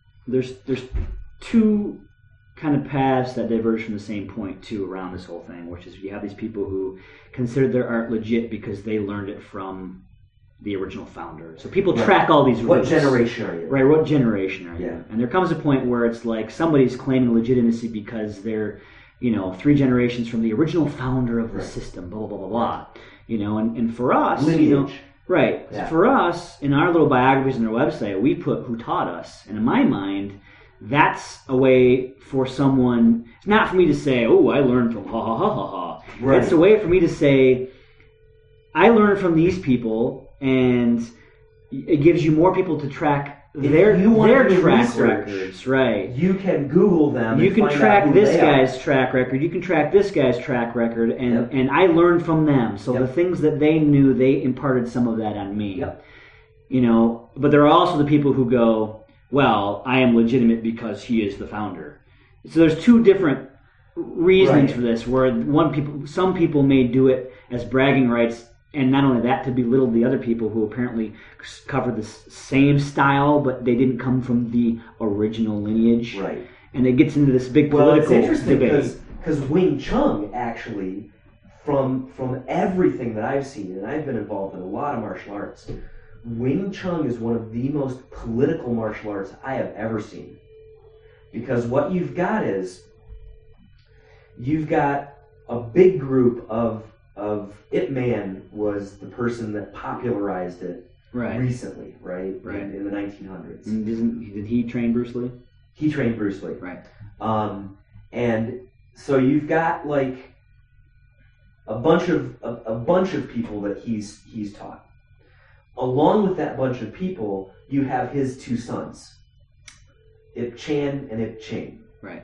Speaker 1: two kind of paths that diverge from the same point too around this whole thing, which is you have these people who consider their art legit because they learned it from the original founder. So people track all these roots.
Speaker 2: What generation are you?
Speaker 1: Right, what generation are you?
Speaker 2: Yeah.
Speaker 1: And there comes a point where it's like somebody's claiming legitimacy because they're 3 generations from the original founder of the system, blah, blah, blah, blah, blah. And for us,
Speaker 2: lineage.
Speaker 1: Right. Yeah. For us, in our little biographies on our website, we put who taught us. And in my mind, that's a way for someone, it's not for me to say, oh, I learned from ha ha ha ha ha. Right. It's a way for me to say, I learned from these people, and it gives you more people to track their track records, right?
Speaker 2: You can Google them.
Speaker 1: You can track this guy's track record. You can track this guy's track record, and I learned from them. So the things that they knew, they imparted some of that on me.
Speaker 2: Yep.
Speaker 1: But there are also the people who go, well, I am legitimate because he is the founder. So there's two different reasonings for this. Where some people may do it as bragging rights. And not only that, to belittle the other people who apparently covered the same style, but they didn't come from the original lineage.
Speaker 2: Right.
Speaker 1: And it gets into this big political debate.
Speaker 2: Well, it's interesting because Wing Chun actually, from everything that I've seen, and I've been involved in a lot of martial arts, Wing Chun is one of the most political martial arts I have ever seen. Because what you've got is, you've got a big group of Ip Man was the person that popularized it recently, right? In the 1900s.
Speaker 1: And did he train Bruce Lee?
Speaker 2: He trained Bruce Lee.
Speaker 1: Right.
Speaker 2: And so you've got like a bunch of people that he's taught. Along with that bunch of people, you have his 2 sons, Ip Chan and Ip Ching.
Speaker 1: Right.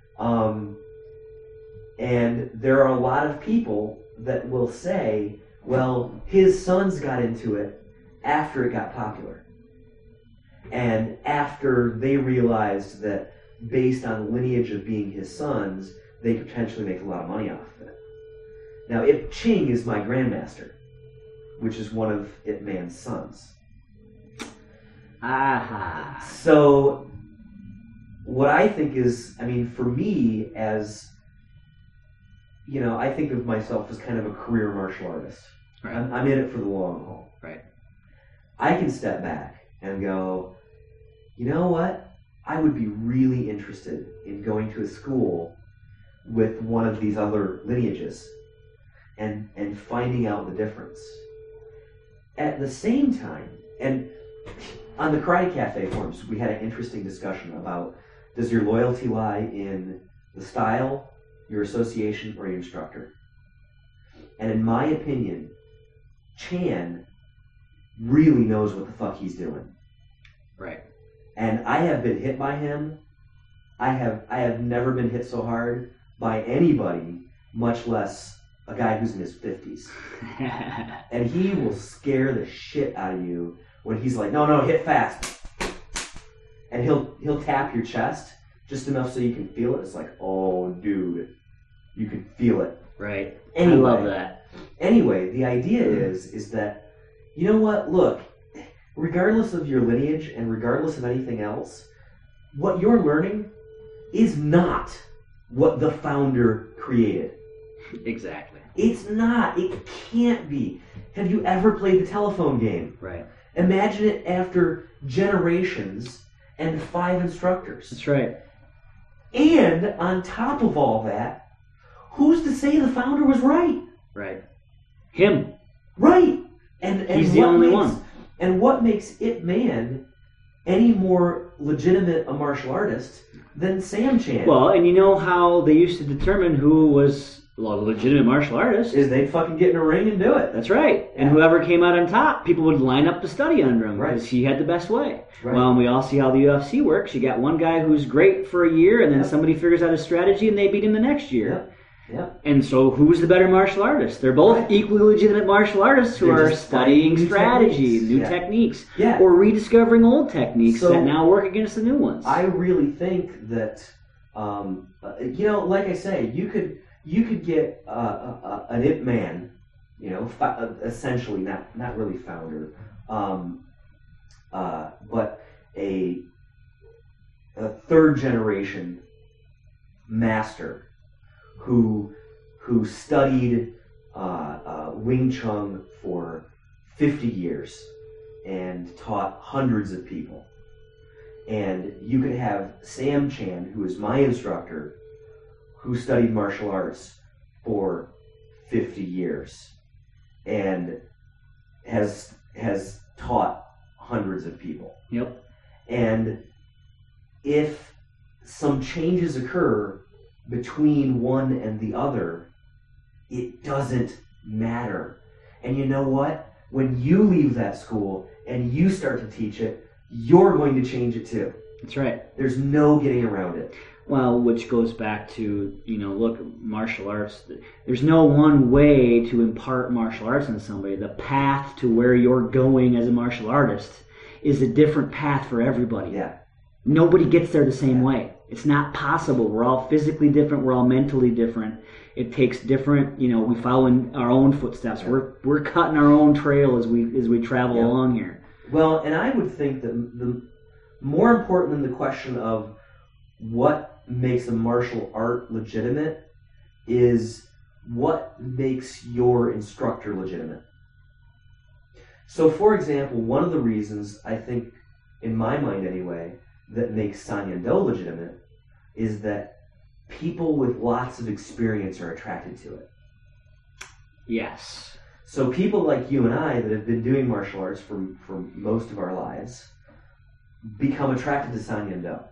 Speaker 2: And there are a lot of people that will say, well, his sons got into it after it got popular. And after they realized that based on the lineage of being his sons, they could potentially make a lot of money off of it. Now, Ip Ching is my grandmaster, which is one of Ip Man's sons.
Speaker 1: Aha.
Speaker 2: So, what I think is, for me, as I think of myself as kind of a career martial artist.
Speaker 1: Right.
Speaker 2: I'm in it for the long haul.
Speaker 1: Right.
Speaker 2: I can step back and go, you know what? I would be really interested in going to a school with one of these other lineages and finding out the difference. At the same time, and on the Karate Cafe forums, we had an interesting discussion about, does your loyalty lie in the style, your association, or your instructor? And in my opinion, Chan really knows what the fuck he's doing.
Speaker 1: Right.
Speaker 2: And I have been hit by him. I have never been hit so hard by anybody, much less a guy who's in his 50s. And he will scare the shit out of you when he's like, no, hit fast. And he'll tap your chest just enough so you can feel it. It's like, oh, dude, you can feel it.
Speaker 1: Right.
Speaker 2: Anyway,
Speaker 1: I love that.
Speaker 2: Anyway, the idea is that, you know what, look, regardless of your lineage and regardless of anything else, what you're learning is not what the founder created.
Speaker 1: Exactly.
Speaker 2: It's not. It can't be. Have you ever played the telephone game?
Speaker 1: Right.
Speaker 2: Imagine it after generations and 5 instructors.
Speaker 1: That's right.
Speaker 2: And on top of all that, who's to say the founder was right?
Speaker 1: Right. Him.
Speaker 2: Right. And
Speaker 1: He's the only one.
Speaker 2: And what makes Ip Man any more legitimate a martial artist than Sam Chan?
Speaker 1: Well, and you know how they used to determine who was a legitimate martial artist?
Speaker 2: Is they'd fucking get in a ring and do it.
Speaker 1: That's right. And whoever came out on top, people would line up to study under him because he had the best way.
Speaker 2: Right.
Speaker 1: Well, and we all see how the UFC works. You got one guy who's great for a year, and then somebody figures out a strategy, and they beat him the next year.
Speaker 2: Yep.
Speaker 1: And so who's the better martial artist? They're both equally legitimate martial artists who are studying strategy, new techniques, or rediscovering old techniques that now work against the new ones.
Speaker 2: I really think that, like I say, you could get an Ip Man, essentially not really founder, but a third generation master who studied Wing Chun for 50 years and taught hundreds of people. And you could have Sam Chan, who is my instructor, who studied martial arts for 50 years and has taught hundreds of people.
Speaker 1: Yep.
Speaker 2: And if some changes occur between one and the other, it doesn't matter. And you know what? When you leave that school and you start to teach it, you're going to change it too.
Speaker 1: That's right.
Speaker 2: There's no getting around it.
Speaker 1: Well, which goes back to, look, martial arts. There's no one way to impart martial arts on somebody. The path to where you're going as a martial artist is a different path for everybody.
Speaker 2: Yeah.
Speaker 1: Nobody gets there the same way. It's not possible. We're all physically different. We're all mentally different. It takes different, we follow in our own footsteps. Yeah. We're cutting our own trail as we travel along here.
Speaker 2: Well, and I would think that the more important than the question of what makes a martial art legitimate is what makes your instructor legitimate. So, for example, one of the reasons I think, in my mind anyway, that makes San Yun Do legitimate is that people with lots of experience are attracted to it.
Speaker 1: Yes.
Speaker 2: So people like you and I that have been doing martial arts for most of our lives become attracted to San Yun Do.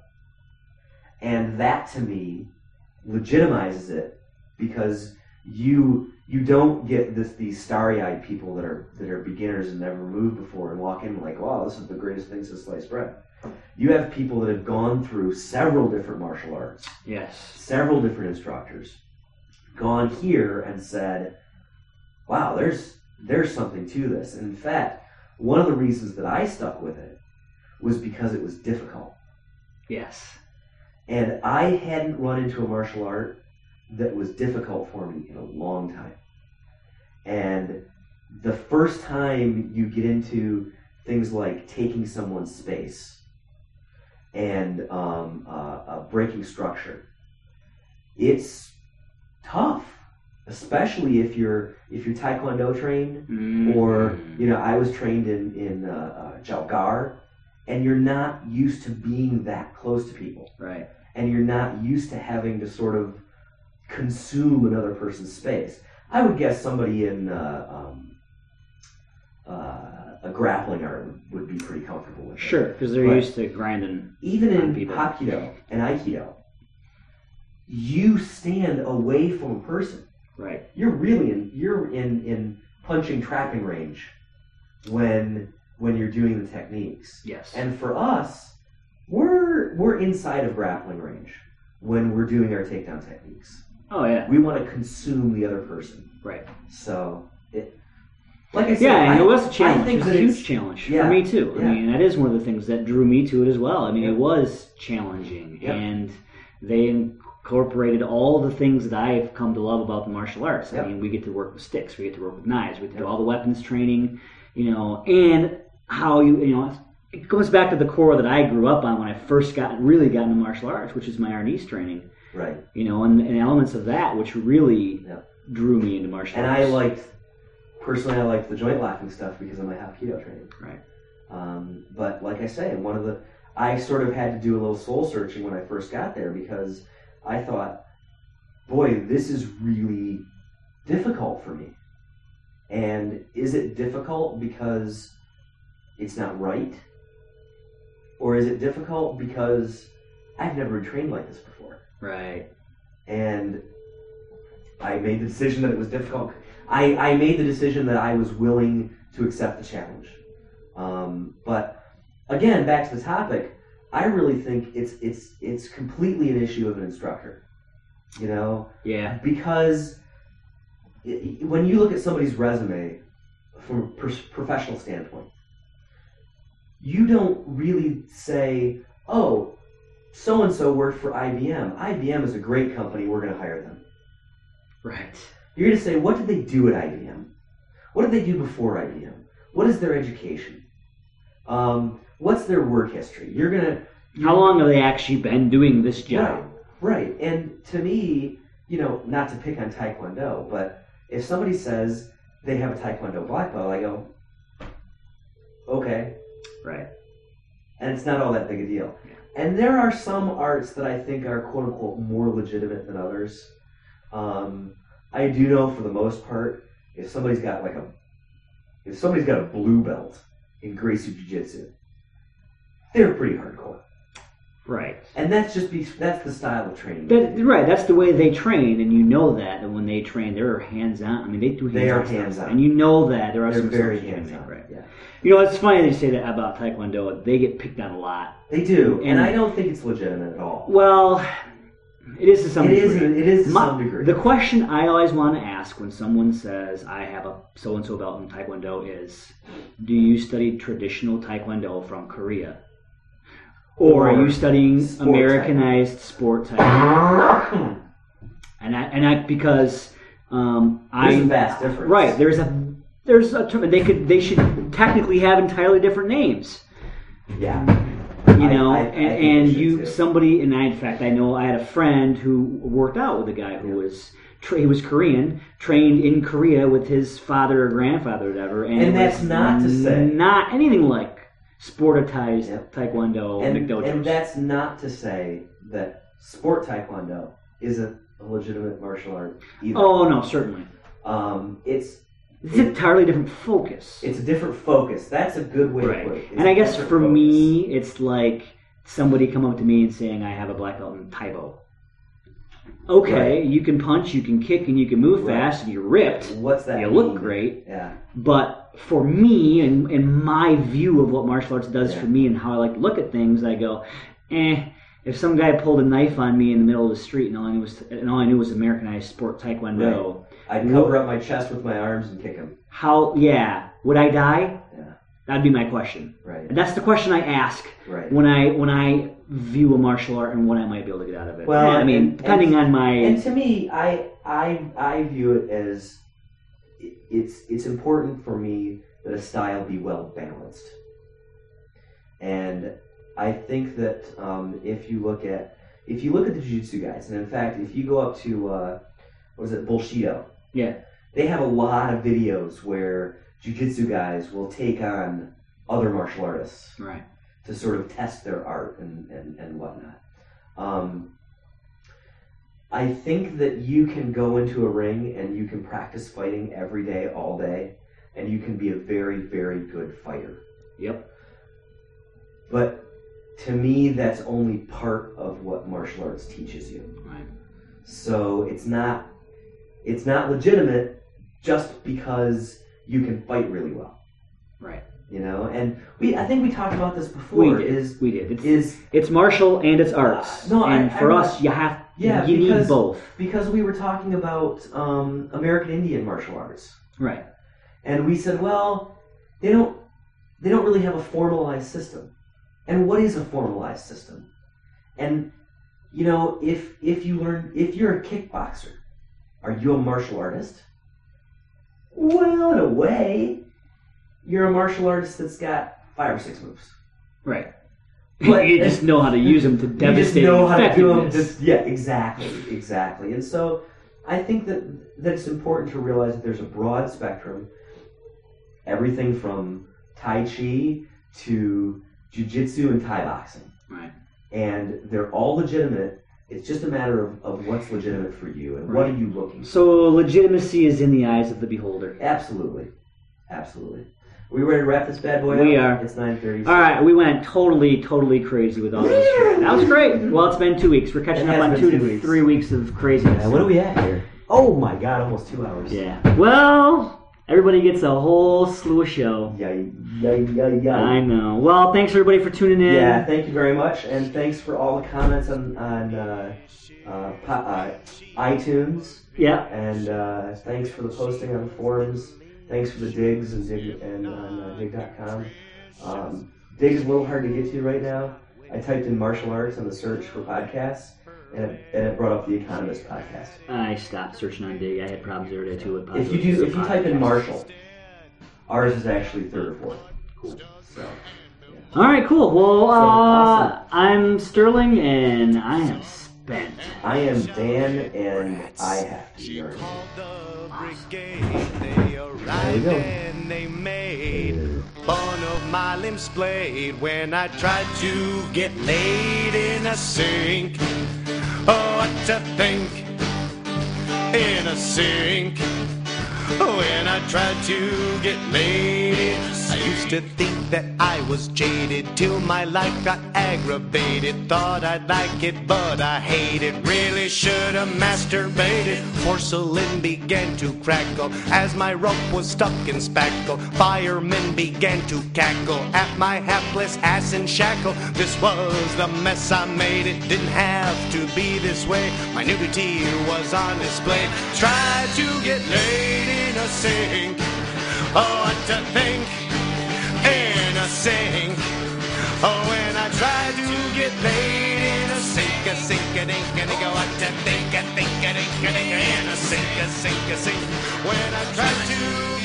Speaker 2: And that, to me, legitimizes it because you don't get these starry-eyed people that are beginners and never moved before and walk in like, wow, this is the greatest thing since sliced bread. You have people that have gone through several different martial arts.
Speaker 1: Yes.
Speaker 2: Several different instructors. Gone here and said, wow, there's something to this. And in fact, one of the reasons that I stuck with it was because it was difficult.
Speaker 1: Yes.
Speaker 2: And I hadn't run into a martial art that was difficult for me in a long time. And the first time you get into things like taking someone's space and breaking structure, it's tough, especially if you're Taekwondo trained, or I was trained in Jiao Gar, and you're not used to being that close to people,
Speaker 1: right?
Speaker 2: And you're not used to having to sort of consume another person's space. I would guess somebody in a grappling art would be pretty comfortable with it.
Speaker 1: Sure, because they're used to grinding.
Speaker 2: Even in Hapkido and Aikido, you stand away from a person.
Speaker 1: Right.
Speaker 2: You're really in punching trapping range when you're doing the techniques.
Speaker 1: Yes.
Speaker 2: And for us, we're inside of grappling range when we're doing our takedown techniques.
Speaker 1: Oh yeah.
Speaker 2: We want to consume the other person.
Speaker 1: Right.
Speaker 2: So like I said,
Speaker 1: it was a challenge. It was a huge challenge
Speaker 2: for
Speaker 1: me too.
Speaker 2: Yeah.
Speaker 1: I mean, that is one of the things that drew me to it as well. I mean, it was challenging, and they incorporated all the things that I've come to love about the martial arts. I mean, we get to work with sticks, we get to work with knives, we get to do all the weapons training, and how it goes back to the core that I grew up on when I first really got into martial arts, which is my Arnis training.
Speaker 2: Right.
Speaker 1: And elements of that, which really drew me into martial
Speaker 2: And
Speaker 1: arts.
Speaker 2: personally, I liked the joint locking stuff because of my Hapkido training.
Speaker 1: Right.
Speaker 2: But like I say, I sort of had to do a little soul searching when I first got there because I thought, boy, this is really difficult for me. And is it difficult because it's not right? Or is it difficult because I've never been trained like this before?
Speaker 1: Right.
Speaker 2: And I made the decision that it was difficult. I made the decision that I was willing to accept the challenge. But again, back to the topic, I really think it's completely an issue of an instructor. You know?
Speaker 1: Yeah.
Speaker 2: Because when you look at somebody's resume from a professional standpoint, you don't really say, oh, so-and-so worked for IBM. IBM is a great company, we're going to hire them.
Speaker 1: Right.
Speaker 2: You're going to say, what did they do at IBM? What did they do before IBM? What is their education? What's their work history?
Speaker 1: How long have they actually been doing this job?
Speaker 2: Right. And to me, not to pick on Taekwondo, but if somebody says they have a Taekwondo black belt, I go, okay.
Speaker 1: Right.
Speaker 2: And it's not all that big a deal. Yeah. And there are some arts that I think are quote unquote more legitimate than others. I do know for the most part, if somebody's got a blue belt in Gracie Jiu-Jitsu, they're pretty hardcore.
Speaker 1: Right.
Speaker 2: And that's the style of training.
Speaker 1: Right, that's the way they train, and you know that. And when they train, they're hands-on. I mean, they do hands-on.
Speaker 2: They are hands-on.
Speaker 1: And you know that. They're
Speaker 2: very hands-on.
Speaker 1: Right.
Speaker 2: Yeah.
Speaker 1: It's funny that you say that about Taekwondo. They get picked on a lot.
Speaker 2: They do. And I don't think it's legitimate at all.
Speaker 1: Well, it is to some degree.
Speaker 2: It is to some degree.
Speaker 1: The question I always want to ask when someone says, I have a so-and-so belt in Taekwondo is, do you study traditional Taekwondo from Korea? Or are you studying Americanized sport Taekwondo? and because
Speaker 2: there's a vast difference.
Speaker 1: Right, there's a term. They should technically have entirely different names.
Speaker 2: Yeah.
Speaker 1: Somebody, and in fact, I know I had a friend who worked out with a guy who was Korean, trained in Korea with his father or grandfather or whatever, and
Speaker 2: that's not to say
Speaker 1: not anything like sportized Taekwondo McDojos.
Speaker 2: And that's not to say that sport Taekwondo isn't a legitimate martial art either.
Speaker 1: Oh no, certainly.
Speaker 2: It's
Speaker 1: an entirely different focus.
Speaker 2: It's a different focus. That's a good way to put it.
Speaker 1: And I guess for me, it's like somebody come up to me and saying, I have a black belt in Taibo. Okay, you can punch, you can kick, and you can move fast, and you're ripped.
Speaker 2: What's that?
Speaker 1: You look great.
Speaker 2: Yeah.
Speaker 1: But for me, and my view of what martial arts does for me and how I like to look at things, I go, if some guy pulled a knife on me in the middle of the street and all I knew was Americanized sport Taekwondo,
Speaker 2: I'd cover up my chest with my arms and kick him.
Speaker 1: Would I die?
Speaker 2: Yeah.
Speaker 1: That'd be my question.
Speaker 2: Right.
Speaker 1: And that's the question I ask when I view a martial art and what I might be able to get out of it.
Speaker 2: Well,
Speaker 1: depending on my...
Speaker 2: And to me, I view it as it's important for me that a style be well balanced. And I think that if you look at the jiu-jitsu guys, and in fact, if you go up to Bullshido, they have a lot of videos where jiu-jitsu guys will take on other martial artists,
Speaker 1: right,
Speaker 2: to sort of test their art and whatnot. I think that you can go into a ring and you can practice fighting every day, all day, and you can be a very, very good fighter.
Speaker 1: Yep.
Speaker 2: But to me, that's only part of what martial arts teaches you.
Speaker 1: Right.
Speaker 2: So it's not legitimate just because you can fight really well.
Speaker 1: Right.
Speaker 2: And I think we talked about this before.
Speaker 1: We did. It's martial and it's arts. For us, you need both.
Speaker 2: Because we were talking about American Indian martial arts.
Speaker 1: Right.
Speaker 2: And we said, well, they don't really have a formalized system. And what is a formalized system? And if you're a kickboxer, are you a martial artist? Well, in a way, you're a martial artist that's got 5 or 6 moves.
Speaker 1: Right. But you just know how to use them to devastate.
Speaker 2: You just know how to do them. Exactly. And so I think that it's important to realize that there's a broad spectrum, everything from Tai Chi to Jiu-Jitsu and Thai boxing.
Speaker 1: Right.
Speaker 2: And they're all legitimate. It's just a matter of what's legitimate for you and what are you looking for.
Speaker 1: So legitimacy is in the eyes of the beholder.
Speaker 2: Absolutely. Absolutely. Are we ready to wrap this bad boy up?
Speaker 1: We are.
Speaker 2: It's 9:30.
Speaker 1: All right, we went totally crazy with all this. That was great. Well, it's been 2 weeks. We're catching up on 2 to 3 weeks of craziness.
Speaker 2: What are we at here? Oh my God, almost 2 hours.
Speaker 1: Yeah. Well, everybody gets a whole slew of show.
Speaker 2: Yeah.
Speaker 1: I know. Well, thanks everybody for tuning in.
Speaker 2: Yeah, thank you very much, and thanks for all the comments on iTunes.
Speaker 1: Yeah.
Speaker 2: And thanks for the posting on the forums. Thanks for the digs and on dig.com. Dig is a little hard to get to right now. I typed in martial arts on the search for podcasts, and it brought up the Economist podcast.
Speaker 1: I stopped searching on Dig. I had problems the other day too with podcasts.
Speaker 2: If you type in martial, ours is actually 3rd or 4th. Cool. So.
Speaker 1: All right, cool. Well,
Speaker 2: awesome.
Speaker 1: I'm Sterling, and I am spent.
Speaker 2: I am Dan, and I have to urinate. There we go.
Speaker 3: They made fun of my limbs splayed when I tried to get laid in a sink. Oh, what to think in a sink when I tried to get laid in a sink. I used to think that I was jaded till my life got aggravated. Thought I'd like it, but I hate it. Really should have masturbated. Porcelain began to crackle as my rope was stuck in spackle. Firemen began to cackle at my hapless ass in shackle. This was the mess I made. It didn't have to be this way. My nudity was on display. Tried to get laid in a sink. Oh, what to think in a sink. Oh, when I tried to get laid in a sink, a dink, a go what to think, a dink, in a sink, a sink. When I tried to